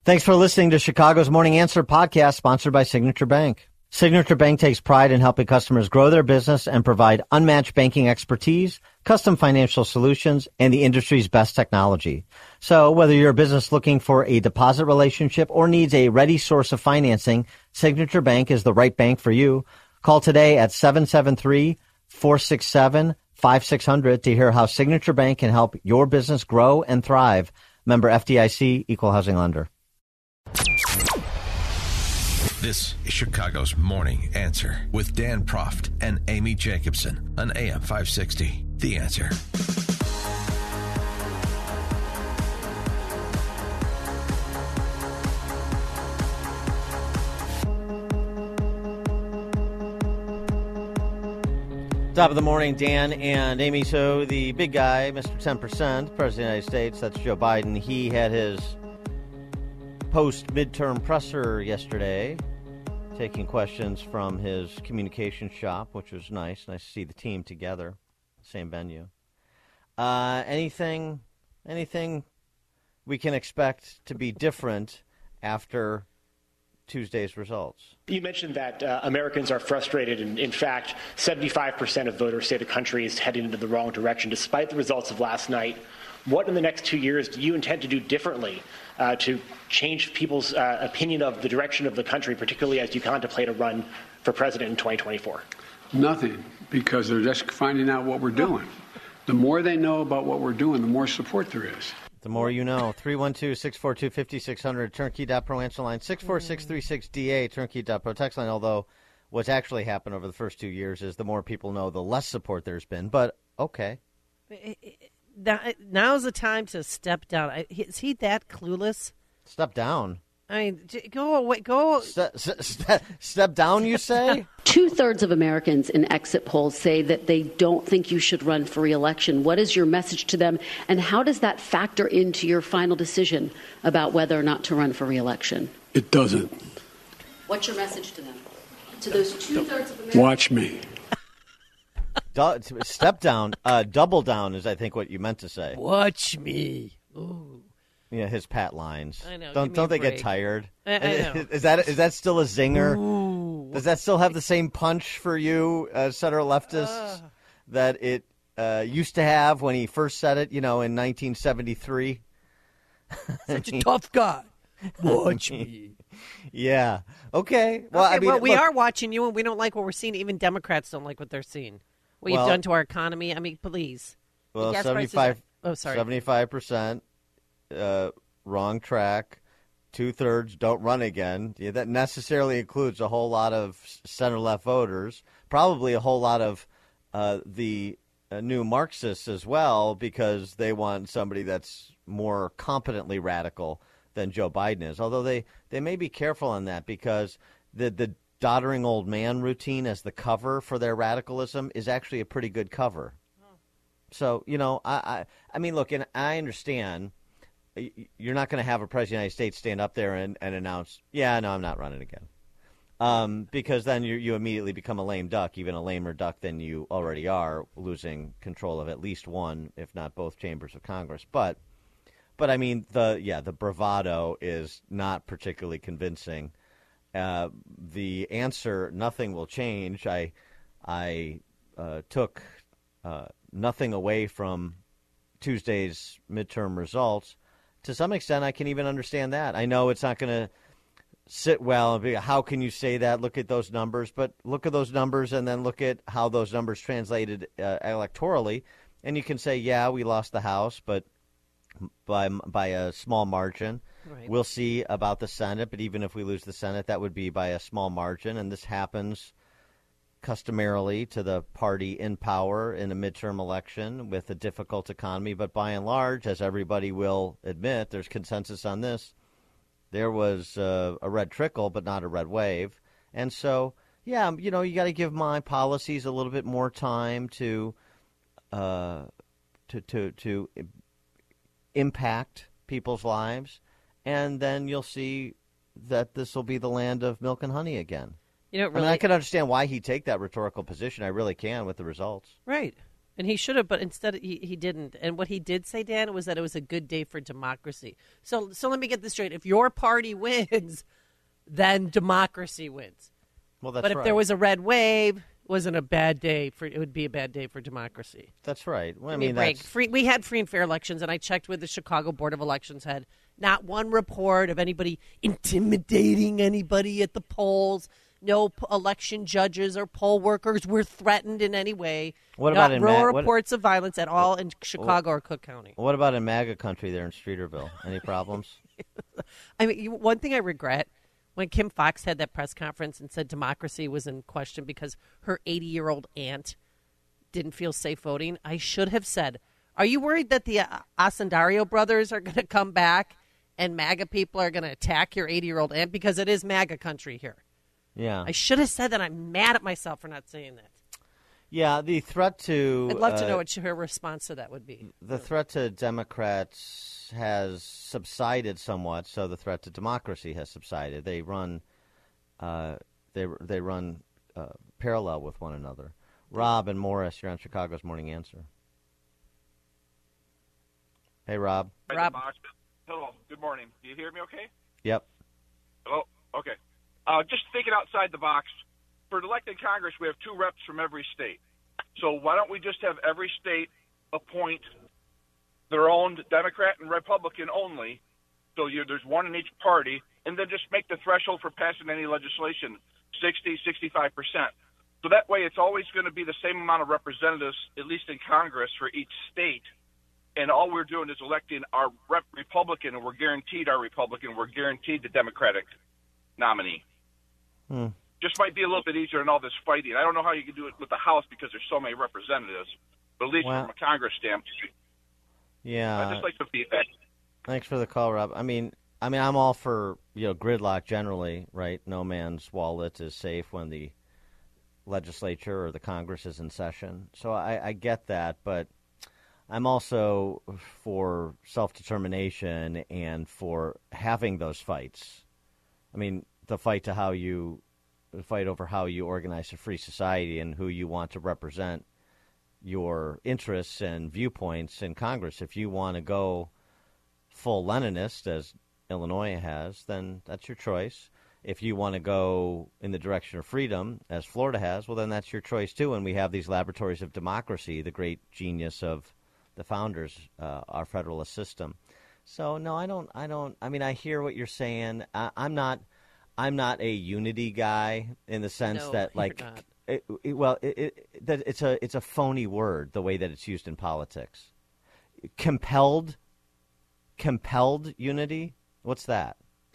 Thanks for listening to Chicago's Morning Answer podcast, sponsored by Signature Bank. Signature Bank takes pride in helping customers grow their business and provide unmatched banking expertise, custom financial solutions, and the industry's best technology. So whether you're a business looking for a deposit relationship or needs a ready source of financing, Signature Bank is the right bank for you. Call today at 773-467-5600 to hear how Signature Bank can help your business grow and thrive. Member FDIC, Equal Housing Lender. This is Chicago's Morning Answer with Dan Proft and Amy Jacobson on AM 560. The Answer. Top of the morning, Dan and Amy. So the big guy, Mr. 10%, President of the United States, that's Joe Biden. He had his post-midterm presser yesterday, taking questions from his communication shop, which was nice. Nice to see the team together, same venue. Anything we can expect to be different after Tuesday's results? You mentioned that Americans are frustrated, and in fact, 75% of voters say the country is heading into the wrong direction despite the results of last night. What in the next 2 years do you intend to do differently to change people's opinion of the direction of the country, particularly as you contemplate a run for president in 2024? Nothing, because they're just finding out what we're doing. The more they know about what we're doing, the more support there is. The more you know. 312-642-5600, turnkey.pro answer line, 64636DA, turnkey.pro text line. Although what's actually happened over the first 2 years is the more people know, the less support there's been. But okay. Now's the time to step down. Is he that clueless? Step down. I mean, go away. Go. Step down, you say? 2/3 of Americans in exit polls say that they don't think you should run for re-election. What is your message to them, and how does that factor into your final decision about whether or not to run for re-election? It doesn't. What's your message to them? To those 2/3 of Americans? Watch me. Step down. Double down is, I think, what you meant to say. Watch me. Ooh. Yeah, his pat lines. I know. Don't they get tired? I know. Is that still a zinger? Ooh. Does that still have the same punch for you, center leftists, that it used to have when he first said it, in 1973? Such a tough guy. Watch me. Yeah. Okay. Well, okay, we are watching you, and we don't like what we're seeing. Even Democrats don't like what they're seeing. What you've done to our economy. I mean, please. Well, 75%. Wrong track. 2/3 don't run again. Yeah, that necessarily includes a whole lot of center-left voters, probably a whole lot of the new Marxists as well, because they want somebody that's more competently radical than Joe Biden is. Although they may be careful on that, because the doddering old man routine as the cover for their radicalism is actually a pretty good cover. So, I mean, look, and I understand you're not going to have a president of the United States stand up there and announce, I'm not running again. Because then you immediately become a lame duck, even a lamer duck than you already are, losing control of at least one, if not both chambers of Congress. But I mean, the bravado is not particularly convincing. The answer, nothing will change. I took nothing away from Tuesday's midterm results. To some extent, I can even understand that. I know it's not going to sit well. How can you say that? Look at those numbers. But look at those numbers and then look at how those numbers translated electorally. And you can say, we lost the House, but by a small margin. Right. We'll see about the Senate. But even if we lose the Senate, that would be by a small margin. And this happens customarily to the party in power in a midterm election with a difficult economy. But by and large, as everybody will admit, there's consensus on this. There was a red trickle, but not a red wave. And so, you got to give my policies a little bit more time to impact people's lives. And then you'll see that this will be the land of milk and honey again. I can understand why he'd take that rhetorical position. I really can, with the results. Right. And he should have, but instead he didn't. And what he did say, Dan, was that it was a good day for democracy. So let me get this straight. If your party wins, then democracy wins. Well, that's but if right. there was a red wave, it would be a bad day for democracy. That's right. Well, We had free and fair elections, and I checked with the Chicago Board of Elections. Had not one report of anybody intimidating anybody at the polls. No election judges or poll workers were threatened in any way. What about no reports of violence at all in Chicago or Cook County? What about in MAGA country there in Streeterville? Any problems? I mean, one thing I regret, when Kim Foxx had that press conference and said democracy was in question because her 80-year-old aunt didn't feel safe voting, I should have said, are you worried that the Ascendario brothers are going to come back and MAGA people are going to attack your 80-year-old aunt? Because it is MAGA country here. Yeah. I should have said that. I'm mad at myself for not saying that. Yeah, the threat to... I'd love to know what her response to that would be. The threat to Democrats has subsided somewhat, so the threat to democracy has subsided. They run parallel with one another. Rob and Morris, you're on Chicago's Morning Answer. Hey, Rob. Rob. Hello. Good morning. Do you hear me okay? Yep. Hello? Okay. Just thinking outside the box, for elected Congress, we have 2 reps from every state. So why don't we just have every state appoint their own Democrat and Republican only, so there's one in each party, and then just make the threshold for passing any legislation 60, 65%. So that way it's always going to be the same amount of representatives, at least in Congress, for each state. And all we're doing is electing our Republican, and we're guaranteed our Republican. We're guaranteed the Democratic nominee. Just might be a little bit easier than all this fighting. I don't know how you can do it with the House because there's so many representatives, but at least from a Congress standpoint. Yeah. I just like the feedback. Thanks for the call, Rob. I mean, I'm all for gridlock generally, right? No man's wallet is safe when the legislature or the Congress is in session. So I get that, but I'm also for self-determination and for having those fights. I mean, the fight over how you organize a free society and who you want to represent your interests and viewpoints in Congress. If you want to go full Leninist, as Illinois has, then that's your choice. If you want to go in the direction of freedom, as Florida has, well, then that's your choice too. And we have these laboratories of democracy, the great genius of the founders, our federalist system. So no, I don't. I mean, I hear what you're saying. I'm not a unity guy in the sense that, like, it's a phony word the way that it's used in politics. Compelled unity. What's that?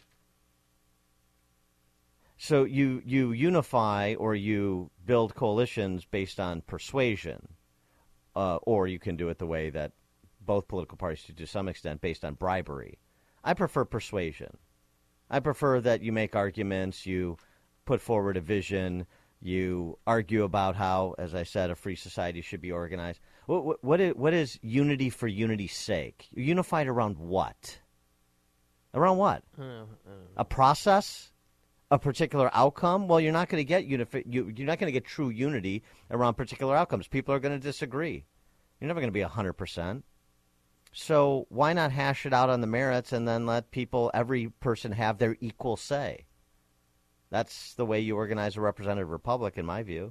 So you unify or you build coalitions based on persuasion, or you can do it the way that both political parties do to some extent, based on bribery. I prefer persuasion. I prefer that you make arguments, you put forward a vision, you argue about how, as I said, a free society should be organized. What is unity for unity's sake? Unified around what? Around what? A process? A particular outcome? Well, you're not going to get you're not going to get true unity around particular outcomes. People are going to disagree. You're never going to be 100%. So why not hash it out on the merits and then let every person have their equal say? That's the way you organize a representative republic, in my view.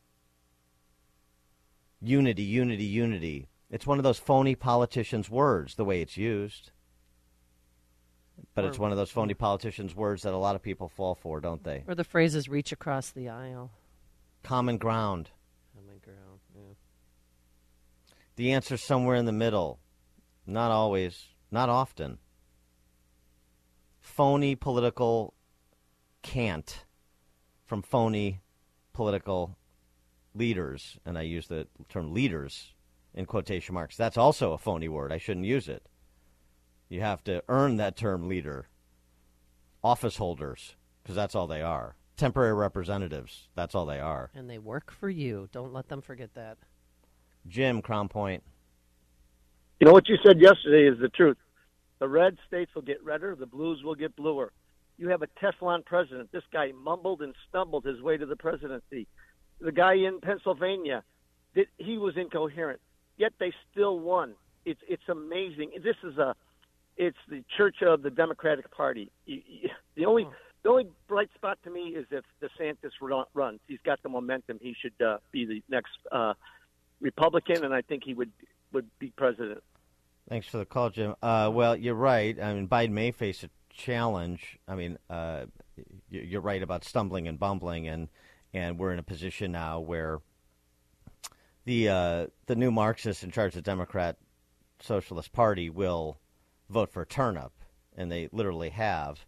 Unity, unity, unity. It's one of those phony politicians' words, the way it's used. But it's one of those phony politicians' words that a lot of people fall for, don't they? Or the phrases reach across the aisle. Common ground. Common ground, yeah. The answer's somewhere in the middle. Not always, not often. Phony political cant from phony political leaders, and I use the term leaders in quotation marks. That's also a phony word. I shouldn't use it. You have to earn that term leader. Office holders, because that's all they are. Temporary representatives, that's all they are. And they work for you. Don't let them forget that. Jim, Crown Point. You know, what you said yesterday is the truth. The red states will get redder, the blues will get bluer. You have a Teflon president. This guy mumbled and stumbled his way to the presidency. The guy in Pennsylvania, that he was incoherent. Yet they still won. It's amazing. It's the church of the Democratic Party. The only bright spot to me is if DeSantis runs. He's got the momentum. He should be the next Republican, and I think he would be president. Thanks for the call, Jim. Well, you're right. I mean, Biden may face a challenge. I mean, you're right about stumbling and bumbling, and we're in a position now where the new Marxists in charge of the Democrat Socialist Party will vote for turnip, and they literally have.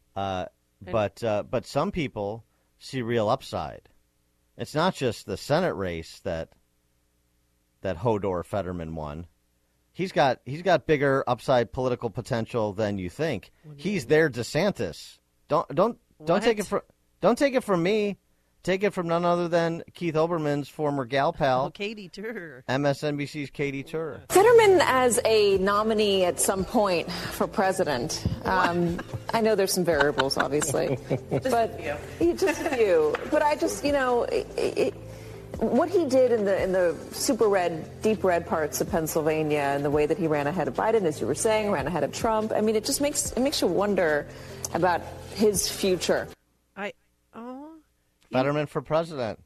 But some people see real upside. It's not just the Senate race that Hodor Fetterman won. He's got bigger upside political potential than you think. He's their DeSantis. Don't take it from me. Take it from none other than Keith Olbermann's former gal pal, Katie Tur. MSNBC's Katie Tur. Fetterman as a nominee at some point for president. I know there's some variables, obviously, but just a few. But I just, what he did in the super red, deep red parts of Pennsylvania, and the way that he ran ahead of Biden, as you were saying, ran ahead of Trump. I mean, it just makes you wonder about his future. Fetterman for president.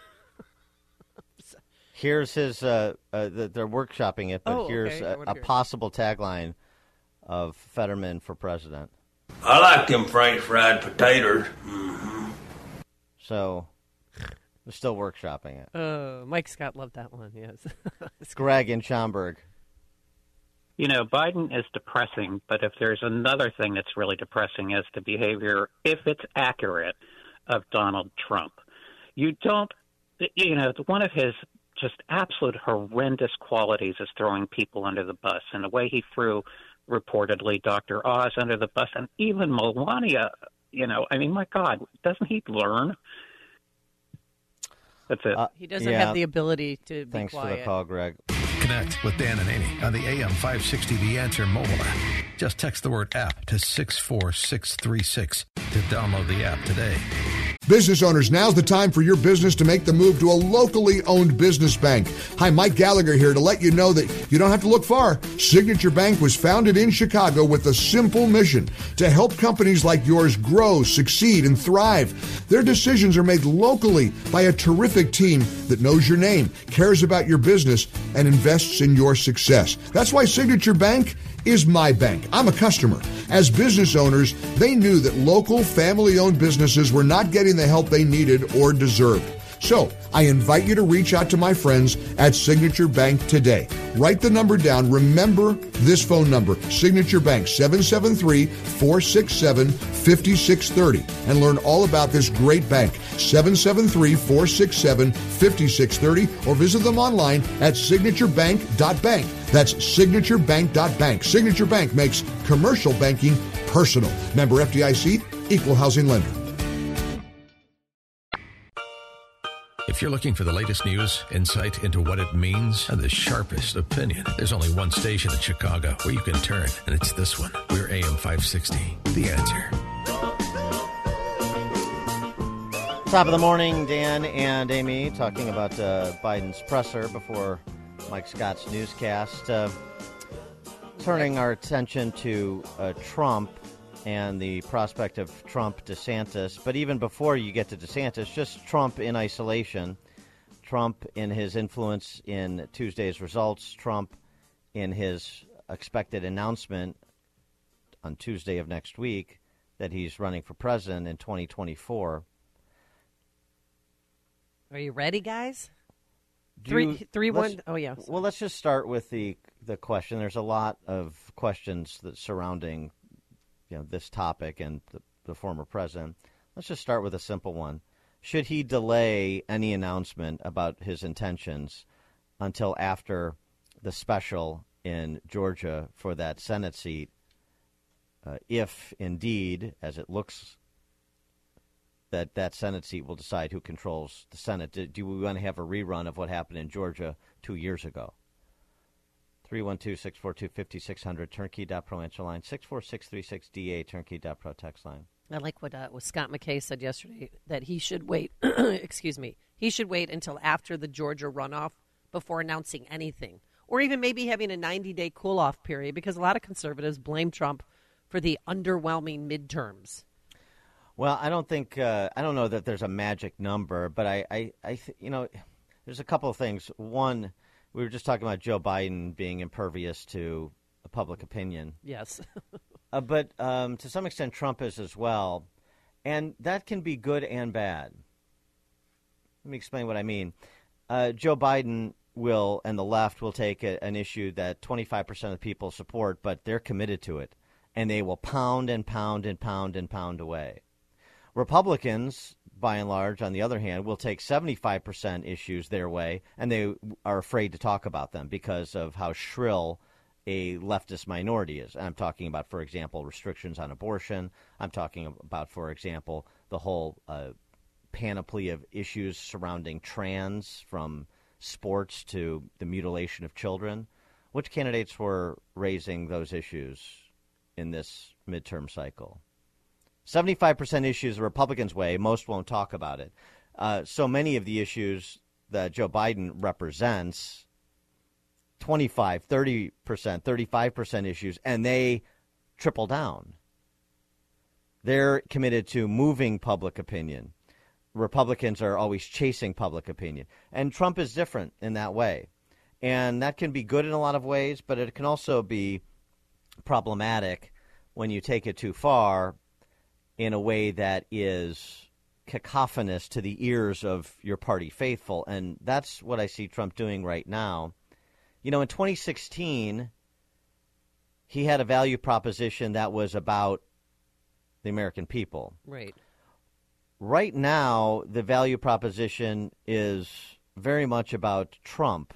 Here's his. They're workshopping it, but here's a possible tagline of Fetterman for president. I like them French fried potatoes. Mm-hmm. So they're still workshopping it. Mike Scott loved that one. Yes. Greg in Schaumburg. Biden is depressing, but if there's another thing that's really depressing is the behavior, if it's accurate, of Donald Trump. One of his just absolute horrendous qualities is throwing people under the bus, and the way he threw, reportedly, Dr. Oz under the bus, and even Melania, my God, doesn't he learn? That's it. He doesn't have the ability to be Thanks quiet. for the call, Greg. Connect with Dan and Amy on the AM 560 The Answer mobile app. Just text the word app to 64636 to download the app today. Business owners, now's the time for your business to make the move to a locally owned business bank. Hi, Mike Gallagher here to let you know that you don't have to look far. Signature Bank was founded in Chicago with a simple mission to help companies like yours grow, succeed, and thrive. Their decisions are made locally by a terrific team that knows your name, cares about your business, and invests in your success. That's why Signature Bank is my bank. I'm a customer. As business owners, they knew that local family-owned businesses were not getting the help they needed or deserved. So I invite you to reach out to my friends at Signature Bank today. Write the number down. Remember this phone number, Signature Bank, 773-467-5630, and learn all about this great bank, 773-467-5630, or visit them online at signaturebank.bank. That's signaturebank.bank. Signature Bank makes commercial banking personal. Member FDIC, equal housing lender. If you're looking for the latest news, insight into what it means, and the sharpest opinion, there's only one station in Chicago where you can turn, and it's this one. We're AM 560, The Answer. Top of the morning, Dan and Amy talking about Biden's presser before Mike Scott's newscast. Turning our attention to Trump and the prospect of Trump-DeSantis. But even before you get to DeSantis, just Trump in isolation, Trump in his influence in Tuesday's results, Trump in his expected announcement on Tuesday of next week that he's running for president in 2024. Are you ready, guys? Oh, yeah. Well, let's just start with the question. There's a lot of questions that surrounding this topic and the former president. Let's just start with a simple one. Should he delay any announcement about his intentions until after the special in Georgia for that Senate seat, if indeed, as it looks, that Senate seat will decide who controls the Senate? Do we want to have a rerun of what happened in Georgia 2 years ago? 312-642-5600, turnkey.pro answer line, 64636DA, turnkey.pro text line. I like what Scott McKay said yesterday, that he should wait, excuse me, he should wait until after the Georgia runoff before announcing anything, or even maybe having a 90-day cool-off period, because a lot of conservatives blame Trump for the underwhelming midterms. Well, I don't know that there's a magic number, but there's a couple of things. One, we were just talking about Joe Biden being impervious to public opinion. Yes. But to some extent, Trump is as well. And that can be good and bad. Let me explain what I mean. Joe Biden will, and the left will take an issue that 25% of people support, but they're committed to it. And they will pound and pound and pound and pound away. Republicans, by and large, on the other hand, will take 75% issues their way, and they are afraid to talk about them because of how shrill a leftist minority is. I'm talking about, for example, restrictions on abortion. I'm talking about, for example, the whole panoply of issues surrounding trans, from sports to the mutilation of children. Which candidates were raising those issues in this midterm cycle? 75% issues the Republicans' way. Most won't talk about it. So many of the issues that Joe Biden represents, 25, 30%, 35% issues, and they triple down. They're committed to moving public opinion. Republicans are always chasing public opinion. And Trump is different in that way. And that can be good in a lot of ways, but it can also be problematic when you take it too far in a way that is cacophonous to the ears of your party faithful. And that's what I see Trump doing right now. You know, in 2016, he had a value proposition that was about the American people. Right. Right now, the value proposition is very much about Trump.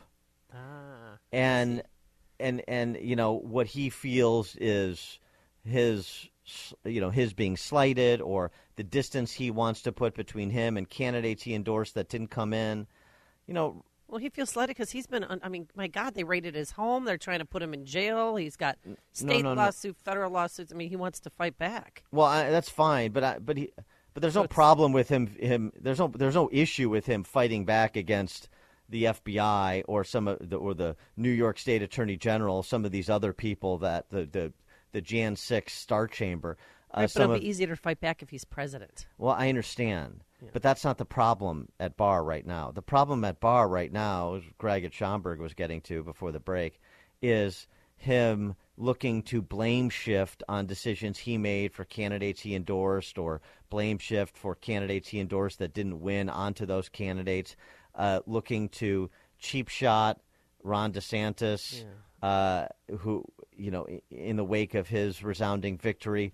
And you know, what he feels is his being slighted, or the distance he wants to put between him and candidates he endorsed that didn't come in. You know, well, he feels slighted because he's been, my God, they raided his home. They're trying to put him in jail. He's got state lawsuits, federal lawsuits. I mean, he wants to fight back. Well, that's fine, but there's no problem with him. There's no issue with him fighting back against the FBI or the New York State Attorney General, some of these other people that the Jan 6 Star Chamber. Right, but it'll be easier to fight back if he's president. Well, I understand, but that's not the problem at Barr right now. The problem at Barr right now, as Greg at Schomburg was getting to before the break, is him looking to blame shift on decisions he made for candidates he endorsed, or blame shift for candidates he endorsed that didn't win onto those candidates, looking to cheap shot Ron DeSantis, who, you know, in the wake of his resounding victory.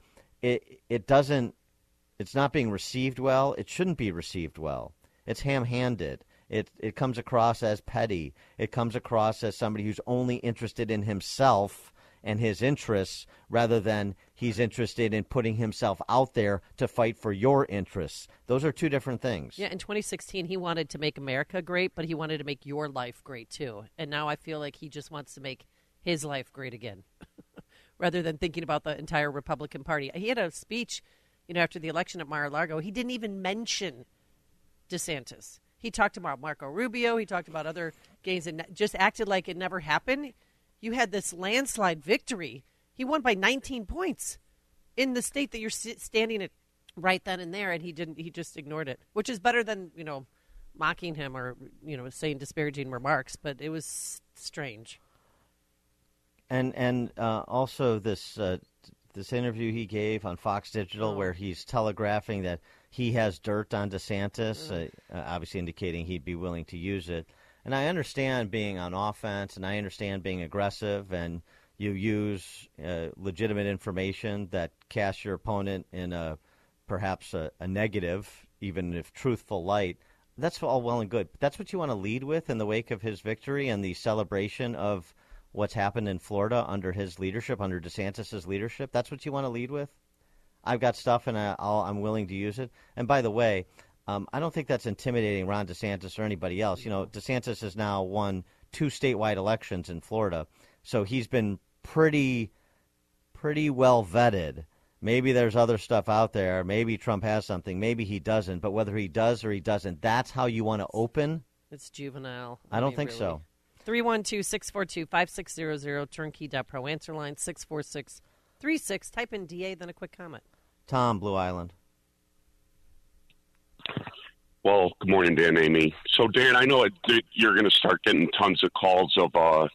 It's not being received well. It shouldn't be received well. It's ham-handed. It comes across as petty. It comes across as somebody who's only interested in himself and his interests, rather than he's interested in putting himself out there to fight for your interests. Those are two different things. Yeah, in 2016, he wanted to make America great, but he wanted to make your life great, too. And now I feel like he just wants to make his life great again, rather than thinking about the entire Republican Party. He had a speech, after the election at Mar-a-Lago. He didn't even mention DeSantis. He talked about Marco Rubio. He talked about other gays and just acted like it never happened. You had this landslide victory. He won by 19 points in the state that you're standing at right then and there, and he didn't. He just ignored it, which is better than mocking him or saying disparaging remarks. But it was strange. And also this interview he gave on Fox Digital, where he's telegraphing that he has dirt on DeSantis, obviously indicating he'd be willing to use it. And I understand being on offense, and I understand being aggressive, and you use legitimate information that casts your opponent in perhaps a negative, even if truthful light. That's all well and good. But that's what you want to lead with in the wake of his victory and the celebration of what's happened in Florida under his leadership, under DeSantis' leadership. That's what you want to lead with? I've got stuff, and I'm willing to use it. And by the way, I don't think that's intimidating Ron DeSantis or anybody else. DeSantis has now won 2 statewide elections in Florida, so he's been pretty well vetted. Maybe there's other stuff out there. Maybe Trump has something. Maybe he doesn't. But whether he does or he doesn't, that's how you want to open. It's juvenile. I don't think really. so. 312-642-5600, turnkey.pro, answer line 64636. Type in DA, then a quick comment. Tom, Blue Island. Well, good morning, Dan, Amy. So, Dan, I know you're going to start getting tons of calls of,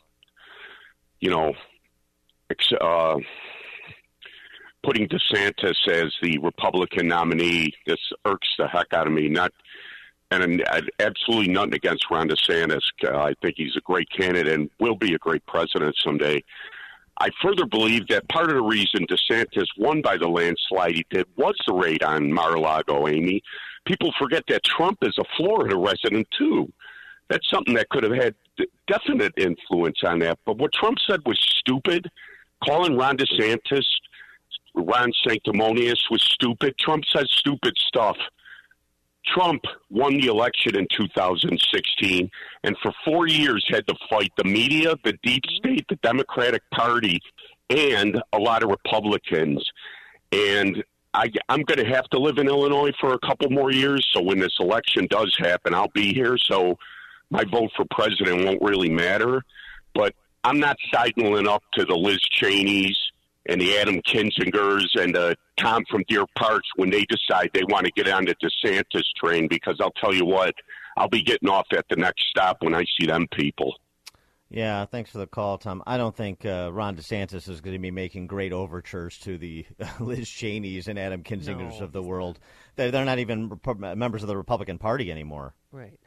putting DeSantis as the Republican nominee. This irks the heck out of me. And absolutely nothing against Ron DeSantis. I think he's a great candidate and will be a great president someday. I further believe that part of the reason DeSantis won by the landslide he did was the raid on Mar-a-Lago, Amy. People forget that Trump is a Florida resident, too. That's something that could have had definite influence on that. But what Trump said was stupid. Calling Ron DeSantis Ron Sanctimonious was stupid. Trump says stupid stuff. Trump won the election in 2016 and for 4 years had to fight the media, the deep state, the Democratic Party, and a lot of Republicans. And I'm going to have to live in Illinois for a couple more years, so when this election does happen, I'll be here. So my vote for president won't really matter. But I'm not sidling up to the Liz Cheneys and the Adam Kinzingers and the Tom from Deer Parks when they decide they want to get on the DeSantis train, because I'll tell you what, I'll be getting off at the next stop when I see them people. Yeah, thanks for the call, Tom. I don't think Ron DeSantis is going to be making great overtures to the Liz Cheneys and Adam Kinzingers of the world. They're not even members of the Republican Party anymore. Right.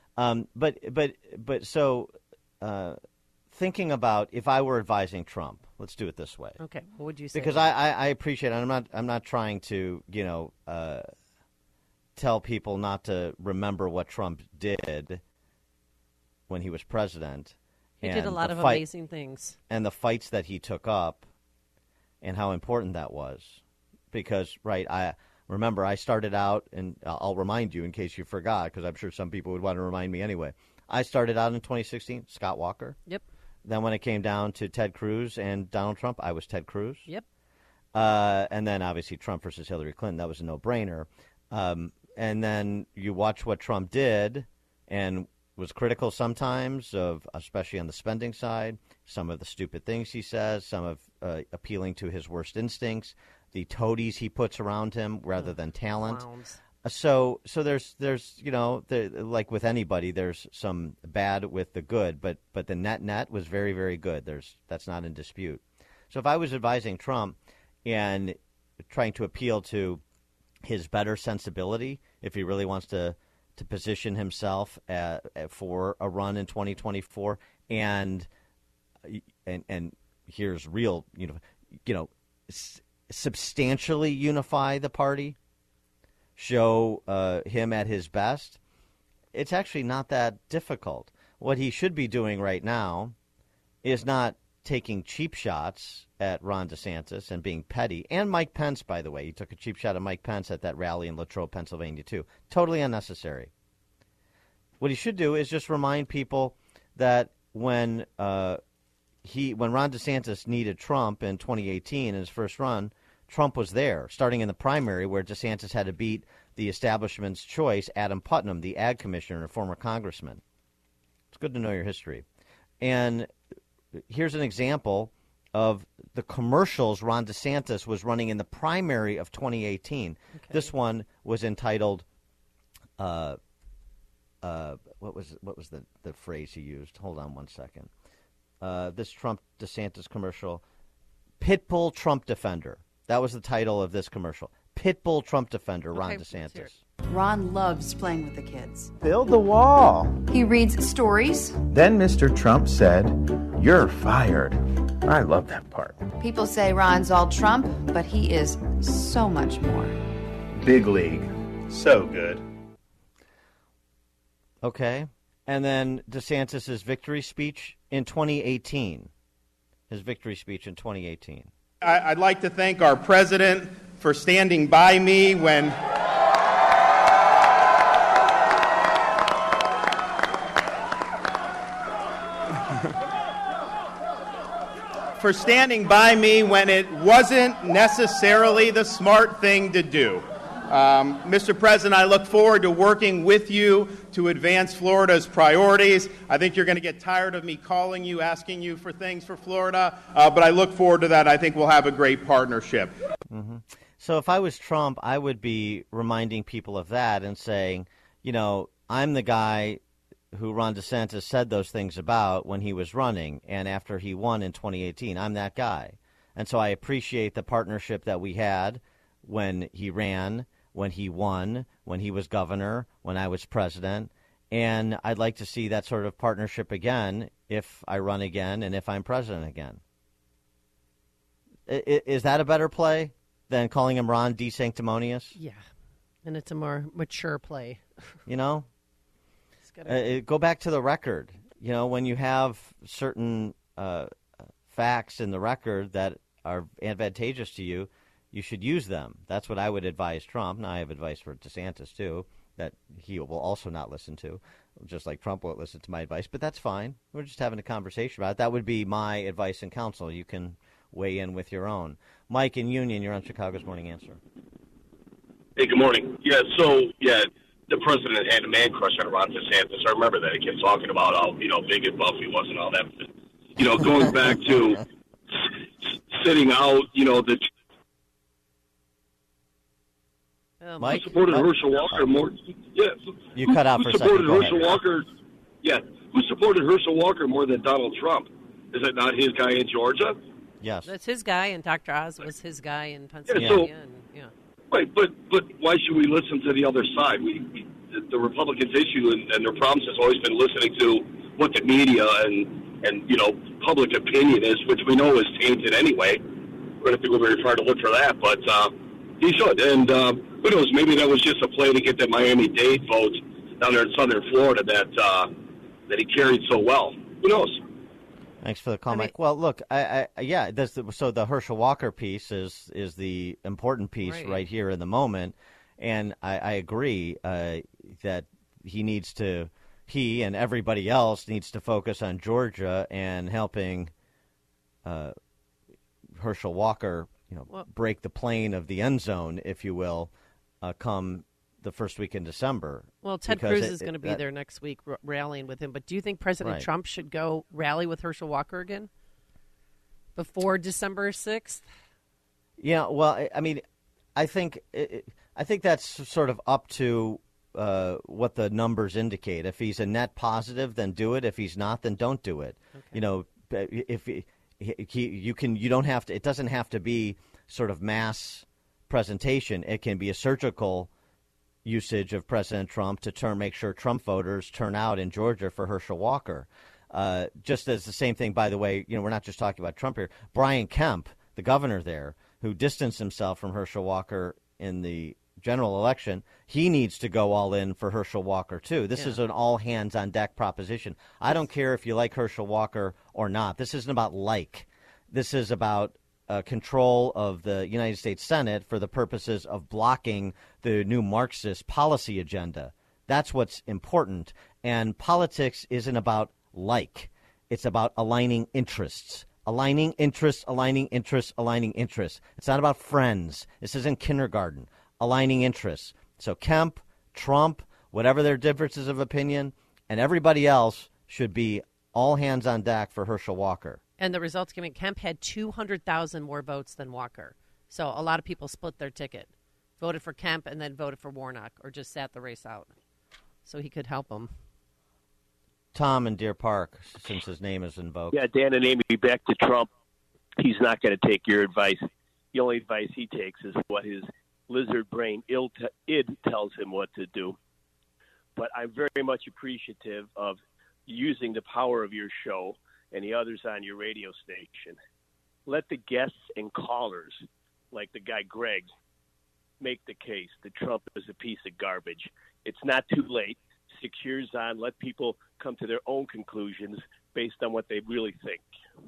So thinking about if I were advising Trump, let's do it this way. Okay, what would you say? Because I appreciate it. I'm not trying to tell people not to remember what Trump did when he was president. He did a lot of amazing things. And the fights that he took up and how important that was. Because, right, I started out, and I'll remind you in case you forgot, because I'm sure some people would want to remind me anyway. I started out in 2016, Scott Walker. Yep. Then when it came down to Ted Cruz and Donald Trump, I was Ted Cruz. Yep. And then, obviously, Trump versus Hillary Clinton. That was a no-brainer. And then you watch what Trump did and was critical sometimes of, especially on the spending side, some of the stupid things he says, some of appealing to his worst instincts, the toadies he puts around him rather than talent. Clowns. So there's like with anybody, there's some bad with the good, but the net was very, very good. That's not in dispute. So if I was advising Trump and trying to appeal to his better sensibility, if he really wants to position himself for a run in 2024, and here's real, substantially unify the party, show him at his best, it's actually not that difficult. What he should be doing right now is not taking cheap shots at Ron DeSantis and being petty. And Mike Pence, by the way. He took a cheap shot at Mike Pence at that rally in Latrobe, Pennsylvania, too. Totally unnecessary. What he should do is just remind people that when Ron DeSantis needed Trump in 2018 in his first run, Trump was there, starting in the primary where DeSantis had to beat the establishment's choice, Adam Putnam, the ag commissioner and a former congressman. It's good to know your history. And here's an example of the commercials Ron DeSantis was running in the primary of 2018. Okay. This one was entitled, what was the phrase he used? Hold on one second. This Trump DeSantis commercial, Pitbull Trump Defender. That was the title of this commercial. Pitbull Trump Defender, Ron DeSantis. Ron loves playing with the kids. Build the wall. He reads stories. Then Mr. Trump said, "You're fired." I love that part. People say Ron's all Trump, but he is so much more. Big league. So good. Okay. And then DeSantis' victory speech in 2018. His victory speech in 2018. I'd like to thank our president for standing by me when it wasn't necessarily the smart thing to do. Mr. President, I look forward to working with you to advance Florida's priorities. I think you're going to get tired of me calling you, asking you for things for Florida, but I look forward to that. I think we'll have a great partnership. Mm-hmm. So if I was Trump, I would be reminding people of that and saying, I'm the guy who Ron DeSantis said those things about when he was running, and after he won in 2018, I'm that guy. And so I appreciate the partnership that we had when he ran, when he won, when he was governor, when I was president. And I'd like to see that sort of partnership again if I run again and if I'm president again. Is that a better play than calling him Ron D. Sanctimonious? Yeah, and it's a more mature play. Go back to the record. When you have certain facts in the record that are advantageous to you, you should use them. That's what I would advise Trump. Now, I have advice for DeSantis, too, that he will also not listen to, just like Trump won't listen to my advice. But that's fine. We're just having a conversation about it. That would be my advice and counsel. You can weigh in with your own. Mike in Union, you're on Chicago's Morning Answer. Hey, good morning. The president had a man crush on Ron DeSantis. I remember that. He kept talking about how, big and buff he was and all that. But, going back to sitting out, Mike? Who supported Herschel Walker more? Yeah. You cut out for a second. Who supported Herschel Walker? Yeah. Who supported Herschel Walker more than Donald Trump? Is that not his guy in Georgia? Yes. That's his guy, and Dr. Oz was his guy in Pennsylvania. Right, but why should we listen to the other side? The Republicans' issue and their problems has always been listening to what the media and public opinion is, which we know is tainted anyway. We're going to have to go very far to look for that, but he should. And who knows? Maybe that was just a play to get that Miami-Dade vote down there in southern Florida that he carried so well. Who knows? Thanks for the comment. Well, look, so the Herschel Walker piece is the important piece right here in the moment, and I agree that he and everybody else needs to focus on Georgia and helping Herschel Walker, break the plane of the end zone, if you will, come the first week in December. Well, Ted Cruz is going to be there next week rallying with him. But do you think President Trump should go rally with Herschel Walker again before December 6th? Yeah, well, I mean, I think that's sort of up to what the numbers indicate. If he's a net positive, then do it. If he's not, then don't do it. Okay. If you don't have to. It doesn't have to be sort of mass presentation. It can be a surgical usage of President Trump to make sure Trump voters turn out in Georgia for Herschel Walker. Just as the same thing, by the way, we're not just talking about Trump here. Brian Kemp, the governor there, who distanced himself from Herschel Walker in the general election, he needs to go all in for Herschel Walker, too. This is an all-hands-on-deck proposition. I don't care if you like Herschel Walker or not. This isn't about like. This is about control of the United States Senate for the purposes of blocking the new Marxist policy agenda. That's what's important. And politics isn't about like. It's about aligning interests. Aligning interests, aligning interests, aligning interests. It's not about friends. This isn't kindergarten. Aligning interests. So Kemp, Trump, whatever their differences of opinion, and everybody else should be all hands on deck for Herschel Walker. And the results given, Kemp had 200,000 more votes than Walker. So a lot of people split their ticket, voted for Kemp and then voted for Warnock, or just sat the race out. So he could help them. Tom in Deer Park, since his name is invoked. Yeah, Dan and Amy, back to Trump. He's not going to take your advice. The only advice he takes is what his lizard brain id tells him what to do. But I'm very much appreciative of using the power of your show and the others on your radio station. Let the guests and callers, like the guy Greg, make the case that Trump is a piece of garbage. It's not too late. 6 years on, let people come to their own conclusions based on what they really think.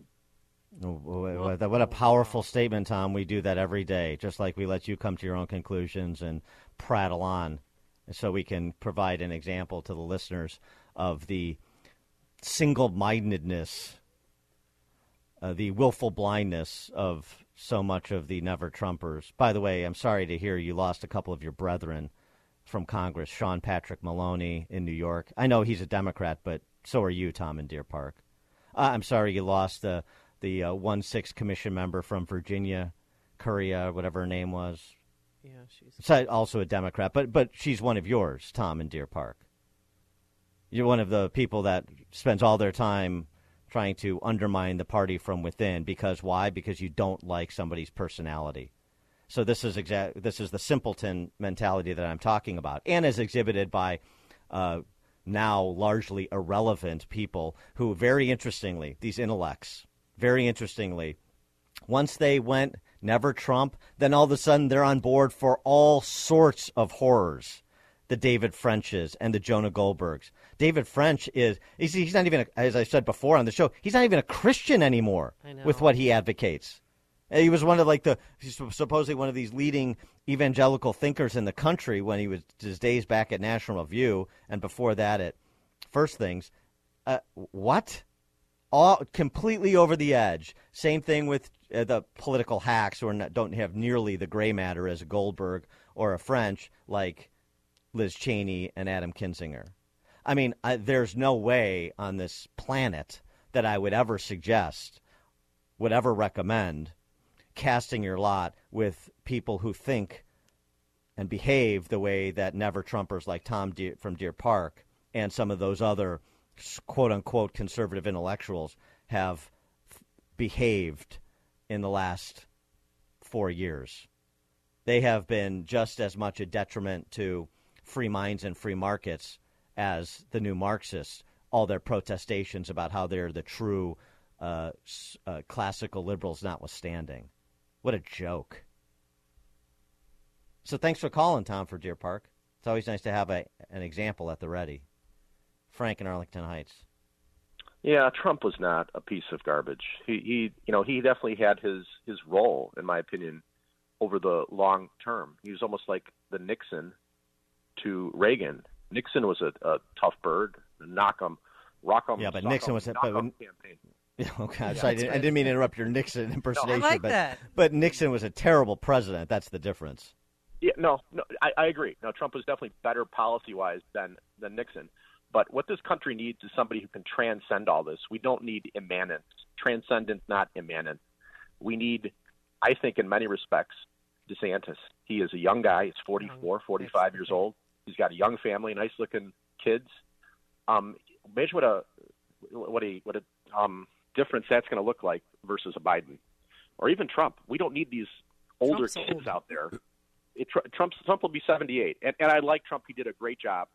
What a powerful statement, Tom. We do that every day, just like we let you come to your own conclusions and prattle on, so we can provide an example to the listeners of the single-mindedness, the willful blindness of so much of the Never Trumpers. By the way, I'm sorry to hear you lost a couple of your brethren from Congress, Sean Patrick Maloney in New York. I know he's a Democrat, but so are you, Tom, in Deer Park. I'm sorry you lost the 1-6 commission member from Virginia, Curia, whatever her name was. Yeah, she's also a Democrat, but she's one of yours, Tom, in Deer Park. You're one of the people that spends all their time trying to undermine the party from within. Because why? Because you don't like somebody's personality. So this is the simpleton mentality that I'm talking about, and is exhibited by now largely irrelevant people who, very interestingly, these intellects, very interestingly, once they went Never Trump, then all of a sudden they're on board for all sorts of horrors. The David Frenches and the Jonah Goldbergs. David French he's not even, as I said before on the show, he's not even a Christian anymore with what he advocates. He was he's supposedly one of these leading evangelical thinkers in the country when he was his days back at National Review and before that at First Things. What? All completely over the edge. Same thing with the political hacks who don't have nearly the gray matter as a Goldberg or a French, like Liz Cheney and Adam Kinzinger. I mean, there's no way on this planet that I would ever suggest, would ever recommend casting your lot with people who think and behave the way that Never Trumpers like Tom from Deer Park and some of those other quote-unquote conservative intellectuals have behaved in the last 4 years. They have been just as much a detriment to free minds and free markets as the new Marxists, all their protestations about how they're the true classical liberals notwithstanding. What a joke. So thanks for calling, Tom, for Deer Park. It's always nice to have an example at the ready. Frank in Arlington Heights. Yeah, Trump was not a piece of garbage. He definitely had his role, in my opinion, over the long term. He was almost like the Nixon to Reagan. Nixon was a tough bird, knock 'em, rock 'em. Yeah, but Nixon was campaign. Okay, yeah, sorry, I didn't mean to interrupt your Nixon impersonation. I like that. But Nixon was a terrible president. That's the difference. Yeah, no, I agree. No, Trump was definitely better policy-wise than Nixon. But what this country needs is somebody who can transcend all this. We don't need immanence. Transcendent, not immanent. We need, I think, in many respects, DeSantis. He is a young guy. He's 44, 45 years old. He's got a young family, nice-looking kids. Imagine what a difference that's going to look like versus a Biden or even Trump. We don't need these older kids out there. Trump will be 78, and I like Trump. He did a great job.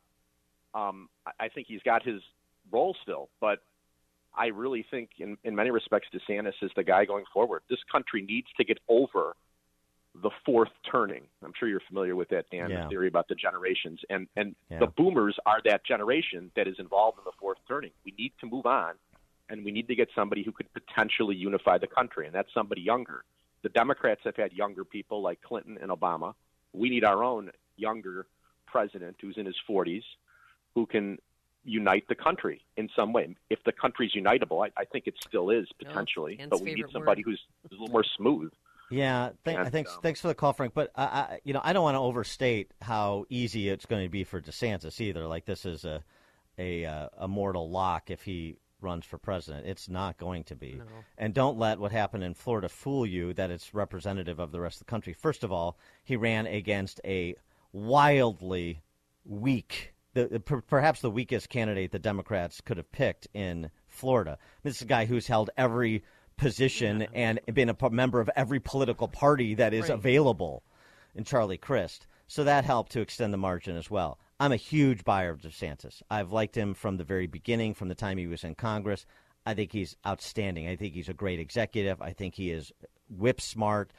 I think he's got his role still, but I really think in many respects DeSantis is the guy going forward. This country needs to get over the fourth turning. I'm sure you're familiar with that, Dan, the theory about the generations. And the boomers are that generation that is involved in the fourth turning. We need to move on, and we need to get somebody who could potentially unify the country, and that's somebody younger. The Democrats have had younger people like Clinton and Obama. We need our own younger president who's in his 40s who can unite the country in some way. If the country's unitable, I think it still is potentially, but we need somebody who's a little more smooth. Yeah, thanks for the call, Frank. But I don't want to overstate how easy it's going to be for DeSantis either. Like this is a mortal lock if he runs for president. It's not going to be. No. And don't let what happened in Florida fool you that it's representative of the rest of the country. First of all, he ran against a wildly weak, perhaps the weakest candidate the Democrats could have picked in Florida. This is a guy who's held every position and been a member of every political party that is available in Charlie Crist. So that helped to extend the margin as well. I'm a huge buyer of DeSantis. I've liked him from the very beginning, from the time he was in Congress. I think he's outstanding. I think he's a great executive. I think he is whip smart.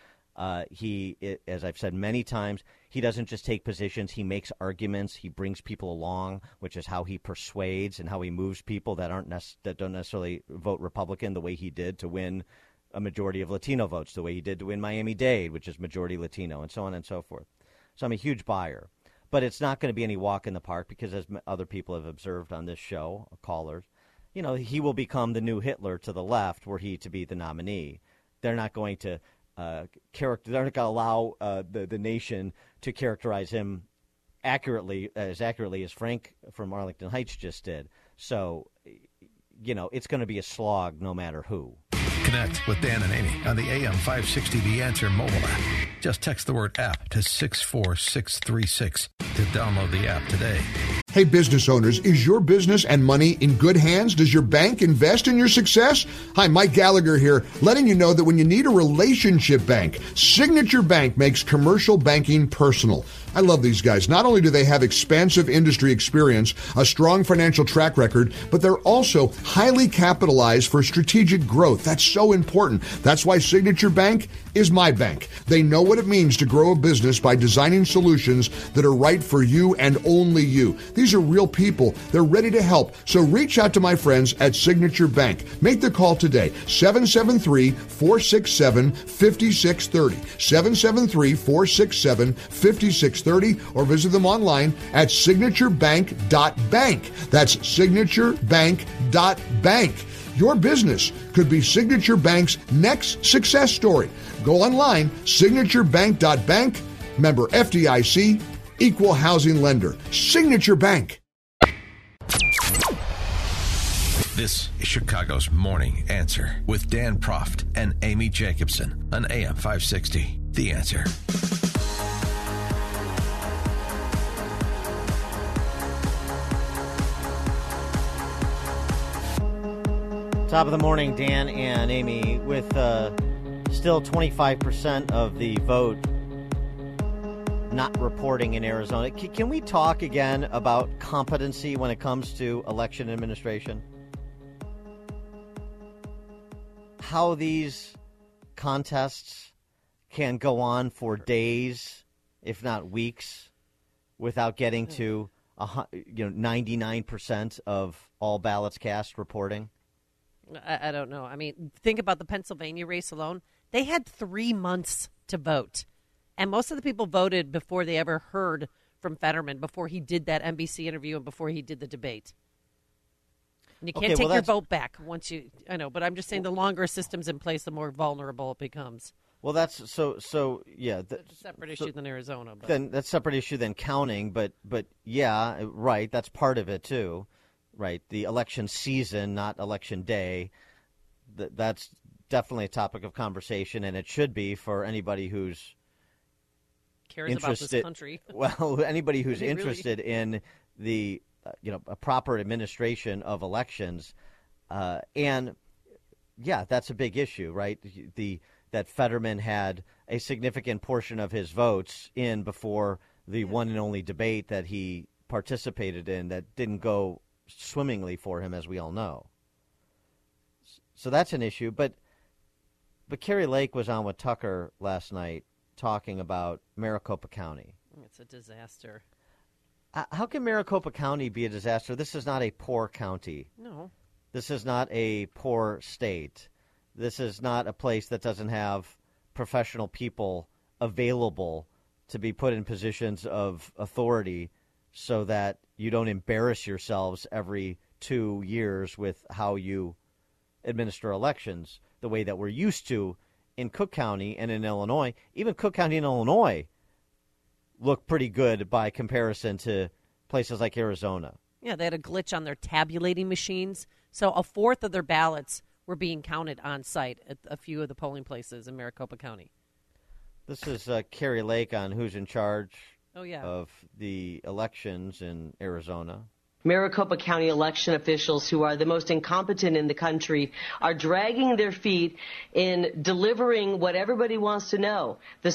As I've said many times, he doesn't just take positions. He makes arguments. He brings people along, which is how he persuades and how he moves people that don't necessarily vote Republican the way he did to win a majority of Latino votes, the way he did to win Miami-Dade, which is majority Latino, and so on and so forth. So I'm a huge buyer. But it's not going to be any walk in the park because, as other people have observed on this show, callers, he will become the new Hitler to the left were he to be the nominee. They're not going to character. They're not going to allow the nation to characterize him accurately as Frank from Arlington Heights just did. So, it's going to be a slog no matter who. Connect with Dan and Amy on the AM 560 The Answer mobile app. Just text the word app to 64636 to download the app today. Hey, business owners, is your business and money in good hands? Does your bank invest in your success? Hi, Mike Gallagher here, letting you know that when you need a relationship bank, Signature Bank makes commercial banking personal. I love these guys. Not only do they have expansive industry experience, a strong financial track record, but they're also highly capitalized for strategic growth. That's so important. That's why Signature Bank is my bank. They know what it means to grow a business by designing solutions that are right for you and only you. These are real people. They're ready to help. So reach out to my friends at Signature Bank. Make the call today, 773-467-5630, 773-467-5630, or visit them online at signaturebank.bank. That's signaturebank.bank. Your business could be Signature Bank's next success story. Go online, signaturebank.bank, member FDIC, equal housing lender. Signature Bank. This is Chicago's Morning Answer with Dan Proft and Amy Jacobson on AM 560. The Answer. Top of the morning, Dan and Amy, with still 25% of the vote not reporting in Arizona. Can we talk again about competency when it comes to election administration? How these contests can go on for days, if not weeks, without getting to 99% of all ballots cast reporting? I don't know. I mean, think about the Pennsylvania race alone. They had 3 months to vote. And most of the people voted before they ever heard from Fetterman, before he did that NBC interview and before he did the debate. And you can't take your vote back once you, I know, but I'm just saying the longer a system's in place, the more vulnerable it becomes. Well, that's yeah. It's a separate issue than Arizona. But. Then that's a separate issue than counting, but yeah, right, that's part of it too. Right, the election season, not election day. That's definitely a topic of conversation, and it should be for anybody who's cares interested, about this country. Well, anybody who's interested in the a proper administration of elections, and yeah, that's a big issue, right? That Fetterman had a significant portion of his votes in before the one and only debate that he participated in that didn't go swimmingly for him, as we all know. So that's an issue. But Kari Lake was on with Tucker last night talking about Maricopa County. It's a disaster. How can Maricopa County be a disaster? This is not a poor county. No. This is not a poor state. This is not a place that doesn't have professional people available to be put in positions of authority so that you don't embarrass yourselves every 2 years with how you administer elections the way that we're used to in Cook County and in Illinois. Even Cook County and Illinois look pretty good by comparison to places like Arizona. Yeah, they had a glitch on their tabulating machines. So a fourth of their ballots were being counted on site at a few of the polling places in Maricopa County. This is Kari Lake on who's in charge of the elections in Arizona. Maricopa County election officials, who are the most incompetent in the country, are dragging their feet in delivering what everybody wants to know, the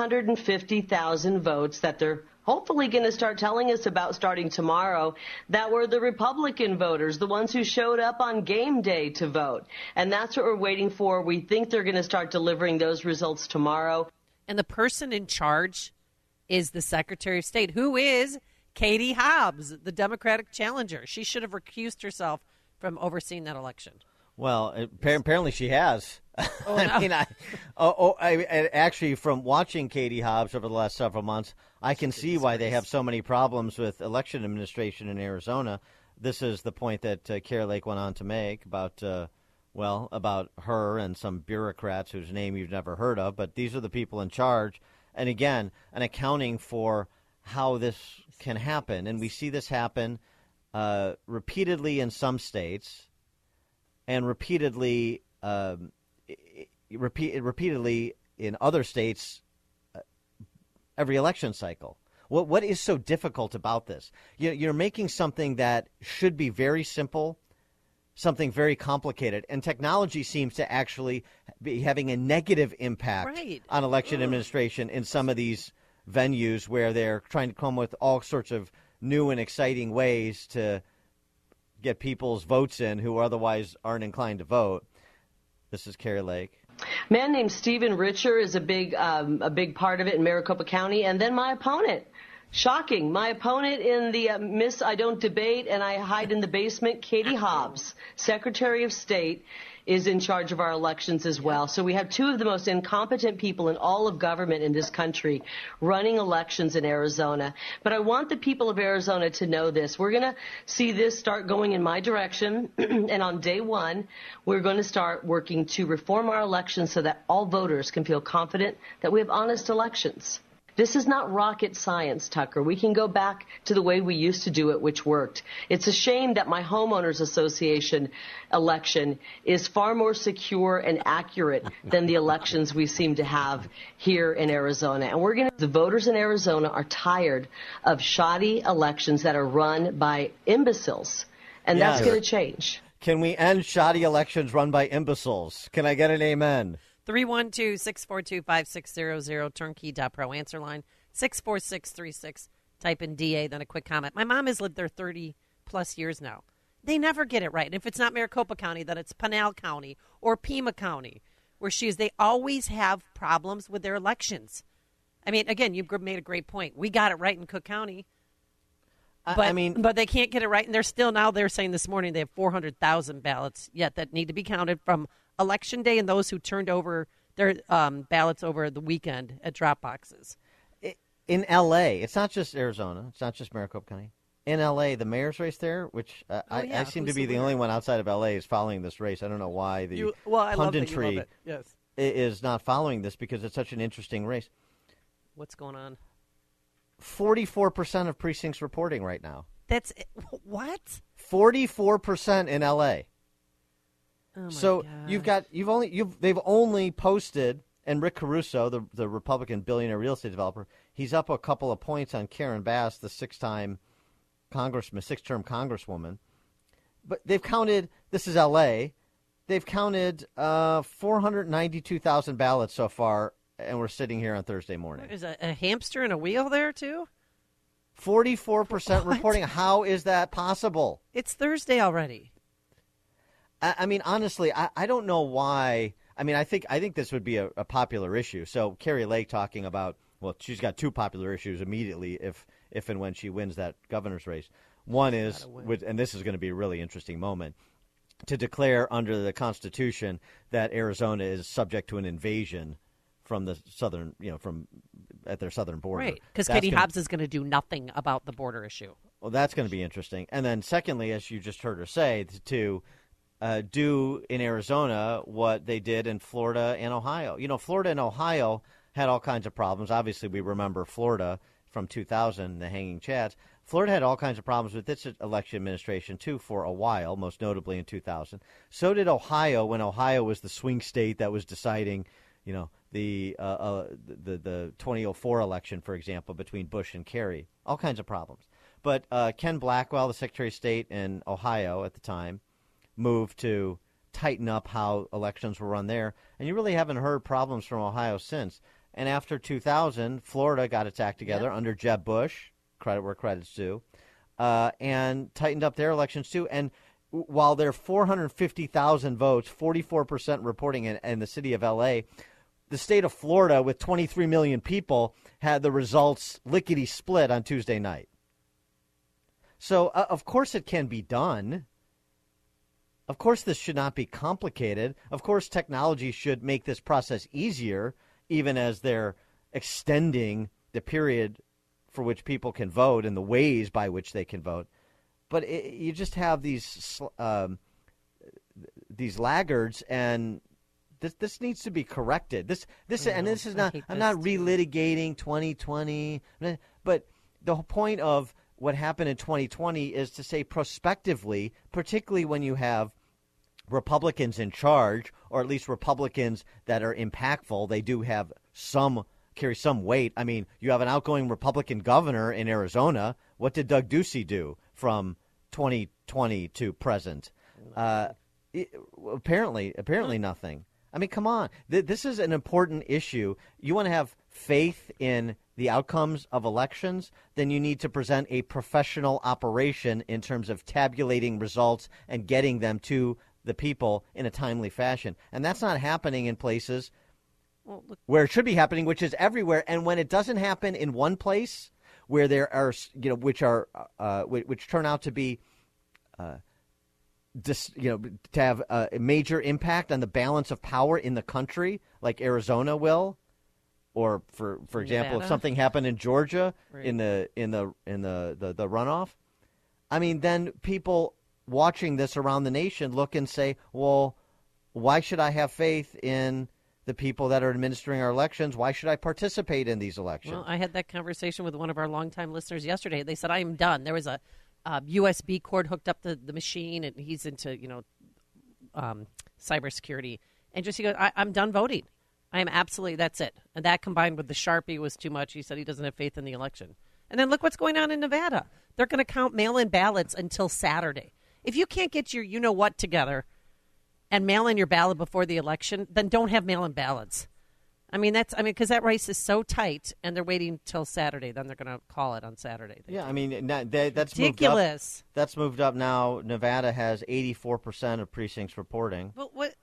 650,000 votes that they're hopefully going to start telling us about starting tomorrow, that were the Republican voters, the ones who showed up on game day to vote. And that's what we're waiting for. We think they're going to start delivering those results tomorrow. And the person in charge is the Secretary of State, who is Katie Hobbs, the Democratic challenger. She should have recused herself from overseeing that election. Well, apparently she has. Oh, no. I actually, from watching Katie Hobbs over the last several months, I can see why they have so many problems with election administration in Arizona. This is the point that Kari Lake went on to make about well, about her and some bureaucrats whose name you've never heard of, but these are the people in charge. And again, an accounting for how this can happen. And we see this happen repeatedly in some states and repeatedly in other states every election cycle. What is so difficult about this? You're making something that should be very simple, something very complicated, and technology seems to actually be having a negative impact on election administration in some of these venues where they're trying to come with all sorts of new and exciting ways to get people's votes in who otherwise aren't inclined to vote. This is Kari Lake. A man named Stephen Richer is a big part of it in Maricopa County. And then my opponent. Shocking. My opponent in the Miss I Don't Debate and I Hide in the Basement, Katie Hobbs, Secretary of State, is in charge of our elections as well. So we have two of the most incompetent people in all of government in this country running elections in Arizona. But I want the people of Arizona to know this. We're going to see this start going in my direction. And on day one, we're going to start working to reform our elections so that all voters can feel confident that we have honest elections. This is not rocket science, Tucker. We can go back to the way we used to do it, which worked. It's a shame that my homeowners association election is far more secure and accurate than the elections we seem to have here in Arizona. And the voters in Arizona are tired of shoddy elections that are run by imbeciles. And that's going to change. Can we end shoddy elections run by imbeciles? Can I get an amen? 312-642-5600, turnkey.pro, answer line 64636. Type in DA, then a quick comment. My mom has lived there 30-plus years now. They never get it right. And if it's not Maricopa County, then it's Pinal County or Pima County, where she is. They always have problems with their elections. I mean, again, you made a great point. We got it right in Cook County. But they can't get it right, and they're saying this morning they have 400,000 ballots yet that need to be counted from Election Day and those who turned over their ballots over the weekend at drop boxes. In L.A., it's not just Arizona. It's not just Maricopa County. In L.A., the mayor's race there, which I seem to be the only one outside of L.A. is following this race. I don't know why the punditry is not following this because it's such an interesting race. What's going on? 44% of precincts reporting right now. That's what? 44% in L.A. Oh my so gosh. they've only posted, and Rick Caruso, the Republican billionaire real estate developer, he's up a couple of points on Karen Bass, the six-term congresswoman. But they've counted, this is L.A., they've counted 492,000 ballots so far, and we're sitting here on Thursday morning. There's a hamster and a wheel there, too? 44% reporting. How is that possible? It's Thursday already. I mean, honestly, I don't know why. I mean, I think this would be a popular issue. So Kari Lake talking about, well, she's got two popular issues immediately if and when she wins that governor's race. One is, and this is going to be a really interesting moment, to declare under the Constitution that Arizona is subject to an invasion from the southern, from at their southern border. Right, because Katie Hobbs is going to do nothing about the border issue. Well, that's going to be interesting. And then secondly, as you just heard her say, to do in Arizona what they did in Florida and Ohio. Florida and Ohio had all kinds of problems. Obviously, we remember Florida from 2000, the hanging chads. Florida had all kinds of problems with its election administration, too, for a while, most notably in 2000. So did Ohio when Ohio was the swing state that was deciding, the 2004 election, for example, between Bush and Kerry. All kinds of problems. But Ken Blackwell, the Secretary of State in Ohio at the time, moved to tighten up how elections were run there. And you really haven't heard problems from Ohio since. And after 2000, Florida got its act together under Jeb Bush, credit where credit's due, and tightened up their elections too. And while there are 450,000 votes, 44% reporting in the city of L.A., the state of Florida, with 23 million people, had the results lickety-split on Tuesday night. So, of course it can be done. Of course this should not be complicated. Of course technology should make this process easier, even as they're extending the period for which people can vote and the ways by which they can vote. But you just have these these laggards, and this needs to be corrected. This is not. I'm not relitigating 2020, but the whole point of what happened in 2020 is to say prospectively, particularly when you have Republicans in charge, or at least Republicans that are impactful, they do have carry some weight. I mean, you have an outgoing Republican governor in Arizona. What did Doug Ducey do from 2020 to present? Apparently nothing. I mean, come on. This is an important issue. You want to have faith in the outcomes of elections, then you need to present a professional operation in terms of tabulating results and getting them to the people in a timely fashion. And that's not happening in places where it should be happening, which is everywhere. And when it doesn't happen in one place where there are, which turn out to be, to have a major impact on the balance of power in the country, like Arizona will, or for example, Nevada. If something happened in Georgia in the runoff, I mean, then people watching this around the nation look and say, well, why should I have faith in the people that are administering our elections? Why should I participate in these elections? Well, I had that conversation with one of our longtime listeners yesterday. They said, I am done. There was a USB cord hooked up the machine, and he's into, cybersecurity. And he goes, I'm done voting. I am absolutely, that's it. And that combined with the Sharpie was too much. He said he doesn't have faith in the election. And then look what's going on in Nevada. They're going to count mail-in ballots until Saturday. If you can't get your you-know-what together and mail in your ballot before the election, then don't have mail-in ballots. Because that race is so tight, and they're waiting till Saturday. Then they're going to call it on Saturday. Yeah, I mean, that's ridiculous. That's moved up now. Nevada has 84% of precincts reporting. But what?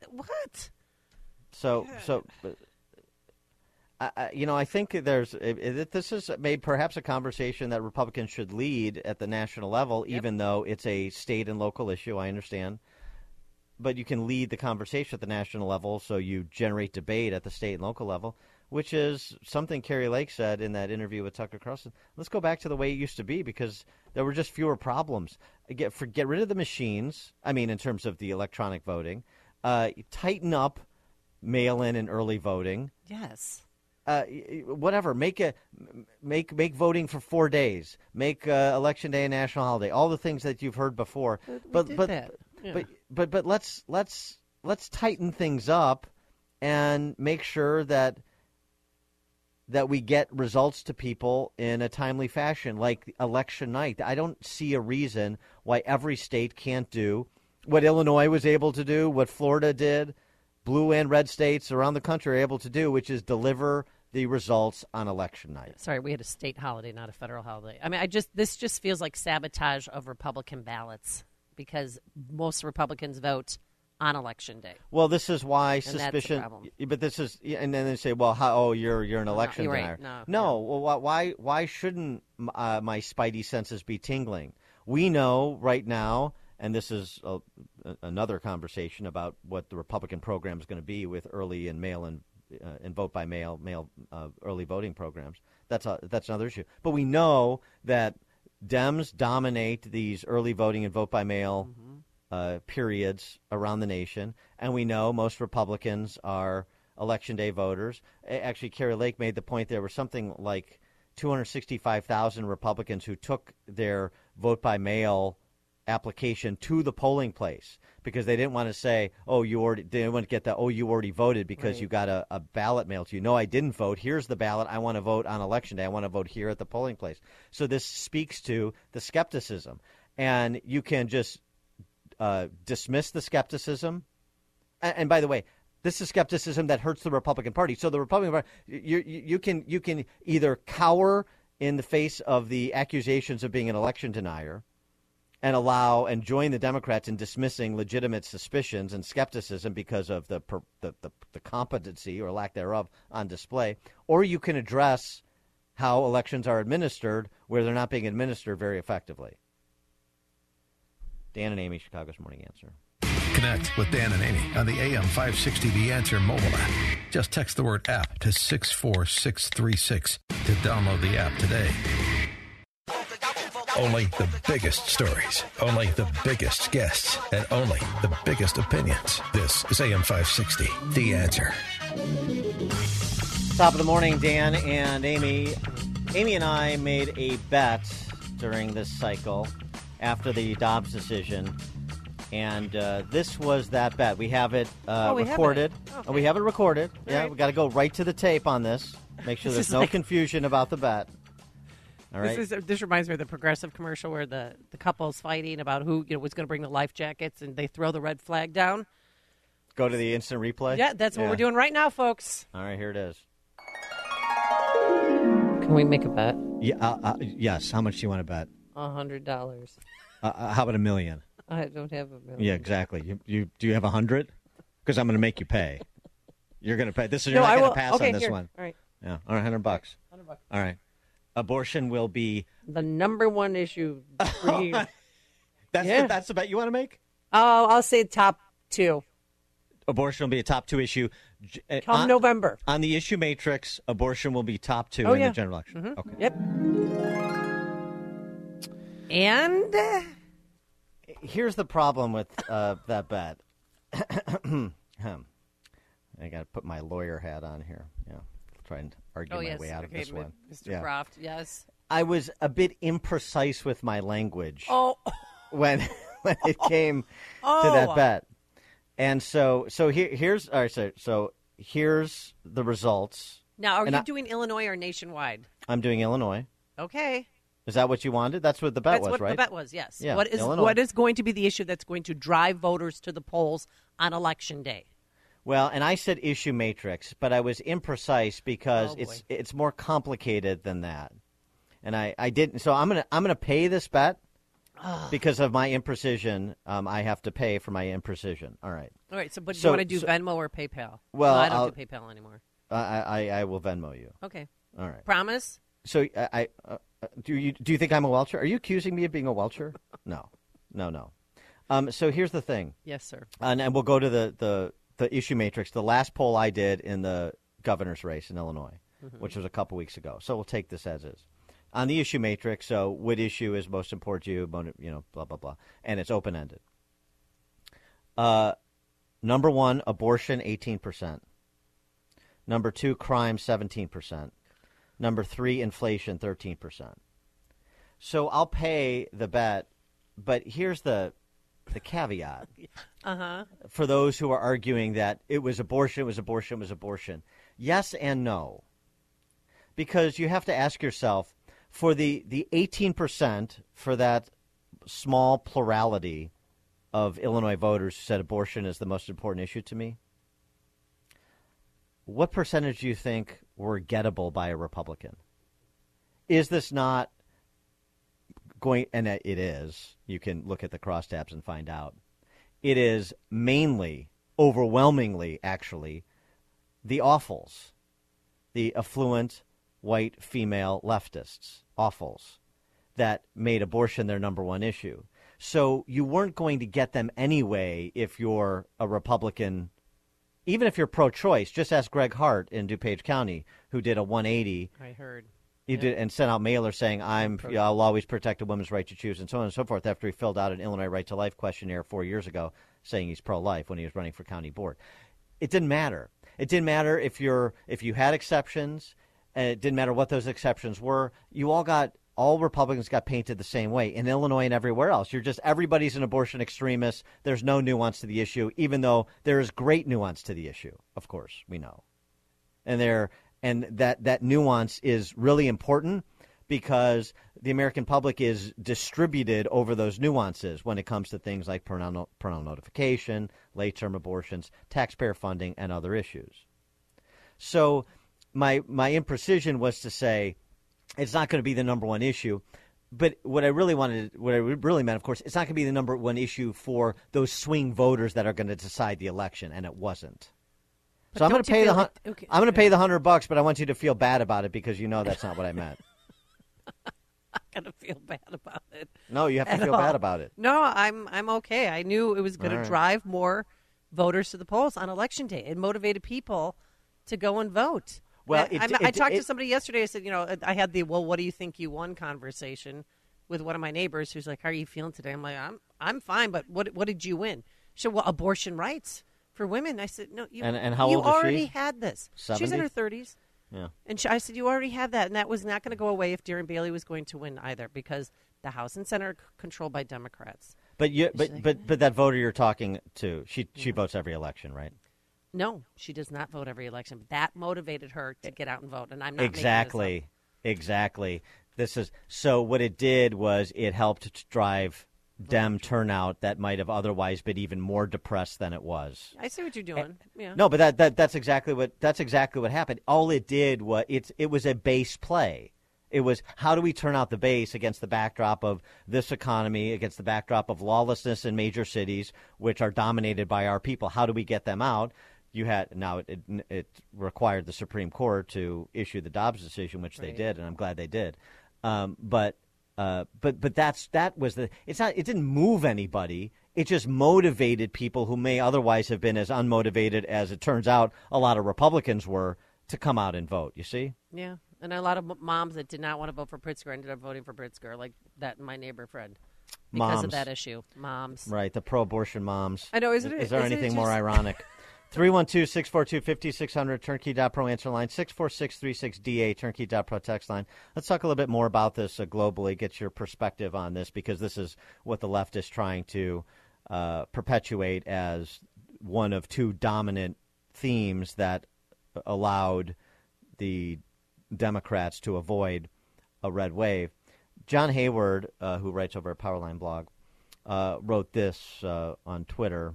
I think this has made perhaps a conversation that Republicans should lead at the national level, even though it's a state and local issue. I understand. But you can lead the conversation at the national level, so you generate debate at the state and local level, which is something Carrie Lake said in that interview with Tucker Carlson. Let's go back to the way it used to be, because there were just fewer problems. Get rid of the machines, in terms of the electronic voting. Tighten up mail-in and early voting. Yes. Whatever. Make voting for 4 days. Make Election Day a national holiday. All the things that you've heard before. But let's tighten things up and make sure that we get results to people in a timely fashion, like election night. I don't see a reason why every state can't do what Illinois was able to do, what Florida did, blue and red states around the country are able to do, which is deliver the results on election night. Sorry, we had a state holiday, not a federal holiday. This just feels like sabotage of Republican ballots, because most Republicans vote on Election Day. Well, this is why suspicion. But this is, and then they say, "Well, you're an election denier." Right. No. Well, why shouldn't my spidey senses be tingling? We know right now, and this is another conversation about what the Republican program is going to be with early and mail and vote by mail early voting programs. That's another issue. But we know that Dems dominate these early voting and vote by mail periods around the nation, and we know most Republicans are Election Day voters. Actually, Carrie Lake made the point there were something like 265,000 Republicans who took their vote by mail application to the polling place because they didn't want to say, they didn't want to get you already voted because you got a ballot mailed to you. No, I didn't vote. Here's the ballot. I want to vote on Election Day. I want to vote here at the polling place. So this speaks to the skepticism. And you can just dismiss the skepticism. And by the way, this is skepticism that hurts the Republican Party. So the Republican Party, you can either cower in the face of the accusations of being an election denier and join the Democrats in dismissing legitimate suspicions and skepticism because of the competency or lack thereof on display, or you can address how elections are administered where they're not being administered very effectively. Dan and Amy, Chicago's Morning Answer. Connect with Dan and Amy on the AM 560 The Answer mobile app. Just text the word app to 64636 to download the app today. Only the biggest stories, only the biggest guests, and only the biggest opinions. This is AM 560, The Answer. Top of the morning, Dan and Amy. Amy and I made a bet during this cycle after the Dobbs decision, and this was that bet. We have it recorded. Okay. We have it recorded. All Yeah, right. we got to go right to the tape on this. Make sure there's no confusion about the bet. All right. This reminds me of the Progressive commercial where the couple's fighting about who was going to bring the life jackets, and they throw the red flag down. Go to the instant replay? Yeah, that's what we're doing right now, folks. All right, here it is. Can we make a bet? Yeah. Yes. How much do you want to bet? $100. How about $1 million? I don't have $1 million. Yeah, exactly. You do you have 100? Because I'm going to make you pay. You're going to pay. You're No, not I going will- to pass okay, on this here. one. All right. Yeah. All right. $100. $100. All right. Abortion will be The number one issue for you. that's the bet you want to make? Oh, I'll say top two. Abortion will be a top 2 issue. Come November. On the issue matrix, abortion will be top 2 Oh, in yeah. the general election. Mhm. Okay. Yep. And Here's the problem with that bet. I got to put my lawyer hat on here. Yeah, try and argue my way out of this one. Mr. Croft, yes. I was a bit imprecise with my language when it came to that bet, and so here's all right. So here's the results. Now, are And you doing Illinois or nationwide? I'm doing Illinois. Okay. Is that what you wanted? That's what the bet That's was, what right? the bet was, yes. Yeah, What is going to be the issue that's going to drive voters to the polls on Election Day? Well, and I said issue matrix, but I was imprecise because it's more complicated than that. And I didn't. So I'm gonna pay this bet because of my imprecision. I have to pay for my imprecision. All right. All right. But do you want to do Venmo or PayPal? Well, no, I don't do PayPal anymore. I will Venmo you. Okay. All right. Promise? So do you think I'm a welcher? Are you accusing me of being a welcher? No. So here's the thing. Yes, sir. And we'll go to the issue matrix. The last poll I did in the governor's race in Illinois, which was a couple weeks ago. So we'll take this as is. On the issue matrix, so what issue is most important to you, blah, blah, blah. And it's open-ended. Number 1, abortion, 18%. Number 2, crime, 17%. Number 3, inflation, 13%. So I'll pay the bet, but here's the caveat. For those who are arguing that it was abortion. Yes and no. Because you have to ask yourself, for the 18%, for that small plurality of Illinois voters who said abortion is the most important issue to me, what percentage do you think were gettable by a Republican? Is this not going, and it is, you can look at the crosstabs and find out, it is mainly, overwhelmingly, actually, the awfuls, the affluent, white, female leftists, awfuls, that made abortion their number one issue. So you weren't going to get them anyway if you're a Republican, even if you're pro-choice. Just ask Greg Hart in DuPage County, who did a 180. I heard. He did, and sent out mailers saying, I'll always protect a woman's right to choose, and so on and so forth, after he filled out an Illinois Right to Life questionnaire 4 years ago saying he's pro-life when he was running for county board. It didn't matter. It didn't matter if you had exceptions. It didn't matter what those exceptions were. All Republicans got painted the same way in Illinois and everywhere else. Everybody's an abortion extremist. There's no nuance to the issue, even though there is great nuance to the issue. Of course, we know, and that nuance is really important because the American public is distributed over those nuances when it comes to things like parental notification, late-term abortions, taxpayer funding, and other issues. So my imprecision was to say it's not going to be the number one issue. But what I really meant, of course, it's not going to be the number one issue for those swing voters that are going to decide the election, and it wasn't. So I'm going to pay the $100, but I want you to feel bad about it because you know that's not what I meant. I'm going to feel bad about it. No, you have to feel bad about it. No, I'm okay. I knew it was going to drive more voters to the polls on Election Day. It motivated people to go and vote. Well, I talked to somebody yesterday. I said, I had the, well, what do you think you won conversation. with one of my neighbors who's like, "How are you feeling today?" I'm like, "I'm fine, but what did you win?" She said, "Well, abortion rights for women." I said, "No, you and how you old is already she? had this. 70? She's in her 30s." Yeah. And I said, "You already have that, and that was not going to go away if Darren Bailey was going to win either, because the House and Senate are controlled by Democrats." But that voter you're talking to, she votes every election, right? No, she does not vote every election. That motivated her to get out and vote, and I'm not Exactly. This is so. What it did was it helped to drive Dem turnout that might have otherwise been even more depressed than it was. I see what you're doing. Yeah. No, but that's exactly what happened. All it did was it was a base play. It was, how do we turn out the base against the backdrop of this economy, against the backdrop of lawlessness in major cities, which are dominated by our people? How do we get them out? It required the Supreme Court to issue the Dobbs decision, which they did, and I'm glad they did. But it didn't move anybody. It just motivated people who may otherwise have been as unmotivated as it turns out a lot of Republicans were to come out and vote. You see? Yeah. And a lot of moms that did not want to vote for Pritzker ended up voting for Pritzker, like that my neighbor friend, because of that issue. Moms. Right, the pro-abortion moms. I know. Is there anything more ironic? 312-642-5600, turnkey.pro answer line, 64636DA, turnkey.pro text line. Let's talk a little bit more about this globally, get your perspective on this, because this is what the left is trying to perpetuate as one of two dominant themes that allowed the Democrats to avoid a red wave. John Hayward, who writes over at Powerline blog, wrote this on Twitter.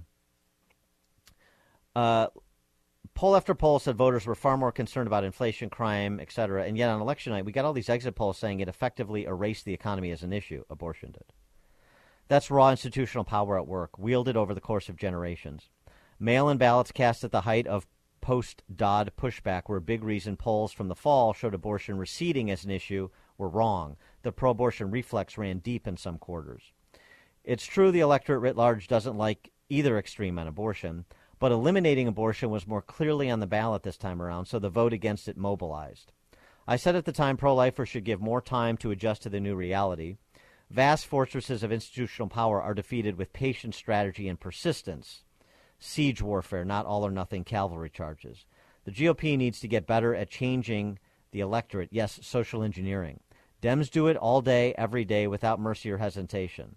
Poll after poll said voters were far more concerned about inflation, crime, etc., and yet on election night we got all these exit polls saying it effectively erased the economy as an issue. Abortion did. That's raw institutional power at work, wielded over the course of generations. Mail-in ballots cast at the height of post-Dodd pushback were a big reason polls from the fall showed abortion receding as an issue were wrong. The pro-abortion reflex ran deep in some quarters. It's true the electorate writ large doesn't like either extreme on abortion, but eliminating abortion was more clearly on the ballot this time around, so the vote against it mobilized. I said at the time pro-lifers should give more time to adjust to the new reality. Vast fortresses of institutional power are defeated with patient strategy and persistence. Siege warfare, not all-or-nothing cavalry charges. The GOP needs to get better at changing the electorate. Yes, social engineering. Dems do it all day, every day, without mercy or hesitation.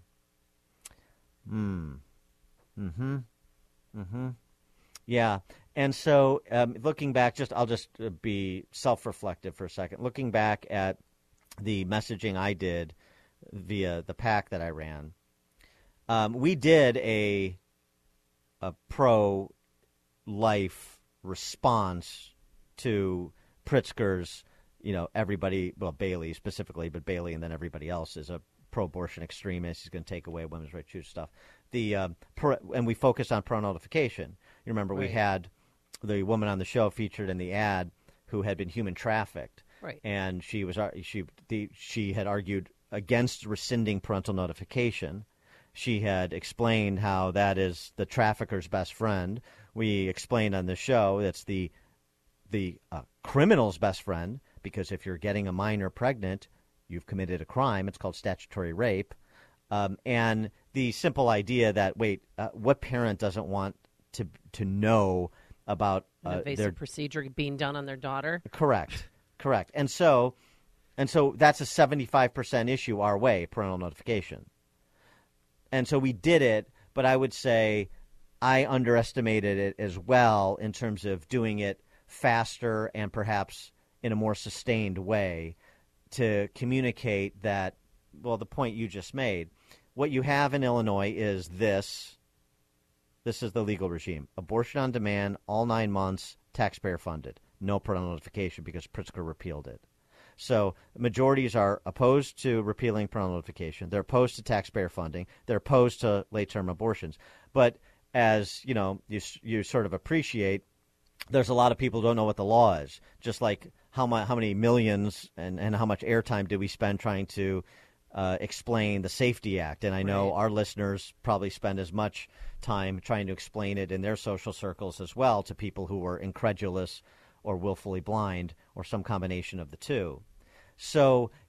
Yeah, and so looking back, I'll just be self-reflective for a second. Looking back at the messaging I did via the PAC that I ran, we did a pro-life response to Pritzker's, everybody, well, Bailey specifically, but Bailey and then everybody else is a pro-abortion extremist. He's going to take away women's right to choose stuff. And we focused on pro-notification. You remember we had the woman on the show featured in the ad who had been human trafficked. Right. And she had argued against rescinding parental notification. She had explained how that is the trafficker's best friend. We explained on the show that's the criminal's best friend, because if you're getting a minor pregnant, you've committed a crime. It's called statutory rape. And the simple idea that, what parent doesn't want to know about an invasive procedure being done on their daughter? Correct. And so that's a 75% issue our way, parental notification. And so we did it, but I would say I underestimated it as well in terms of doing it faster and perhaps in a more sustained way to communicate that, well, the point you just made. What you have in Illinois is this is the legal regime. Abortion on demand, all 9 months, taxpayer funded. No parental notification because Pritzker repealed it. So majorities are opposed to repealing parental notification. They're opposed to taxpayer funding. They're opposed to late-term abortions. But as you sort of appreciate, there's a lot of people who don't know what the law is. Just like how many millions and how much airtime did we spend trying to explain the Safety Act? And I know our listeners probably spend as much time trying to explain it in their social circles as well to people who were incredulous or willfully blind or some combination of the two. So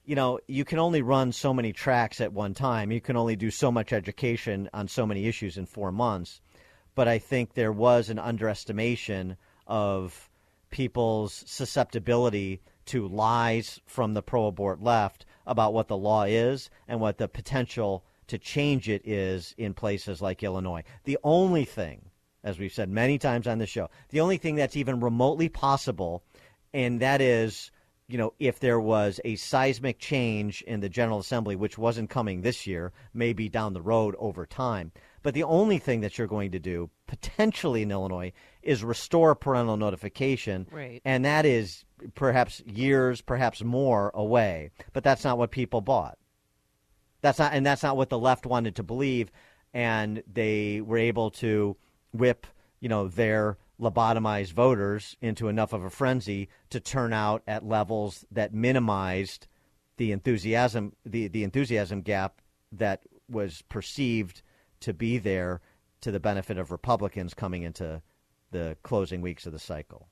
you can only run so many tracks at one time. You can only do so much education on so many issues in 4 months. But I think there was an underestimation of people's susceptibility to lies from the pro-abort left about what the law is and what the potential to change it is in places like Illinois. The only thing, as we've said many times on the show, the only thing that's even remotely possible, and that is, if there was a seismic change in the General Assembly, which wasn't coming this year, maybe down the road over time. But the only thing that you're going to do, potentially in Illinois, is restore parental notification. Right. And that is perhaps years, perhaps more away. But that's not what people bought. That's not what the left wanted to believe. And they were able to whip, their lobotomized voters into enough of a frenzy to turn out at levels that minimized the enthusiasm gap that was perceived to be there to the benefit of Republicans coming into the closing weeks of the cycle.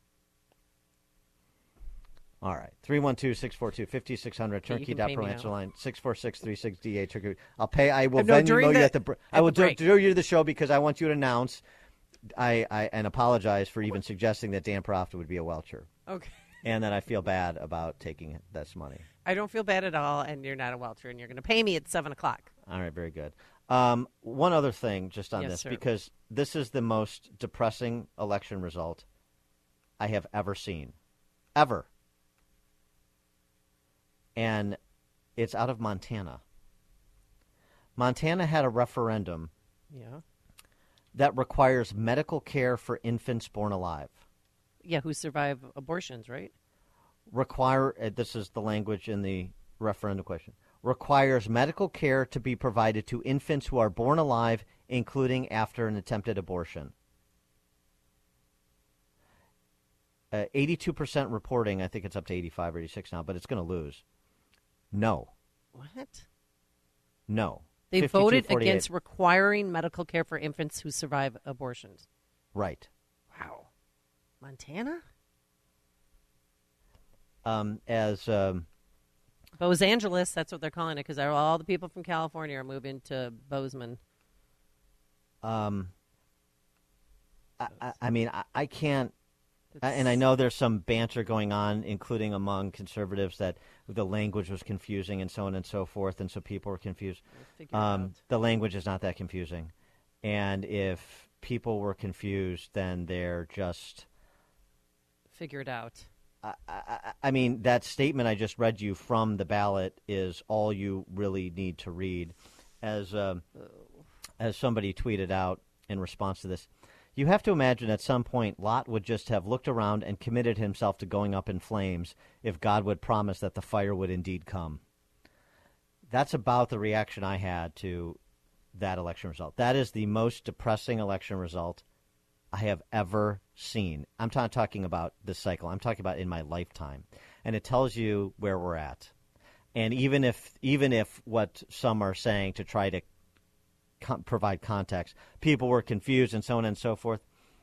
All right. 312-642-5600, turnkey.pro, answer line 646-36DA. I'll pay. I will Venmo you at the I will do you the show because I want you to announce and apologize for even suggesting that Dan Profta would be a welcher. Okay. And that I feel bad about taking this money. I don't feel bad at all, and you're not a welcher, and you're going to pay me at 7 o'clock. All right, very good. One other thing just on this, sir. because this is the most depressing election result I have ever seen. Ever. And it's out of Montana. Montana had a referendum that requires medical care for infants born alive. Yeah, who survive abortions, right? This is the language in the referendum question. Requires medical care to be provided to infants who are born alive, including after an attempted abortion. 82% reporting, I think it's up to 85 or 86 now, but it's going to lose. No. What? No. They voted against requiring medical care for infants who survive abortions. Right. Wow. Montana? Bose Angeles, that's what they're calling it, because all the people from California are moving to Bozeman. I mean, I can't, and I know there's some banter going on, including among conservatives, that the language was confusing and so on and so forth, and so people were confused. The language is not that confusing. And if people were confused, then they're just... Figure it out. I mean, that statement I just read you from the ballot is all you really need to read. As somebody tweeted out in response to this, you have to imagine at some point Lot would just have looked around and committed himself to going up in flames if God would promise that the fire would indeed come. That's about the reaction I had to that election result. That is the most depressing election result I have ever seen. I'm not talking about this cycle. I'm talking about in my lifetime. And it tells you where we're at. And even if what some are saying to try to provide context, people were confused and so on and so forth,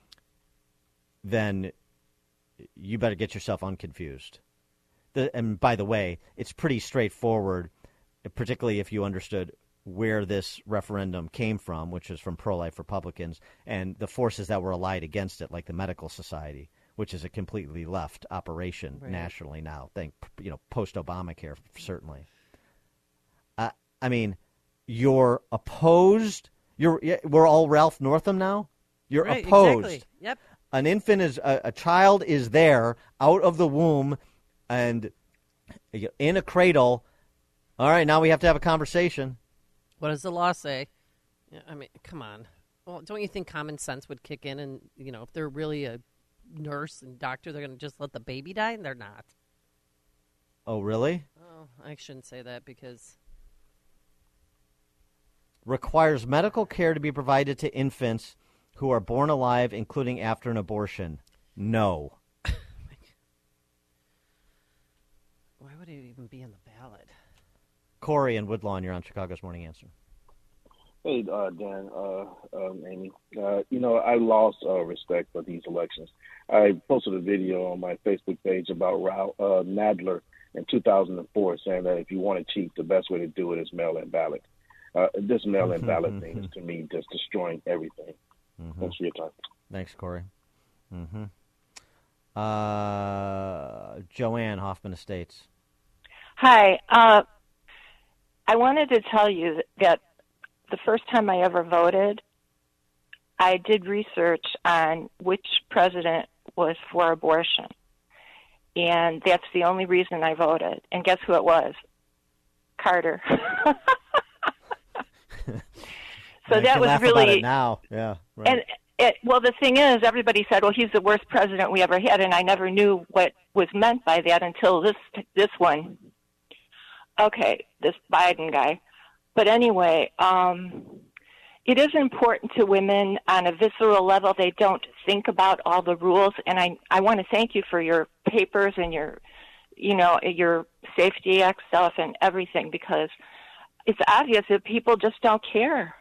then you better get yourself unconfused. And by the way, it's pretty straightforward, particularly if you understood where this referendum came from, which is from pro-life Republicans, and the forces that were allied against it, like the Medical Society, which is a completely left operation nationally now. Post-Obamacare, certainly. I mean, you're opposed. We're all Ralph Northam now. You're opposed. Exactly. Yep. An infant is a child is there out of the womb and in a cradle. All right, now we have to have a conversation. What does the law say? Yeah, I mean, come on. Well, don't you think common sense would kick in? And if they're really a nurse and doctor, they're going to just let the baby die, and they're not. Oh, really? Oh, I shouldn't say that because. Requires medical care to be provided to infants who are born alive, including after an abortion. No. Why would it even be in the ballot? Corey and Woodlawn, you're on Chicago's Morning Answer. Hey, Dan, Amy. I lost respect for these elections. I posted a video on my Facebook page about Nadler in 2004 saying that if you want to cheat, the best way to do it is mail-in ballot. This mail-in ballot thing is, to me, just destroying everything. Thanks for your time. Thanks, Corey. Joanne, Hoffman Estates. Hi. I wanted to tell you that the first time I ever voted, I did research on which president was for abortion. And that's the only reason I voted. And guess who it was? Carter. So that was really about it now. Yeah. Right. And well, the thing is, everybody said, "Well, he's the worst president we ever had," and I never knew what was meant by that until this one. Okay, this Biden guy. But anyway, it is important to women on a visceral level. They don't think about all the rules, and I want to thank you for your papers and your Safety Act stuff and everything, because it's obvious that people just don't care.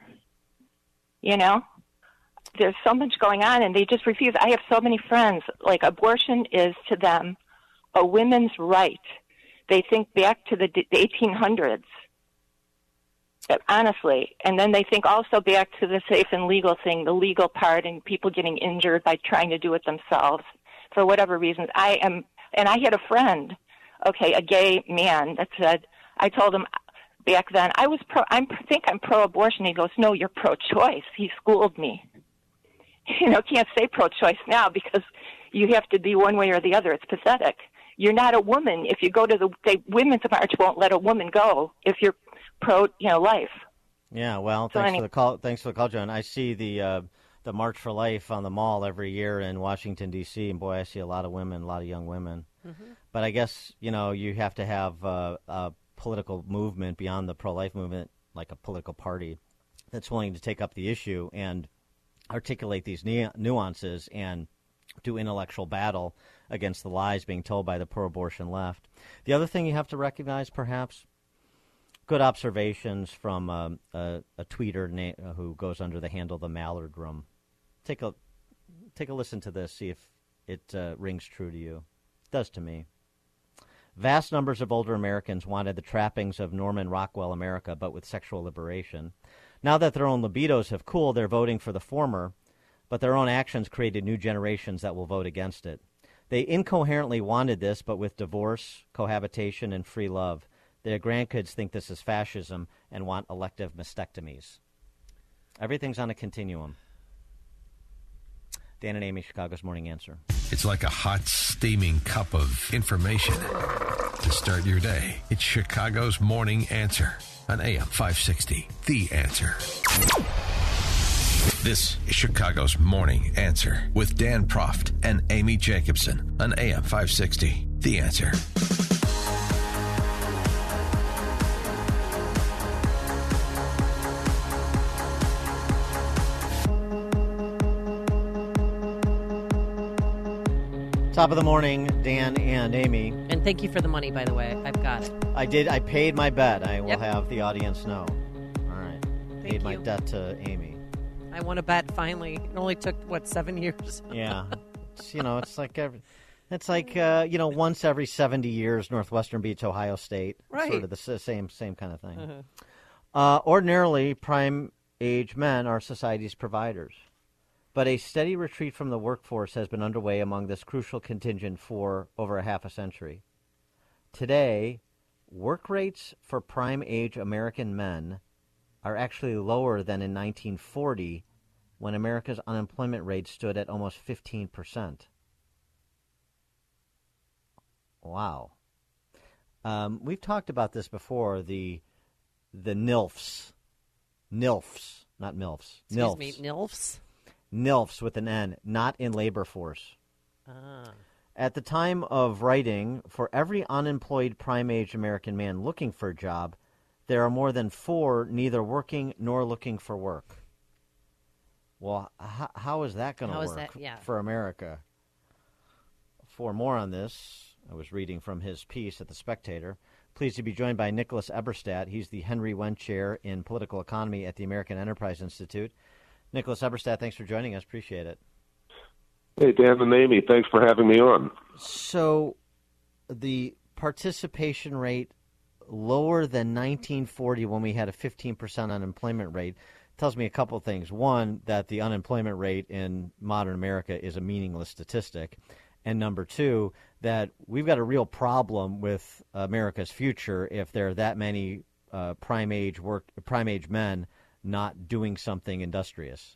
There's so much going on, and they just refuse. I have so many friends, like, abortion is to them a women's right. They think back to the 1800s, honestly. And then they think also back to the safe and legal thing, the legal part, and people getting injured by trying to do it themselves for whatever reasons. I had a friend, a gay man, that said, I told him back then, I think I'm pro-abortion. He goes, no, you're pro-choice. He schooled me. Can't say pro-choice now because you have to be one way or the other. It's pathetic. You're not a woman. If you go to the Women's March, won't let a woman go if you're pro-life. Yeah, well, thanks for the call. Thanks for the call, John. I see the March for Life on the mall every year in Washington, D.C., and boy, I see a lot of women, a lot of young women. But I guess, you have to have a political movement beyond the pro-life movement, like a political party that's willing to take up the issue and articulate these nuances and do intellectual battle against the lies being told by the pro-abortion left. The other thing you have to recognize, perhaps, good observations from a tweeter who goes under the handle The Mallard Room. Take a listen to this, see if it rings true to you. It does to me. Vast numbers of older Americans wanted the trappings of Norman Rockwell America, but with sexual liberation. Now that their own libidos have cooled, they're voting for the former, but their own actions created new generations that will vote against it. They incoherently wanted this, but with divorce, cohabitation, and free love. Their grandkids think this is fascism and want elective mastectomies. Everything's on a continuum. Dan and Amy, Chicago's Morning Answer. It's like a hot, steaming cup of information to start your day. It's Chicago's Morning Answer on AM 560. The Answer. This is Chicago's Morning Answer with Dan Proft and Amy Jacobson on AM 560. The Answer. Top of the morning, Dan and Amy. And thank you for the money, by the way. I've got it. I did. I paid my bet. I will have the audience know. All right. Paid my debt to Amy. I won a bet finally. It only took, 7 years? Yeah. It's like once every 70 years, Northwestern beats Ohio State. Right. Sort of the same kind of thing. Ordinarily, prime-age men are society's providers. But a steady retreat from the workforce has been underway among this crucial contingent for over a half a century. Today, work rates for prime-age American men are actually lower than in 1940, when America's unemployment rate stood at almost 15%. Wow. We've talked about this before, the NILFs. NILFs, not MILFs. Excuse me, NILFs? NILFs with an N, not in labor force. At the time of writing, for every unemployed prime-age American man looking for a job, there are more than 4 neither working nor looking for work. Well, how is that going to work for America? For more on this, I was reading from his piece at The Spectator. Pleased to be joined by Nicholas Eberstadt. He's the Henry Wendt Chair in Political Economy at the American Enterprise Institute. Nicholas Eberstadt, thanks for joining us. Appreciate it. Hey, Dan and Amy, thanks for having me on. So the participation rate lower than 1940 when we had a 15% unemployment rate tells me a couple of things. One, that the unemployment rate in modern America is a meaningless statistic. And number two, that we've got a real problem with America's future if there are that many prime age men not doing something industrious.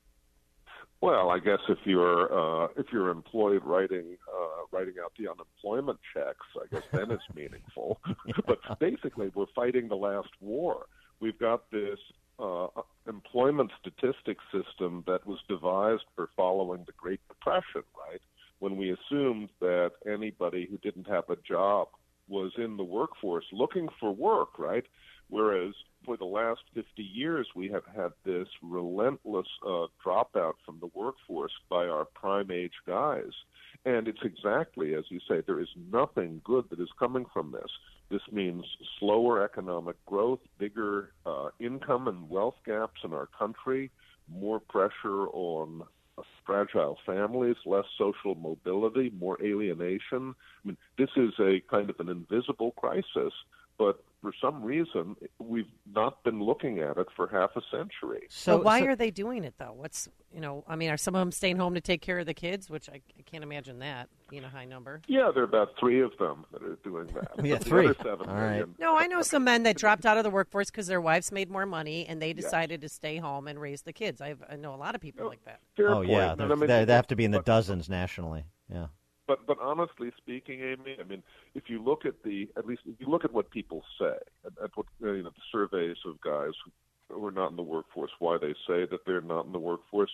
Well, I guess if you're employed writing out the unemployment checks, I guess then it's meaningful. But basically, we're fighting the last war. We've got this employment statistics system that was devised for following the Great Depression, right? When we assumed that anybody who didn't have a job was in the workforce looking for work, right? Whereas for the last 50 years, we have had this relentless dropout from the workforce by our prime age guys. And it's exactly, as you say, there is nothing good that is coming from this. This means slower economic growth, bigger income and wealth gaps in our country, more pressure on fragile families, less social mobility, more alienation. I mean, this is a kind of an invisible crisis, but for some reason, we've not been looking at it for half a century. So why are they doing it, though? Are some of them staying home to take care of the kids, which I can't imagine that being a high number. Yeah, there are about 3 of them that are doing that. Yeah, 3. All right. No, I know some men that dropped out of the workforce because their wives made more money, and they decided to stay home and raise the kids. I know a lot of people like that. Fair oh, point. yeah. They have to be in the but, dozens nationally. Yeah. But honestly speaking, Amy, I mean, if you look at what people say, at what the surveys of guys who are not in the workforce, why they say that they're not in the workforce,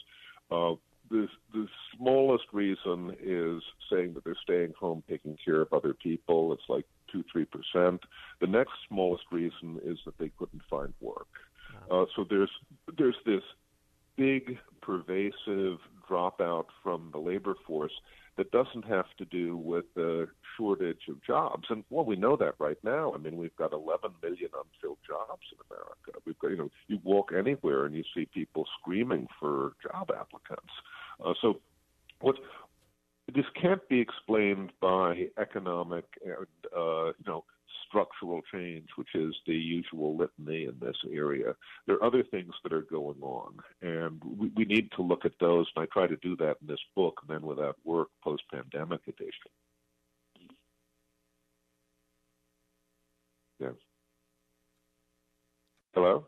the smallest reason is saying that they're staying home taking care of other people. It's like 2-3%. The next smallest reason is that they couldn't find work. So there's this big, pervasive dropout from the labor force that doesn't have to do with the shortage of jobs. And, well, we know that right now. I mean, we've got 11 million unfilled jobs in America. We've got, you walk anywhere and you see people screaming for job applicants. So this can't be explained by economic and, structural change, which is the usual litany in this area. There are other things that are going on, and we need to look at those, and I try to do that in this book, Men Without Work, Post-Pandemic Edition. Yes. Hello?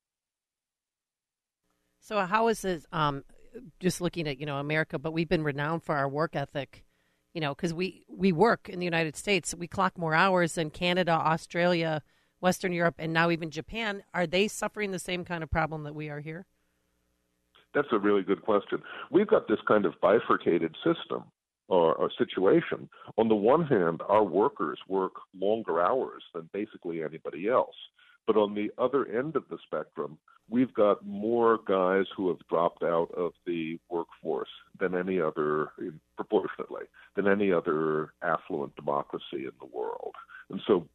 So how is this, just looking at, America, but we've been renowned for our work ethic, because we work in the United States. We clock more hours than Canada, Australia, Western Europe, and now even Japan. Are they suffering the same kind of problem that we are here? That's a really good question. We've got this kind of bifurcated system or situation. On the one hand, our workers work longer hours than basically anybody else. But on the other end of the spectrum, we've got more guys who have dropped out of the workforce than any other, proportionately, than any other affluent democracy in the world. And so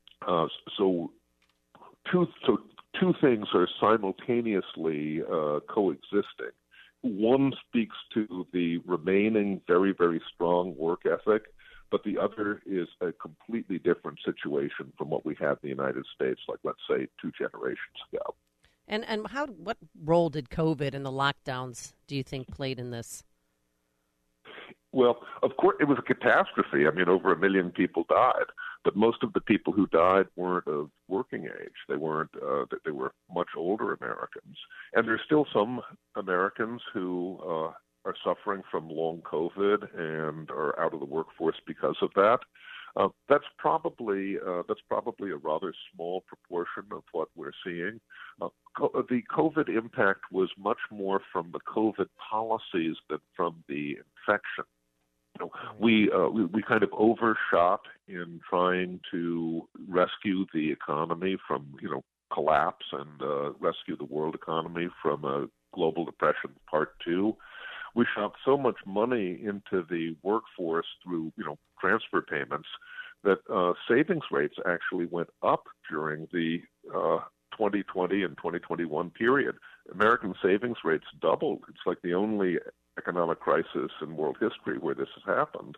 two things are simultaneously coexisting. One speaks to the remaining very, very strong work ethic, but the other is a completely different situation from what we had in the United States, like, let's say, 2 generations ago. And what role did COVID and the lockdowns, do you think, played in this? Well, of course, it was a catastrophe. I mean, over 1 million people died, but most of the people who died weren't of working age. They weren't. They were much older Americans, and there's still some Americans who are suffering from long COVID and are out of the workforce because of that. That's probably a rather small proportion of what we're seeing. The COVID impact was much more from the COVID policies than from the infection. We kind of overshot in trying to rescue the economy from collapse and rescue the world economy from a global depression part 2. We shot so much money into the workforce through transfer payments that savings rates actually went up during the 2020 and 2021 period. American savings rates doubled. It's like the only economic crisis in world history where this has happened.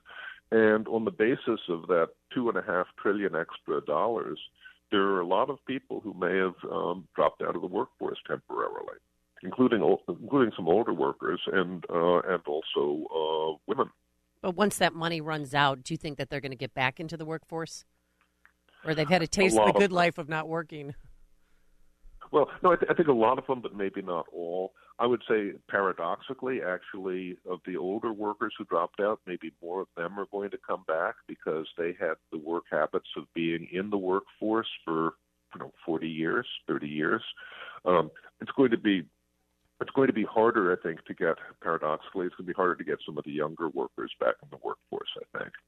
And on the basis of that $2.5 trillion extra dollars, there are a lot of people who may have dropped out of the workforce temporarily, including some older workers and also women. But once that money runs out, do you think that they're going to get back into the workforce? Or they've had a taste of the good life of not working? Well, no, I think a lot of them, but maybe not all. I would say, paradoxically, actually, of the older workers who dropped out, maybe more of them are going to come back because they had the work habits of being in the workforce for 40 years, 30 years. It's going to be harder, I think, to get, paradoxically, it's going to be harder to get some of the younger workers back in the workforce, I think.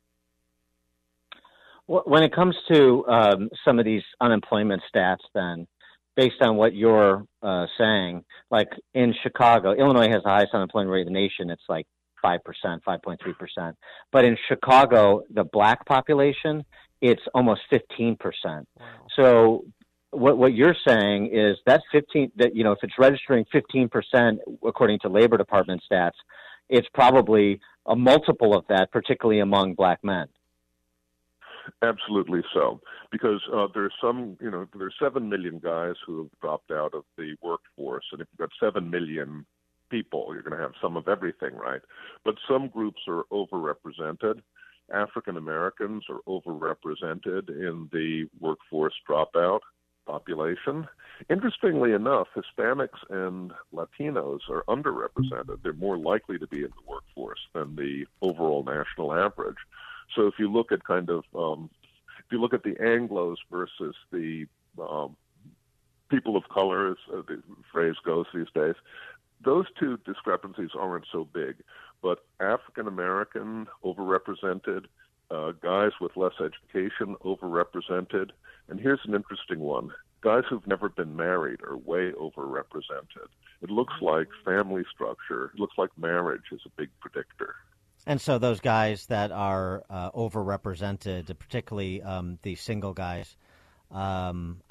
When it comes to some of these unemployment stats, then, based on what you're saying, like in Chicago, Illinois has the highest unemployment rate in the nation. It's like 5%, 5.3%. But in Chicago, the black population, it's almost 15%. Wow. So what you're saying is that if it's registering 15%, according to Labor Department stats, it's probably a multiple of that, particularly among black men. Absolutely so, because there's 7 million guys who have dropped out of the workforce, and if you've got 7 million people, you're going to have some of everything, right? But some groups are overrepresented. African Americans are overrepresented in the workforce dropout population. Interestingly enough, Hispanics and Latinos are underrepresented. They're more likely to be in the workforce than the overall national average. So if you look at if you look at the Anglos versus the people of color, as the phrase goes these days, those two discrepancies aren't so big. But African American overrepresented, guys with less education overrepresented, and here's an interesting one. Guys who've never been married are way overrepresented. It looks like family structure, it looks like marriage is a big predictor. And so those guys that are overrepresented, particularly the single guys, again,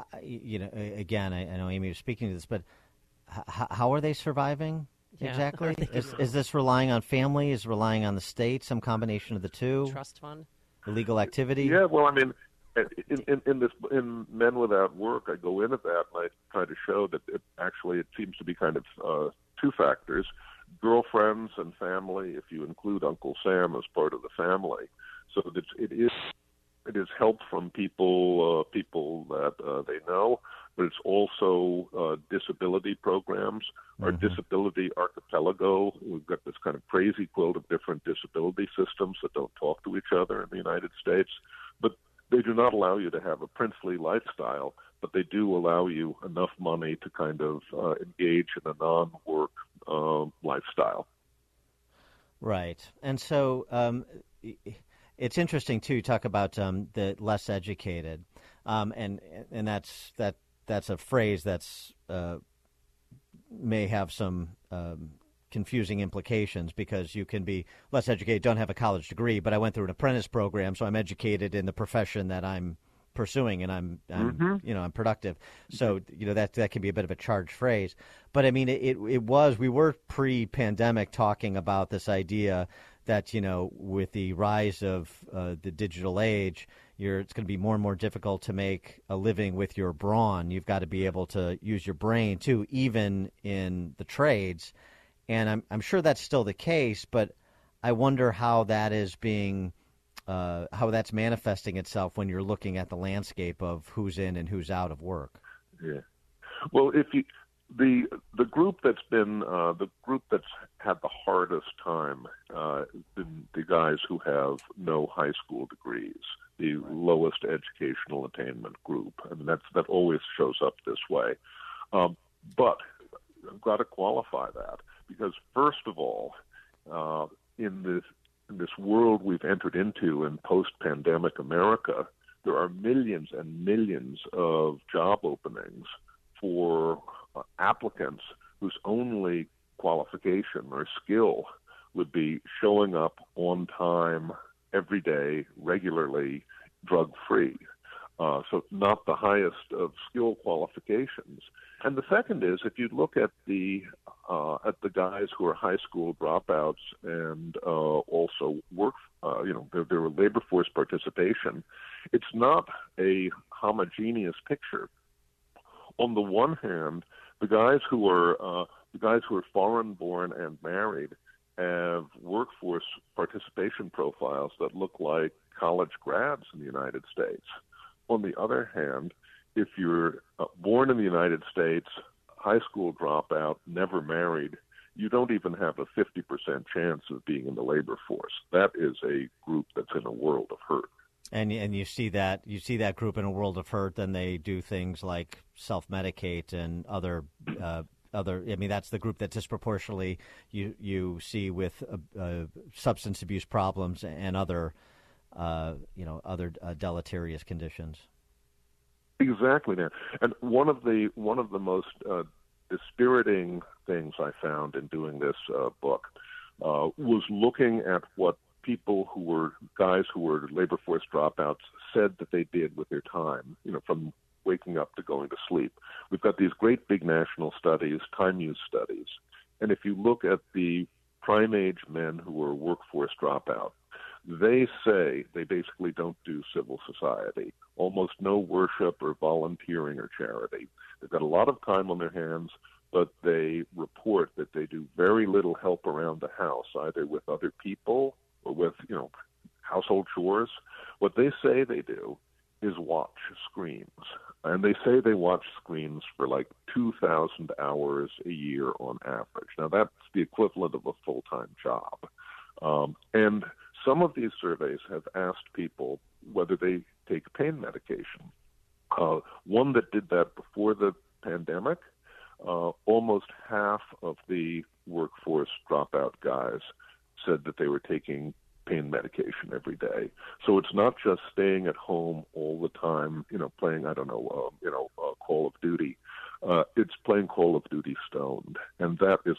I know Amy was speaking to this, but how are they surviving exactly? Is this relying on family? Is it relying on the state? Some combination of the two? Trust fund? Illegal activity? Yeah, well, I mean, in Men Without Work, I go into that and I try to show that it seems to be kind of two factors. Girlfriends and family, if you include Uncle Sam as part of the family. So it is help from people that they know, but it's also disability programs. Our disability archipelago, we've got this kind of crazy quilt of different disability systems that don't talk to each other in the United States, but they do not allow you to have a princely lifestyle, but they do allow you enough money to kind of engage in a non-work lifestyle. Right. And so it's interesting, too, you talk about the less educated, and that's a phrase that's may have some confusing implications because you can be less educated, don't have a college degree, but I went through an apprentice program, so I'm educated in the profession that I'm pursuing, and I'm productive. So that can be a bit of a charged phrase. But I mean, we were pre-pandemic talking about this idea that with the rise of the digital age, it's going to be more and more difficult to make a living with your brawn. You've got to be able to use your brain too, even in the trades. And I'm sure that's still the case, but I wonder how that is being. How that's manifesting itself when you're looking at the landscape of who's in and who's out of work. Yeah. Well, the group that's had the hardest time been the guys who have no high school degrees, the lowest educational attainment group, and that always shows up this way. But I've got to qualify that because first of all, in this world we've entered into in post-pandemic America, there are millions and millions of job openings for applicants whose only qualification or skill would be showing up on time, every day, regularly, drug-free. so not the highest of skill qualifications. And the second is, if you look at the guys who are high school dropouts and also work, their labor force participation, it's not a homogeneous picture. On the one hand, the guys who are foreign-born and married have workforce participation profiles that look like college grads in the United States. On the other hand, if you're born in the United States, high school dropout, never married, you don't even have a 50% chance of being in the labor force. That is a group that's in a world of hurt. And you see that group in a world of hurt, then they do things like self-medicate and other. I mean, that's the group that disproportionately you see with substance abuse problems and other deleterious conditions. Exactly, Dan. And one of the most dispiriting things I found in doing this book was looking at what people guys who were labor force dropouts said that they did with their time, from waking up to going to sleep. We've got these great big national studies, time use studies, and if you look at the prime age men who are workforce dropout, they say they basically don't do civil society, almost no worship or volunteering or charity. They've got a lot of time on their hands, but they report that they do very little help around the house, either with other people or with, household chores. What they say they do is watch screens. And they say they watch screens for like 2,000 hours a year on average. Now, that's the equivalent of a full-time job. And some of these surveys have asked people whether they take pain medication. One that did that before the pandemic, almost half of the workforce dropout guys said that they were taking pain medication every day. So it's not just staying at home all the time, playing, Call of Duty. It's playing Call of Duty stoned. And that is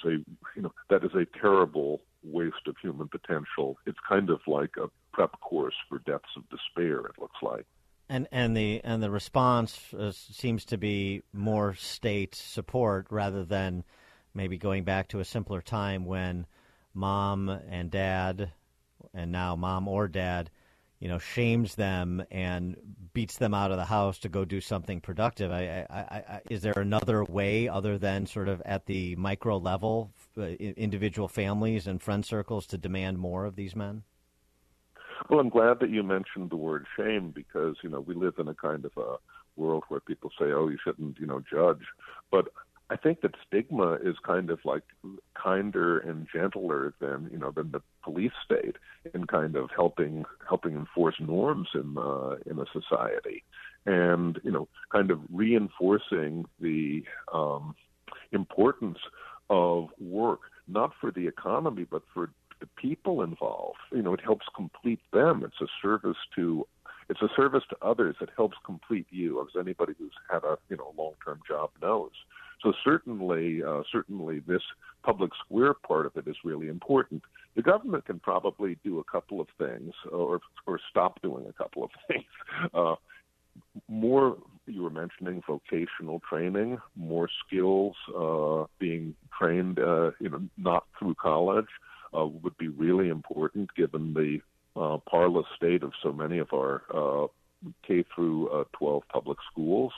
a terrible waste of human potential. It's kind of like a prep course for deaths of despair, it looks like. And the response seems to be more state support rather than maybe going back to a simpler time when mom and dad, and now mom or dad, shames them and beats them out of the house to go do something productive. Is there another way other than sort of at the micro level, individual families and friend circles to demand more of these men? Well, I'm glad that you mentioned the word shame because, we live in a kind of a world where people say, oh, you shouldn't, judge. But I think that stigma is kind of like kinder and gentler than the police state in kind of helping enforce norms in a society, and kind of reinforcing the importance of work, not for the economy but for the people involved. It helps complete them. It's a service to others. It helps complete you, as anybody who's had a long-term job knows. So certainly this public square part of it is really important. The government can probably do a couple of things, or stop doing a couple of things. More, you were mentioning vocational training, more skills being trained, not through college, would be really important given the parlous state of so many of our K through 12 public schools.